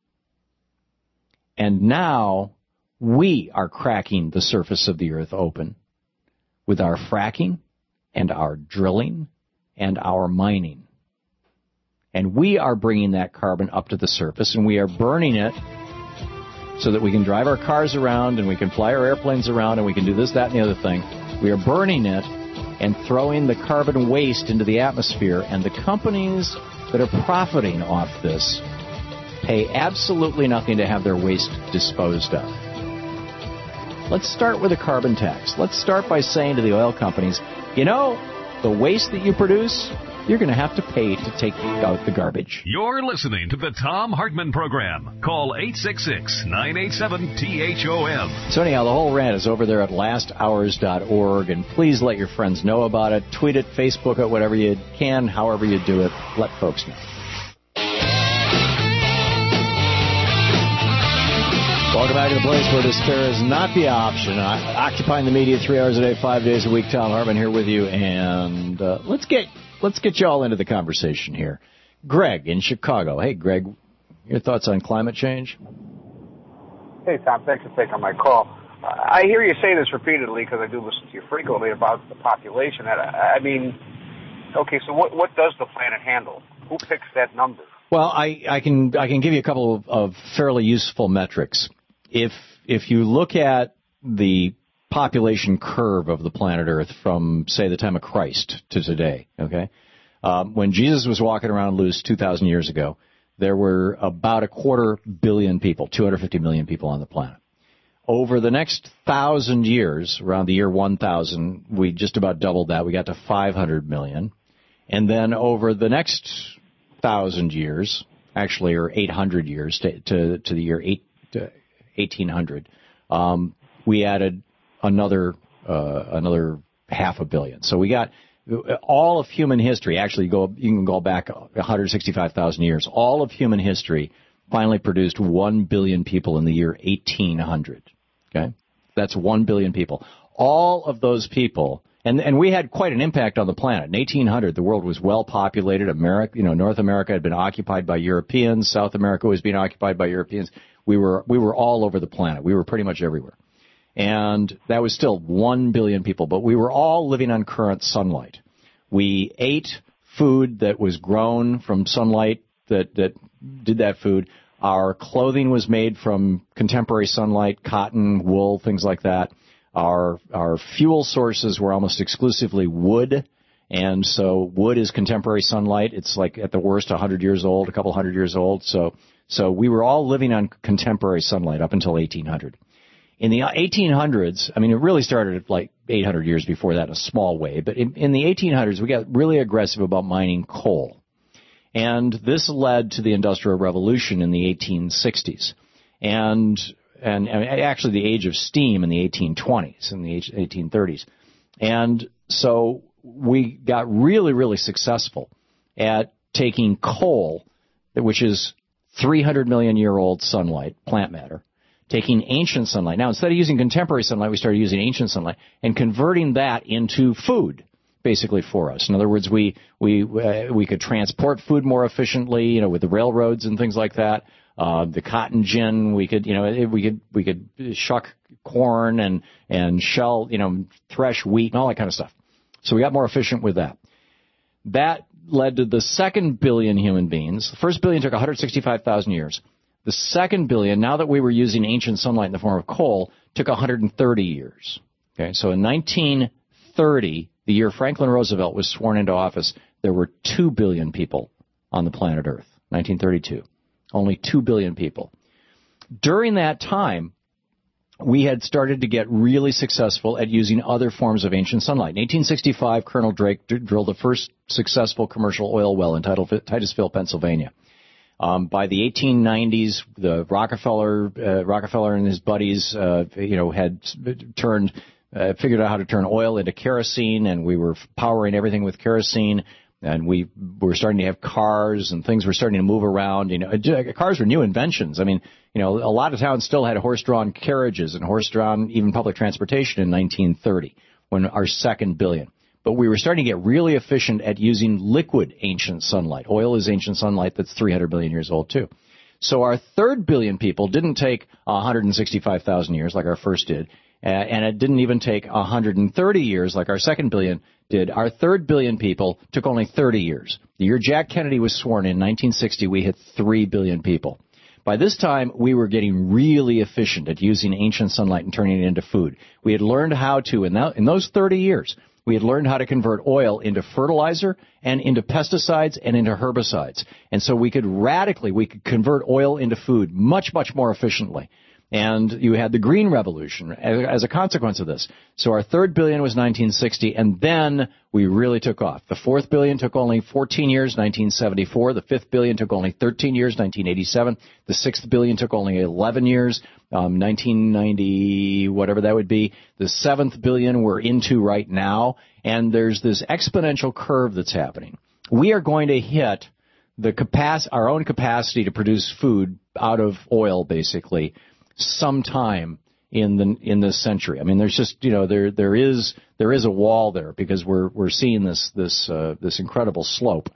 And now we are cracking the surface of the Earth open with our fracking and our drilling and our mining. And we are bringing that carbon up to the surface, and we are burning it so that we can drive our cars around and we can fly our airplanes around and we can do this, that, and the other thing. We are burning it and throwing the carbon waste into the atmosphere, and the companies that are profiting off this pay absolutely nothing to have their waste disposed of. Let's start with a carbon tax. Let's start by saying to the oil companies, you know, the waste that you produce, you're going to have to pay to take out the garbage. You're listening to the Thom Hartmann Program. Call eight six six, nine eight seven, T H O M. So anyhow, the whole rant is over there at last hours dot org, and please let your friends know about it. Tweet it, Facebook it, whatever you can, however you do it. Let folks know. Welcome back to the place where despair is not the option. Occupying the media three hours a day, five days a week. Thom Hartmann here with you, and uh, let's get let's get you all into the conversation here. Greg in Chicago. Hey, Greg, your thoughts on climate change? Hey, Tom. Thanks for taking my call. Uh, I hear you say this repeatedly because I do listen to you frequently about the population. I, I mean, okay, so what what does the planet handle? Who picks that number? Well, I, I can I can give you a couple of, of fairly useful metrics. If if you look at the population curve of the planet Earth from, say, the time of Christ to today, okay, um, when Jesus was walking around loose two thousand years ago, there were about a quarter billion people, two hundred fifty million people on the planet. Over the next thousand years, around the year one thousand, we just about doubled that. We got to five hundred million. And then over the next thousand years, actually, or eight hundred years to to, to the year eight, to eighteen hundred, um, we added another uh, another half a billion. So we got all of human history. Actually, you go you can go back one hundred sixty-five thousand years. All of human history finally produced one billion people in the year eighteen hundred. Okay, that's one billion people. All of those people. And and we had quite an impact on the planet. In eighteen hundred, the world was well populated. America, you know, North America had been occupied by Europeans. South America was being occupied by Europeans. We were we were all over the planet. We were pretty much everywhere. And that was still one billion people, but we were all living on current sunlight. We ate food that was grown from sunlight that that did that food. Our clothing was made from contemporary sunlight, cotton, wool, things like that. Our our fuel sources were almost exclusively wood, and so wood is contemporary sunlight. It's like at the worst one hundred years old, a couple hundred years old. So so we were all living on contemporary sunlight up until eighteen hundred. In the eighteen hundreds, I mean, it really started like eight hundred years before that in a small way, but in, in the eighteen hundreds, we got really aggressive about mining coal. And this led to the Industrial Revolution in the eighteen sixties. And, and, and actually the age of steam in the eighteen twenties, in the eighteen thirties. And so we got really, really successful at taking coal, which is three hundred million year old sunlight, plant matter, taking ancient sunlight. Now, instead of using contemporary sunlight, we started using ancient sunlight and converting that into food, basically, for us. In other words, we we uh, we could transport food more efficiently, you know, with the railroads and things like that. Uh, the cotton gin, we could, you know, we could we could shuck corn and and shell, you know, thresh wheat and all that kind of stuff. So we got more efficient with that. That led to the second billion human beings. The first billion took one hundred sixty-five thousand years. The second billion, now that we were using ancient sunlight in the form of coal, took one hundred thirty years. Okay, so in nineteen thirty, the year Franklin Roosevelt was sworn into office, there were two billion people on the planet Earth. nineteen thirty-two. Only two billion people. During that time, we had started to get really successful at using other forms of ancient sunlight. In eighteen sixty-five, Colonel Drake d- drilled the first successful commercial oil well in Titusville, Pennsylvania. Um, by the eighteen nineties, the Rockefeller, uh, Rockefeller and his buddies, uh, you know, had turned, uh, figured out how to turn oil into kerosene, and we were powering everything with kerosene. And we were starting to have cars, and things were starting to move around. You know, cars were new inventions. I mean, you know, a lot of towns still had horse-drawn carriages and horse-drawn even public transportation in nineteen thirty, when our second billion. But we were starting to get really efficient at using liquid ancient sunlight. Oil is ancient sunlight that's three hundred billion years old, too. So our third billion people didn't take one hundred sixty-five thousand years like our first did, uh, and it didn't even take one hundred thirty years like our second billion did. Our third billion people took only thirty years. The year Jack Kennedy was sworn in, nineteen sixty, we hit three billion people. By this time, we were getting really efficient at using ancient sunlight and turning it into food. We had learned how to, in, that, in those thirty years, we had learned how to convert oil into fertilizer and into pesticides and into herbicides. And so we could radically, we could convert oil into food much, much more efficiently. And you had the Green Revolution as a consequence of this. So our third billion was nineteen sixty, and then we really took off. The fourth billion took only fourteen years, nineteen seventy-four. The fifth billion took only thirteen years, nineteen eighty-seven. The sixth billion took only eleven years, um, nineteen ninety, whatever that would be. The seventh billion we're into right now, and there's this exponential curve that's happening. We are going to hit the capac- our own capacity to produce food out of oil, basically, sometime in the in this century. I mean, there's just, you know, there there is there is a wall there because we're we're seeing this this uh, this incredible slope.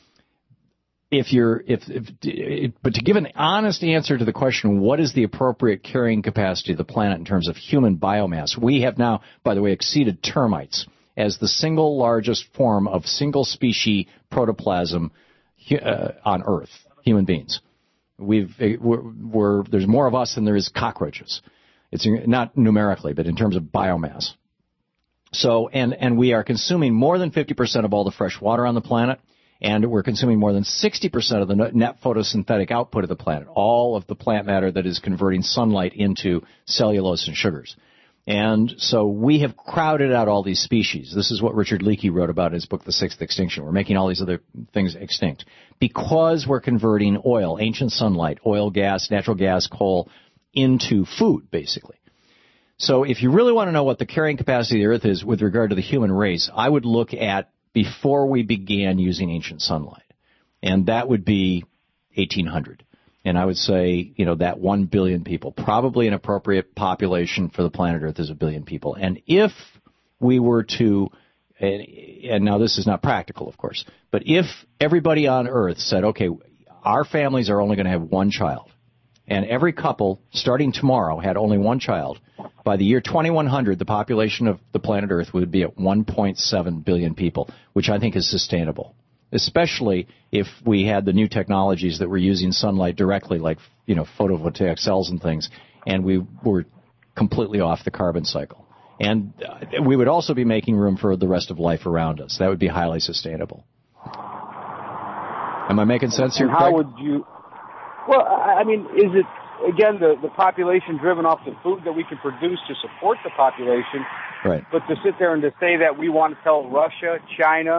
If you're if, if but to give an honest answer to the question, what is the appropriate carrying capacity of the planet in terms of human biomass? We have now, by the way, exceeded termites as the single largest form of single species protoplasm uh, on Earth, human beings. We've we're, we're there's more of us than there is cockroaches. It's not numerically, but in terms of biomass. So and and we are consuming more than fifty percent of all the fresh water on the planet, and we're consuming more than sixty percent of the net photosynthetic output of the planet, all of the plant matter that is converting sunlight into cellulose and sugars. And so we have crowded out all these species. This is what Richard Leakey wrote about in his book, The Sixth Extinction. We're making all these other things extinct because we're converting oil, ancient sunlight, oil, gas, natural gas, coal, into food, basically. So if you really want to know what the carrying capacity of the Earth is with regard to the human race, I would look at before we began using ancient sunlight. And that would be eighteen hundred. And I would say, you know, that one billion people, probably an appropriate population for the planet Earth is a billion people. And if we were to, and now this is not practical, of course, but if everybody on Earth said, okay, our families are only going to have one child, and every couple, starting tomorrow, had only one child, by the year twenty-one hundred, the population of the planet Earth would be at one point seven billion people, which I think is sustainable. Especially if we had the new technologies that were using sunlight directly, like, you know, photovoltaic cells and things, and we were completely off the carbon cycle. And uh, we would also be making room for the rest of life around us. That would be highly sustainable. Am I making sense here, And how Craig? would you... Well, I I mean, is it, again, the, the population driven off the food that we can produce to support the population? Right. But to sit there and to say that we want to tell Russia, China,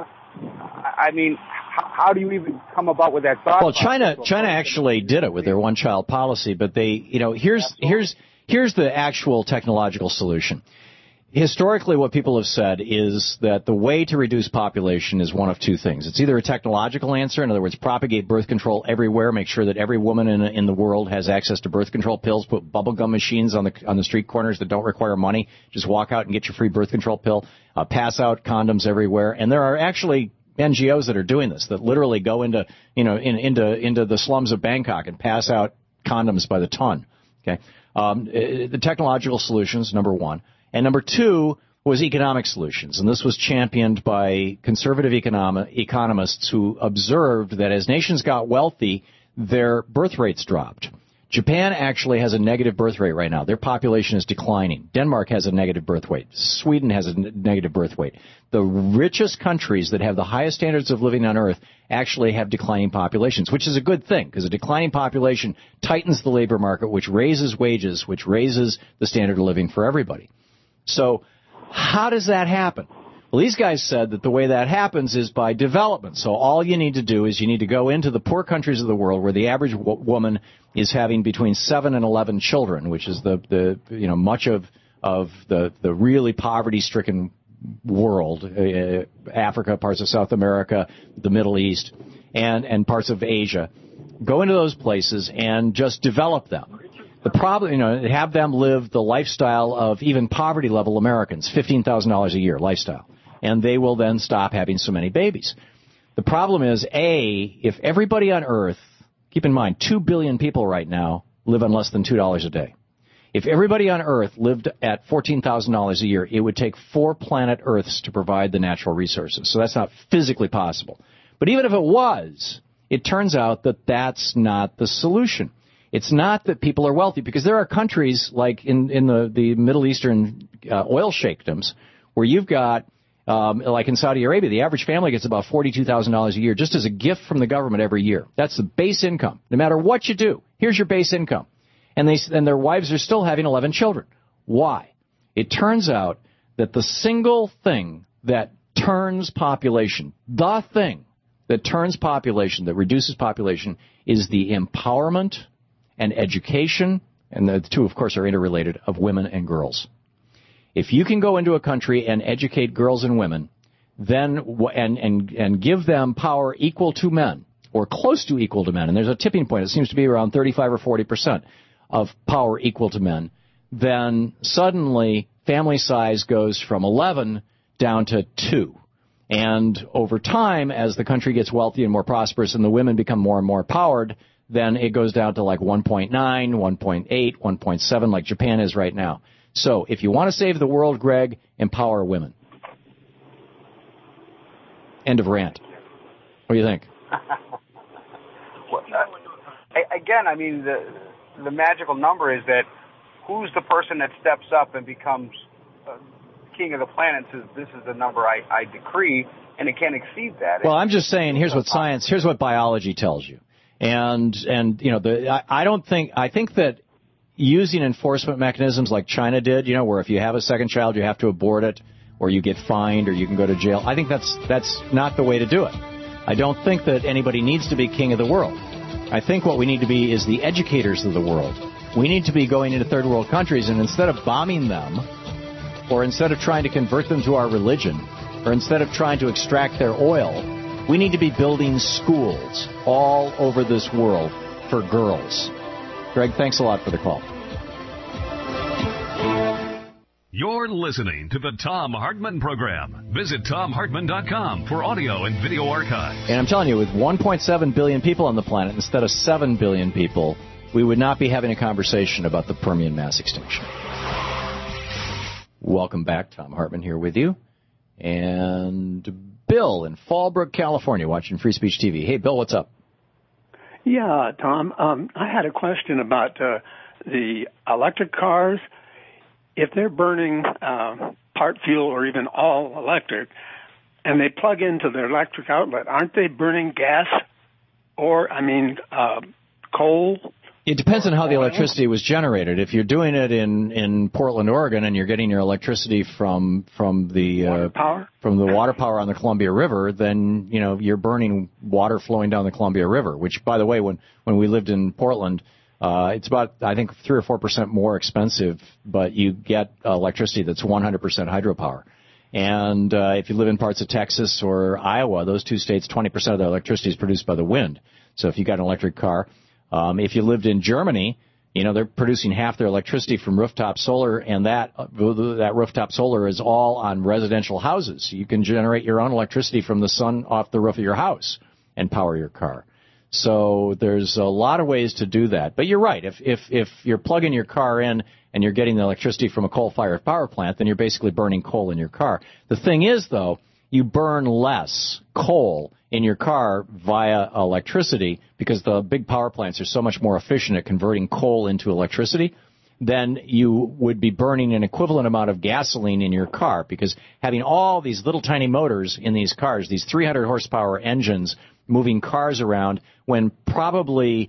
I mean, how, how do you even come about with that thought? Well, China China actually did it with their one-child policy, but they, you know, here's Absolutely. here's here's the actual technological solution. Historically, what people have said is that the way to reduce population is one of two things. It's either a technological answer, in other words, propagate birth control everywhere, make sure that every woman in, in the world has access to birth control pills, put bubblegum machines on the on the street corners that don't require money, just walk out and get your free birth control pill, uh, pass out condoms everywhere. And there are actually N G Os that are doing this, that literally go into, you know, in, into into the slums of Bangkok and pass out condoms by the ton. Okay, um, the technological solutions, number one. And number two was economic solutions. And this was championed by conservative economic, economists who observed that as nations got wealthy, their birth rates dropped. Japan actually has a negative birth rate right now. Their population is declining. Denmark has a negative birth rate. Sweden has a n- negative birth rate. The richest countries that have the highest standards of living on earth actually have declining populations, which is a good thing, because a declining population tightens the labor market, which raises wages, which raises the standard of living for everybody. So how does that happen? Well, these guys said that the way that happens is by development. So all you need to do is you need to go into the poor countries of the world where the average w- woman is having between seven and eleven children, which is the, the you know, much of, of the, the really poverty-stricken world, uh, Africa, parts of South America, the Middle East, and, and parts of Asia. Go into those places and just develop them. The problem, you know, have them live the lifestyle of even poverty-level Americans, fifteen thousand dollars a year lifestyle, and they will then stop having so many babies. The problem is, A, if everybody on Earth, keep in mind, two billion people right now live on less than two dollars a day. If everybody on Earth lived at fourteen thousand dollars a year, it would take four planet Earths to provide the natural resources. So that's not physically possible. But even if it was, it turns out that that's not the solution. It's not that people are wealthy, because there are countries like in, in the, the Middle Eastern uh, oil sheikdoms where you've got, um, like in Saudi Arabia, the average family gets about forty-two thousand dollars a year just as a gift from the government every year. That's the base income. No matter what you do, here's your base income. And they and their wives are still having eleven children. Why? It turns out that the single thing that turns population, the thing that turns population, that reduces population, is the empowerment and education, and the two, of course, are interrelated, of women and girls. If you can go into a country and educate girls and women, then and and and give them power equal to men, or close to equal to men, and there's a tipping point, it seems to be around thirty-five or forty percent of power equal to men, then suddenly family size goes from eleven down to two. And over time, as the country gets wealthy and more prosperous and the women become more and more empowered, then it goes down to like one point nine, one point eight, one point seven, like Japan is right now. So if you want to save the world, Greg, empower women. End of rant. What do you think? Well, uh, again, I mean, the the magical number is that who's the person that steps up and becomes uh, king of the planet and says, this is the number I, I decree, and it can't exceed that. Well, I'm just saying, here's what science, here's what biology tells you. And, and you know, the, I, I don't think, I think that using enforcement mechanisms like China did, you know, where if you have a second child, you have to abort it, or you get fined, or you can go to jail, I think that's, that's not the way to do it. I don't think that anybody needs to be king of the world. I think what we need to be is the educators of the world. We need to be going into third world countries, and instead of bombing them, or instead of trying to convert them to our religion, or instead of trying to extract their oil, we need to be building schools all over this world for girls. Greg, thanks a lot for the call. You're listening to the Thom Hartmann Program. Visit Thom Hartmann dot com for audio and video archives. And I'm telling you, with one point seven billion people on the planet instead of seven billion people, we would not be having a conversation about the Permian mass extinction. Welcome back. Thom Hartmann here with you. And Bill in Fallbrook, California, watching Free Speech T V. Hey, Bill, what's up? Yeah, Tom, um, I had a question about uh, the electric cars. if they're burning uh, part fuel or even all electric, and they plug into their electric outlet, aren't they burning gas or, I mean, uh, coal? It depends on how the electricity was generated. If you're doing it in, in Portland, Oregon, and you're getting your electricity from from the uh, power? from the water power on the Columbia River, then you know you're burning water flowing down the Columbia River. Which, by the way, when when we lived in Portland, uh, it's about I think three or four percent more expensive, but you get electricity that's one hundred percent hydropower. And uh, if you live in parts of Texas or Iowa, those two states, twenty percent of their electricity is produced by the wind. So if you got an electric car. Um, if you lived in Germany, you know, they're producing half their electricity from rooftop solar, and that uh, that rooftop solar is all on residential houses. You can generate your own electricity from the sun off the roof of your house and power your car. So there's a lot of ways to do that. But you're right. If if if you're plugging your car in and you're getting the electricity from a coal-fired power plant, then you're basically burning coal in your car. The thing is, though, you burn less coal in your car via electricity because the big power plants are so much more efficient at converting coal into electricity than you would be burning an equivalent amount of gasoline in your car, because having all these little tiny motors in these cars, these three hundred horsepower engines moving cars around, when probably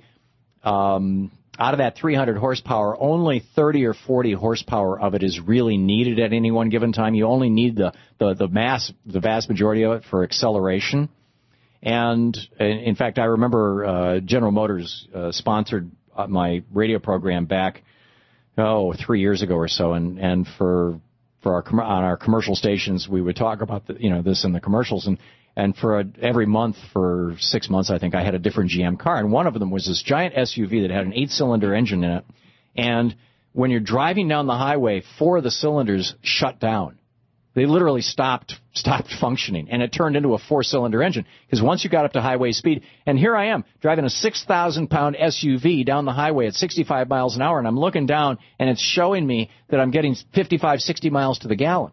um, out of that three hundred horsepower, only thirty or forty horsepower of it is really needed at any one given time. You only need the, the, the mass, the vast majority of it for acceleration. And, in fact, I remember uh, General Motors uh, sponsored my radio program back, oh, three years ago or so, and, and for for our on our commercial stations, we would talk about the, you know this in the commercials, and and for a, every month for six months, I think I had a different G M car, and one of them was this giant S U V that had an eight-cylinder engine in it, and when you're driving down the highway, four of the cylinders shut down. They literally stopped stopped functioning, and it turned into a four-cylinder engine. Because once you got up to highway speed, and here I am driving a six thousand pound S U V down the highway at sixty-five miles an hour, and I'm looking down, and it's showing me that I'm getting fifty-five, sixty miles to the gallon.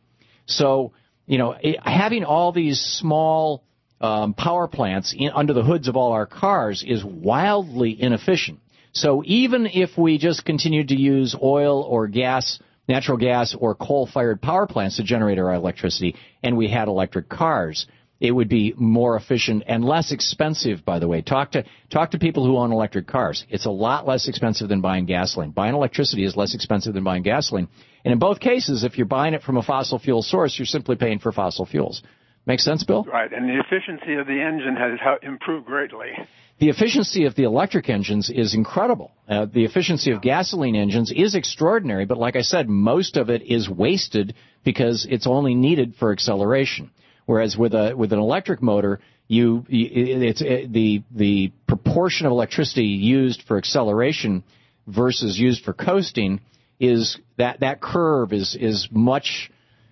So, you know, it, having all these small um, power plants in, under the hoods of all our cars is wildly inefficient. So even if we just continued to use oil or gas, natural gas or coal-fired power plants to generate our electricity, and we had electric cars, it would be more efficient and less expensive, by the way. Talk to talk to people who own electric cars. It's a lot less expensive than buying gasoline. Buying electricity is less expensive than buying gasoline. And in both cases, if you're buying it from a fossil fuel source, you're simply paying for fossil fuels. Make sense, Bill? Right, and the efficiency of the engine has improved greatly. The efficiency of the electric engines is incredible. Uh, the efficiency of gasoline engines is extraordinary, but like I said, most of it is wasted because it's only needed for acceleration. Whereas with a with an electric motor, you it's it, the the proportion of electricity used for acceleration versus used for coasting is that that curve is is much.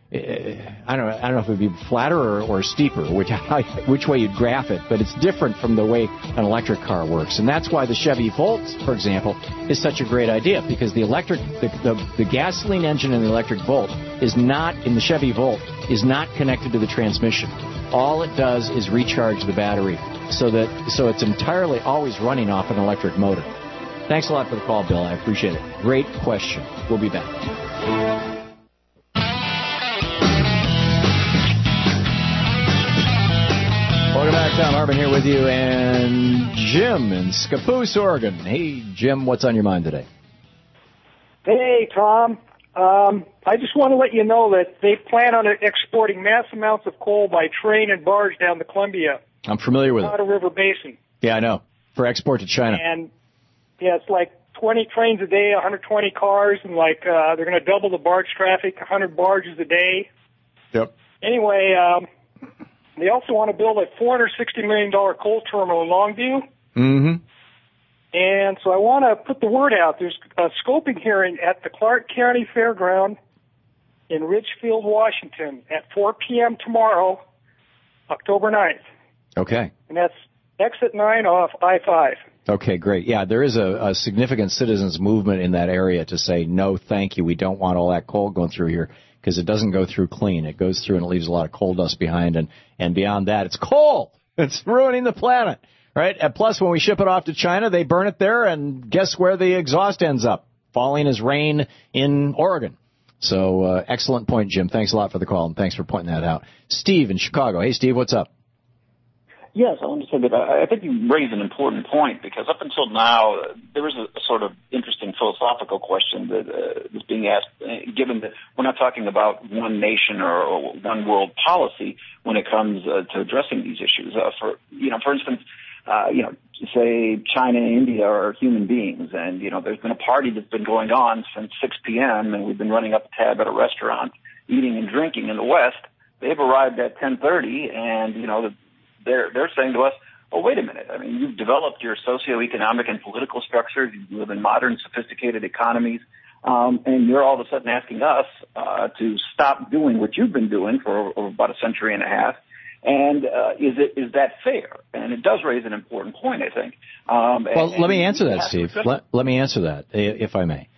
I don't know. I don't know if it would be flatter or, or steeper, which which way you'd graph it, but it's different from the way an electric car works, and that's why the Chevy Volt, for example, is such a great idea, because the electric, the, the the gasoline engine in the electric Volt is not in the Chevy Volt is not connected to the transmission. All it does is recharge the battery, so that so it's entirely always running off an electric motor. Thanks a lot for the call, Bill. I appreciate it. Great question. We'll be back. Welcome back. Tom Hartman here with you, and Jim in Scappoose, Oregon. Hey, Jim, what's on your mind today? Hey, Tom. Um, I just want to let you know that they plan on exporting mass amounts of coal by train and barge down the Columbia. I'm familiar with it. Colorado River Basin. Yeah, I know. For export to China. And, yeah, it's like twenty trains a day, one hundred twenty cars, and, like, uh, they're going to double the barge traffic, one hundred barges a day. Yep. Anyway, um... they also want to build a four hundred sixty million dollars coal terminal in Longview. Mm-hmm. And so I want to put the word out. There's a scoping hearing at the Clark County Fairground in Ridgefield, Washington at four p.m. tomorrow, October ninth. Okay. And that's exit nine off I five. Okay, great. Yeah, there is a, a significant citizens movement in that area to say, no, thank you, we don't want all that coal going through here, because it doesn't go through clean. It goes through and it leaves a lot of coal dust behind, and, and beyond that, it's coal. It's ruining the planet, right? And plus, when we ship it off to China, they burn it there, and guess where the exhaust ends up? Falling as rain in Oregon. So uh, excellent point, Jim. Thanks a lot for the call, and thanks for pointing that out. Steve in Chicago. Hey, Steve, what's up? Yes, I want to say that I think you raise an important point, because up until now, uh, there is a, a sort of interesting philosophical question that uh, is being asked, uh, given that we're not talking about one nation or, or one world policy when it comes uh, to addressing these issues. Uh, for, you know, for instance, uh, you know, say China and India are human beings, and, you know, there's been a party that's been going on since six p.m., and we've been running up a tab at a restaurant, eating and drinking. In the West, they've arrived at ten thirty, and, you know, the They're they're saying to us, oh, wait a minute. I mean, you've developed your socioeconomic and political structures. You live in modern, sophisticated economies. Um, and you're all of a sudden asking us uh, to stop doing what you've been doing for, for about a century and a half. And uh, is it is that fair? And it does raise an important point, I think. Um, well, and, let me answer and that, Steve. Let, let me answer that, if I may.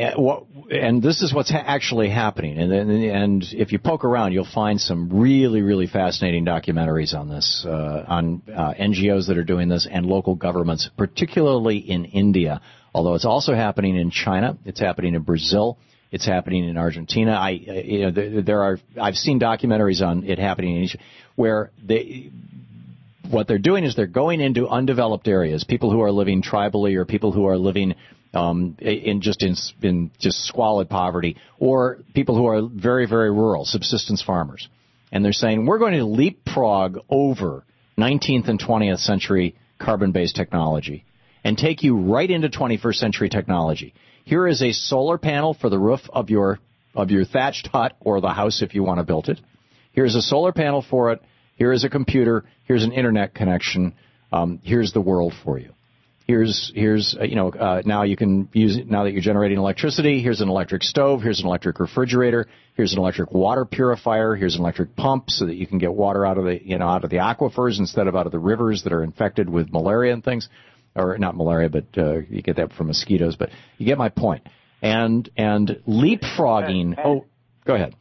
And this is what's ha- actually happening. And, and if you poke around, you'll find some really, really fascinating documentaries on this, uh, on uh, N G Os that are doing this and local governments, particularly in India. Although it's also happening in China, it's happening in Brazil, it's happening in Argentina. I, you know, there, there are. I've seen documentaries on it happening in each, where they. What they're doing is they're going into undeveloped areas, people who are living tribally or people who are living um, in just in, in just squalid poverty, or people who are very, very rural, subsistence farmers. And they're saying, we're going to leapfrog over nineteenth and twentieth century carbon-based technology and take you right into twenty-first century technology. Here is a solar panel for the roof of your of your thatched hut or the house if you want to build it. Here's a solar panel for it. Here is a computer. Here's an internet connection. Um, here's the world for you. Here's here's uh, you know uh, now you can use it now that you're generating electricity. Here's an electric stove. Here's an electric refrigerator. Here's an electric water purifier. Here's an electric pump so that you can get water out of the you know out of the aquifers instead of out of the rivers that are infected with malaria and things, or not malaria, but uh, you get that from mosquitoes. But you get my point. And and leapfrogging. Oh, go ahead.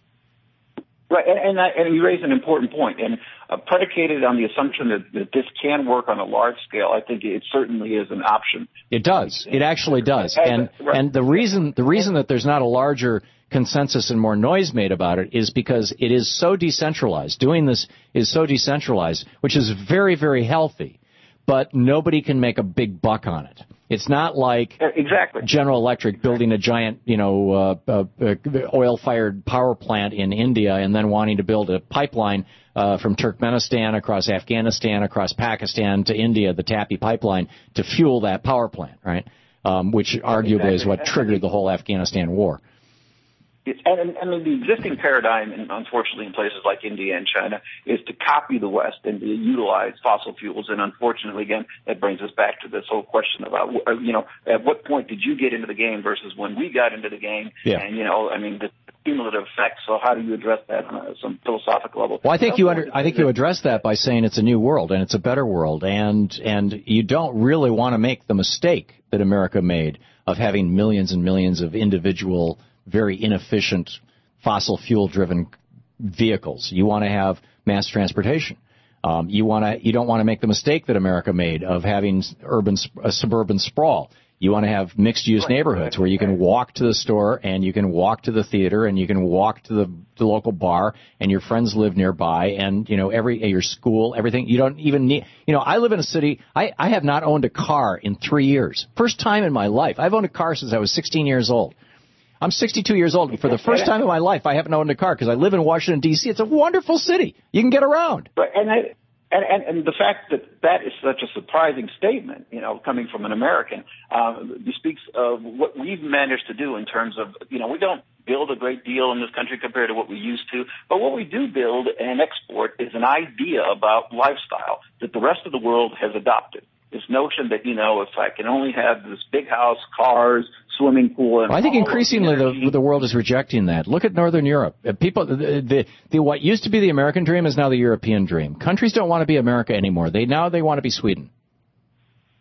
Right, and and, I, and you raise an important point, and uh, predicated on the assumption that, that this can work on a large scale, I think it certainly is an option. It does. It actually does. And right. and the reason the reason that there's not a larger consensus and more noise made about it is because it is so decentralized. Doing this is so decentralized, which is very, very healthy, but nobody can make a big buck on it. It's not like exactly. General Electric building a giant, you know, uh, uh, oil-fired power plant in India and then wanting to build a pipeline uh, from Turkmenistan across Afghanistan, across Pakistan to India, the TAPI pipeline, to fuel that power plant, right? Um, which arguably exactly. is what triggered the whole Afghanistan war. It's, and, and the existing paradigm, in, unfortunately, in places like India and China, is to copy the West and to utilize fossil fuels. And unfortunately, again, that brings us back to this whole question about, you know, at what point did you get into the game versus when we got into the game? Yeah. And, you know, I mean, the cumulative effect. So how do you address that on a, some philosophical level? Well, I think you under, I think you address that by saying it's a new world and it's a better world. And, and you don't really want to make the mistake that America made of having millions and millions of individual very inefficient fossil fuel-driven vehicles. You want to have mass transportation. Um, you want to. You don't want to make the mistake that America made of having urban, uh, suburban sprawl. You want to have mixed-use right, neighborhoods right, where you can walk to the store and you can walk to the theater and you can walk to the, the local bar and your friends live nearby and you know every your school, everything. You don't even need. You know, I live in a city. I, I have not owned a car in three years. First time in my life. I've owned a car since I was sixteen years old. I'm sixty-two years old, and for the first time in my life, I haven't owned a car because I live in Washington, D C It's a wonderful city. You can get around. Right, and, I, and, and, and the fact that that is such a surprising statement, you know, coming from an American, um, speaks of what we've managed to do in terms of, you know, we don't build a great deal in this country compared to what we used to, but what we do build and export is an idea about lifestyle that the rest of the world has adopted. This notion that, you know, if I can only have this big house, cars, swimming pool. And well, I think increasingly the, the world is rejecting that. Look at Northern Europe. People, the, the, the what used to be the American dream is now the European dream. Countries don't want to be America anymore. They now they want to be Sweden.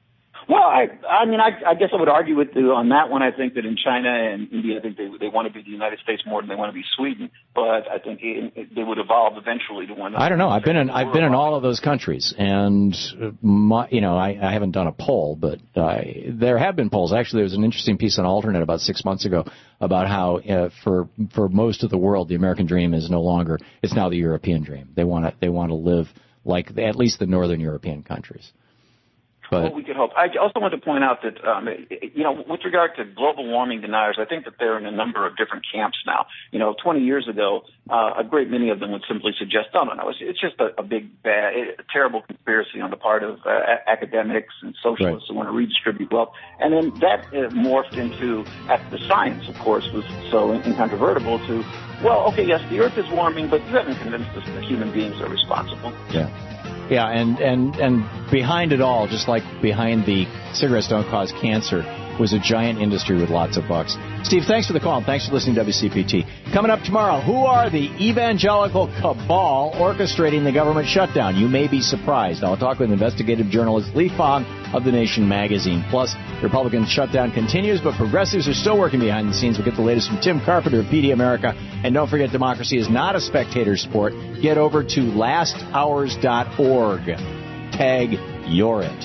Well, I, I mean, I, I guess I would argue with you on that one. I think that in China and India, I think they they want to be the United States more than they want to be Sweden. But I think it, it, they would evolve eventually to one. I don't know. I've been in I've been in all of those countries, and my, you know, I, I haven't done a poll, but uh, there have been polls. Actually, there was an interesting piece on Alternate about six months ago about how uh, for for most of the world, the American dream is no longer. It's now the European dream. They want to they want to live like at least the Northern European countries. But well, we could hope. I also want to point out that, um, you know, with regard to global warming deniers, I think that they're in a number of different camps now. You know, twenty years ago, uh, a great many of them would simply suggest, oh, no, no, it's, it's just a, a big, bad, a terrible conspiracy on the part of uh, academics and socialists right. who want to redistribute wealth. And then that uh, morphed into, after the science, of course, was so incontrovertible to, well, okay, yes, the Earth is warming, but you haven't convinced us that human beings are responsible. Yeah. Yeah, and, and, and behind it all, just like behind the cigarettes don't cause cancer, was a giant industry with lots of bucks. Steve, thanks for the call, and thanks for listening to W C P T. Coming up tomorrow, who are the evangelical cabal orchestrating the government shutdown? You may be surprised. I'll talk with investigative journalist Lee Fong of The Nation magazine. Plus, the Republican shutdown continues, but progressives are still working behind the scenes. We'll get the latest from Tim Carpenter of P D America. And don't forget, democracy is not a spectator sport. Get over to last hours dot org. Tag You're It.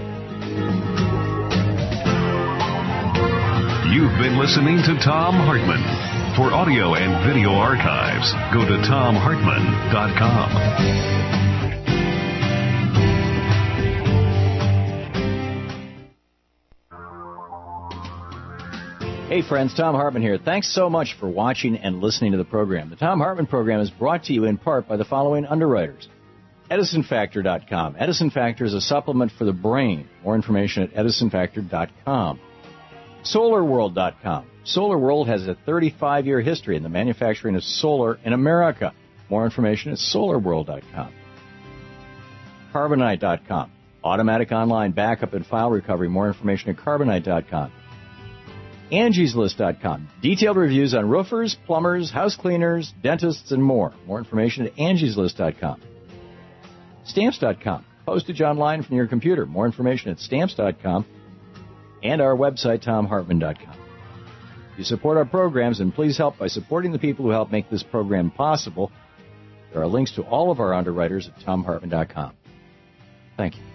You've been listening to Thom Hartmann. For audio and video archives, go to thom hartmann dot com. Hey friends, Thom Hartmann here. Thanks so much for watching and listening to the program. The Thom Hartmann program is brought to you in part by the following underwriters. Edison Factor dot com. Edison Factor is a supplement for the brain. More information at Edison Factor dot com. Solar World dot com. SolarWorld has a thirty-five year history in the manufacturing of solar in America. More information at Solar World dot com. Carbonite dot com. Automatic online backup and file recovery. More information at Carbonite dot com. Angie's List dot com. Detailed reviews on roofers, plumbers, house cleaners, dentists, and more. More information at Angie's List dot com. Stamps dot com. Postage online from your computer. More information at Stamps dot com. And our website, Thom Hartmann dot com. You support our programs, and please help by supporting the people who help make this program possible. There are links to all of our underwriters at Thom Hartmann dot com. Thank you.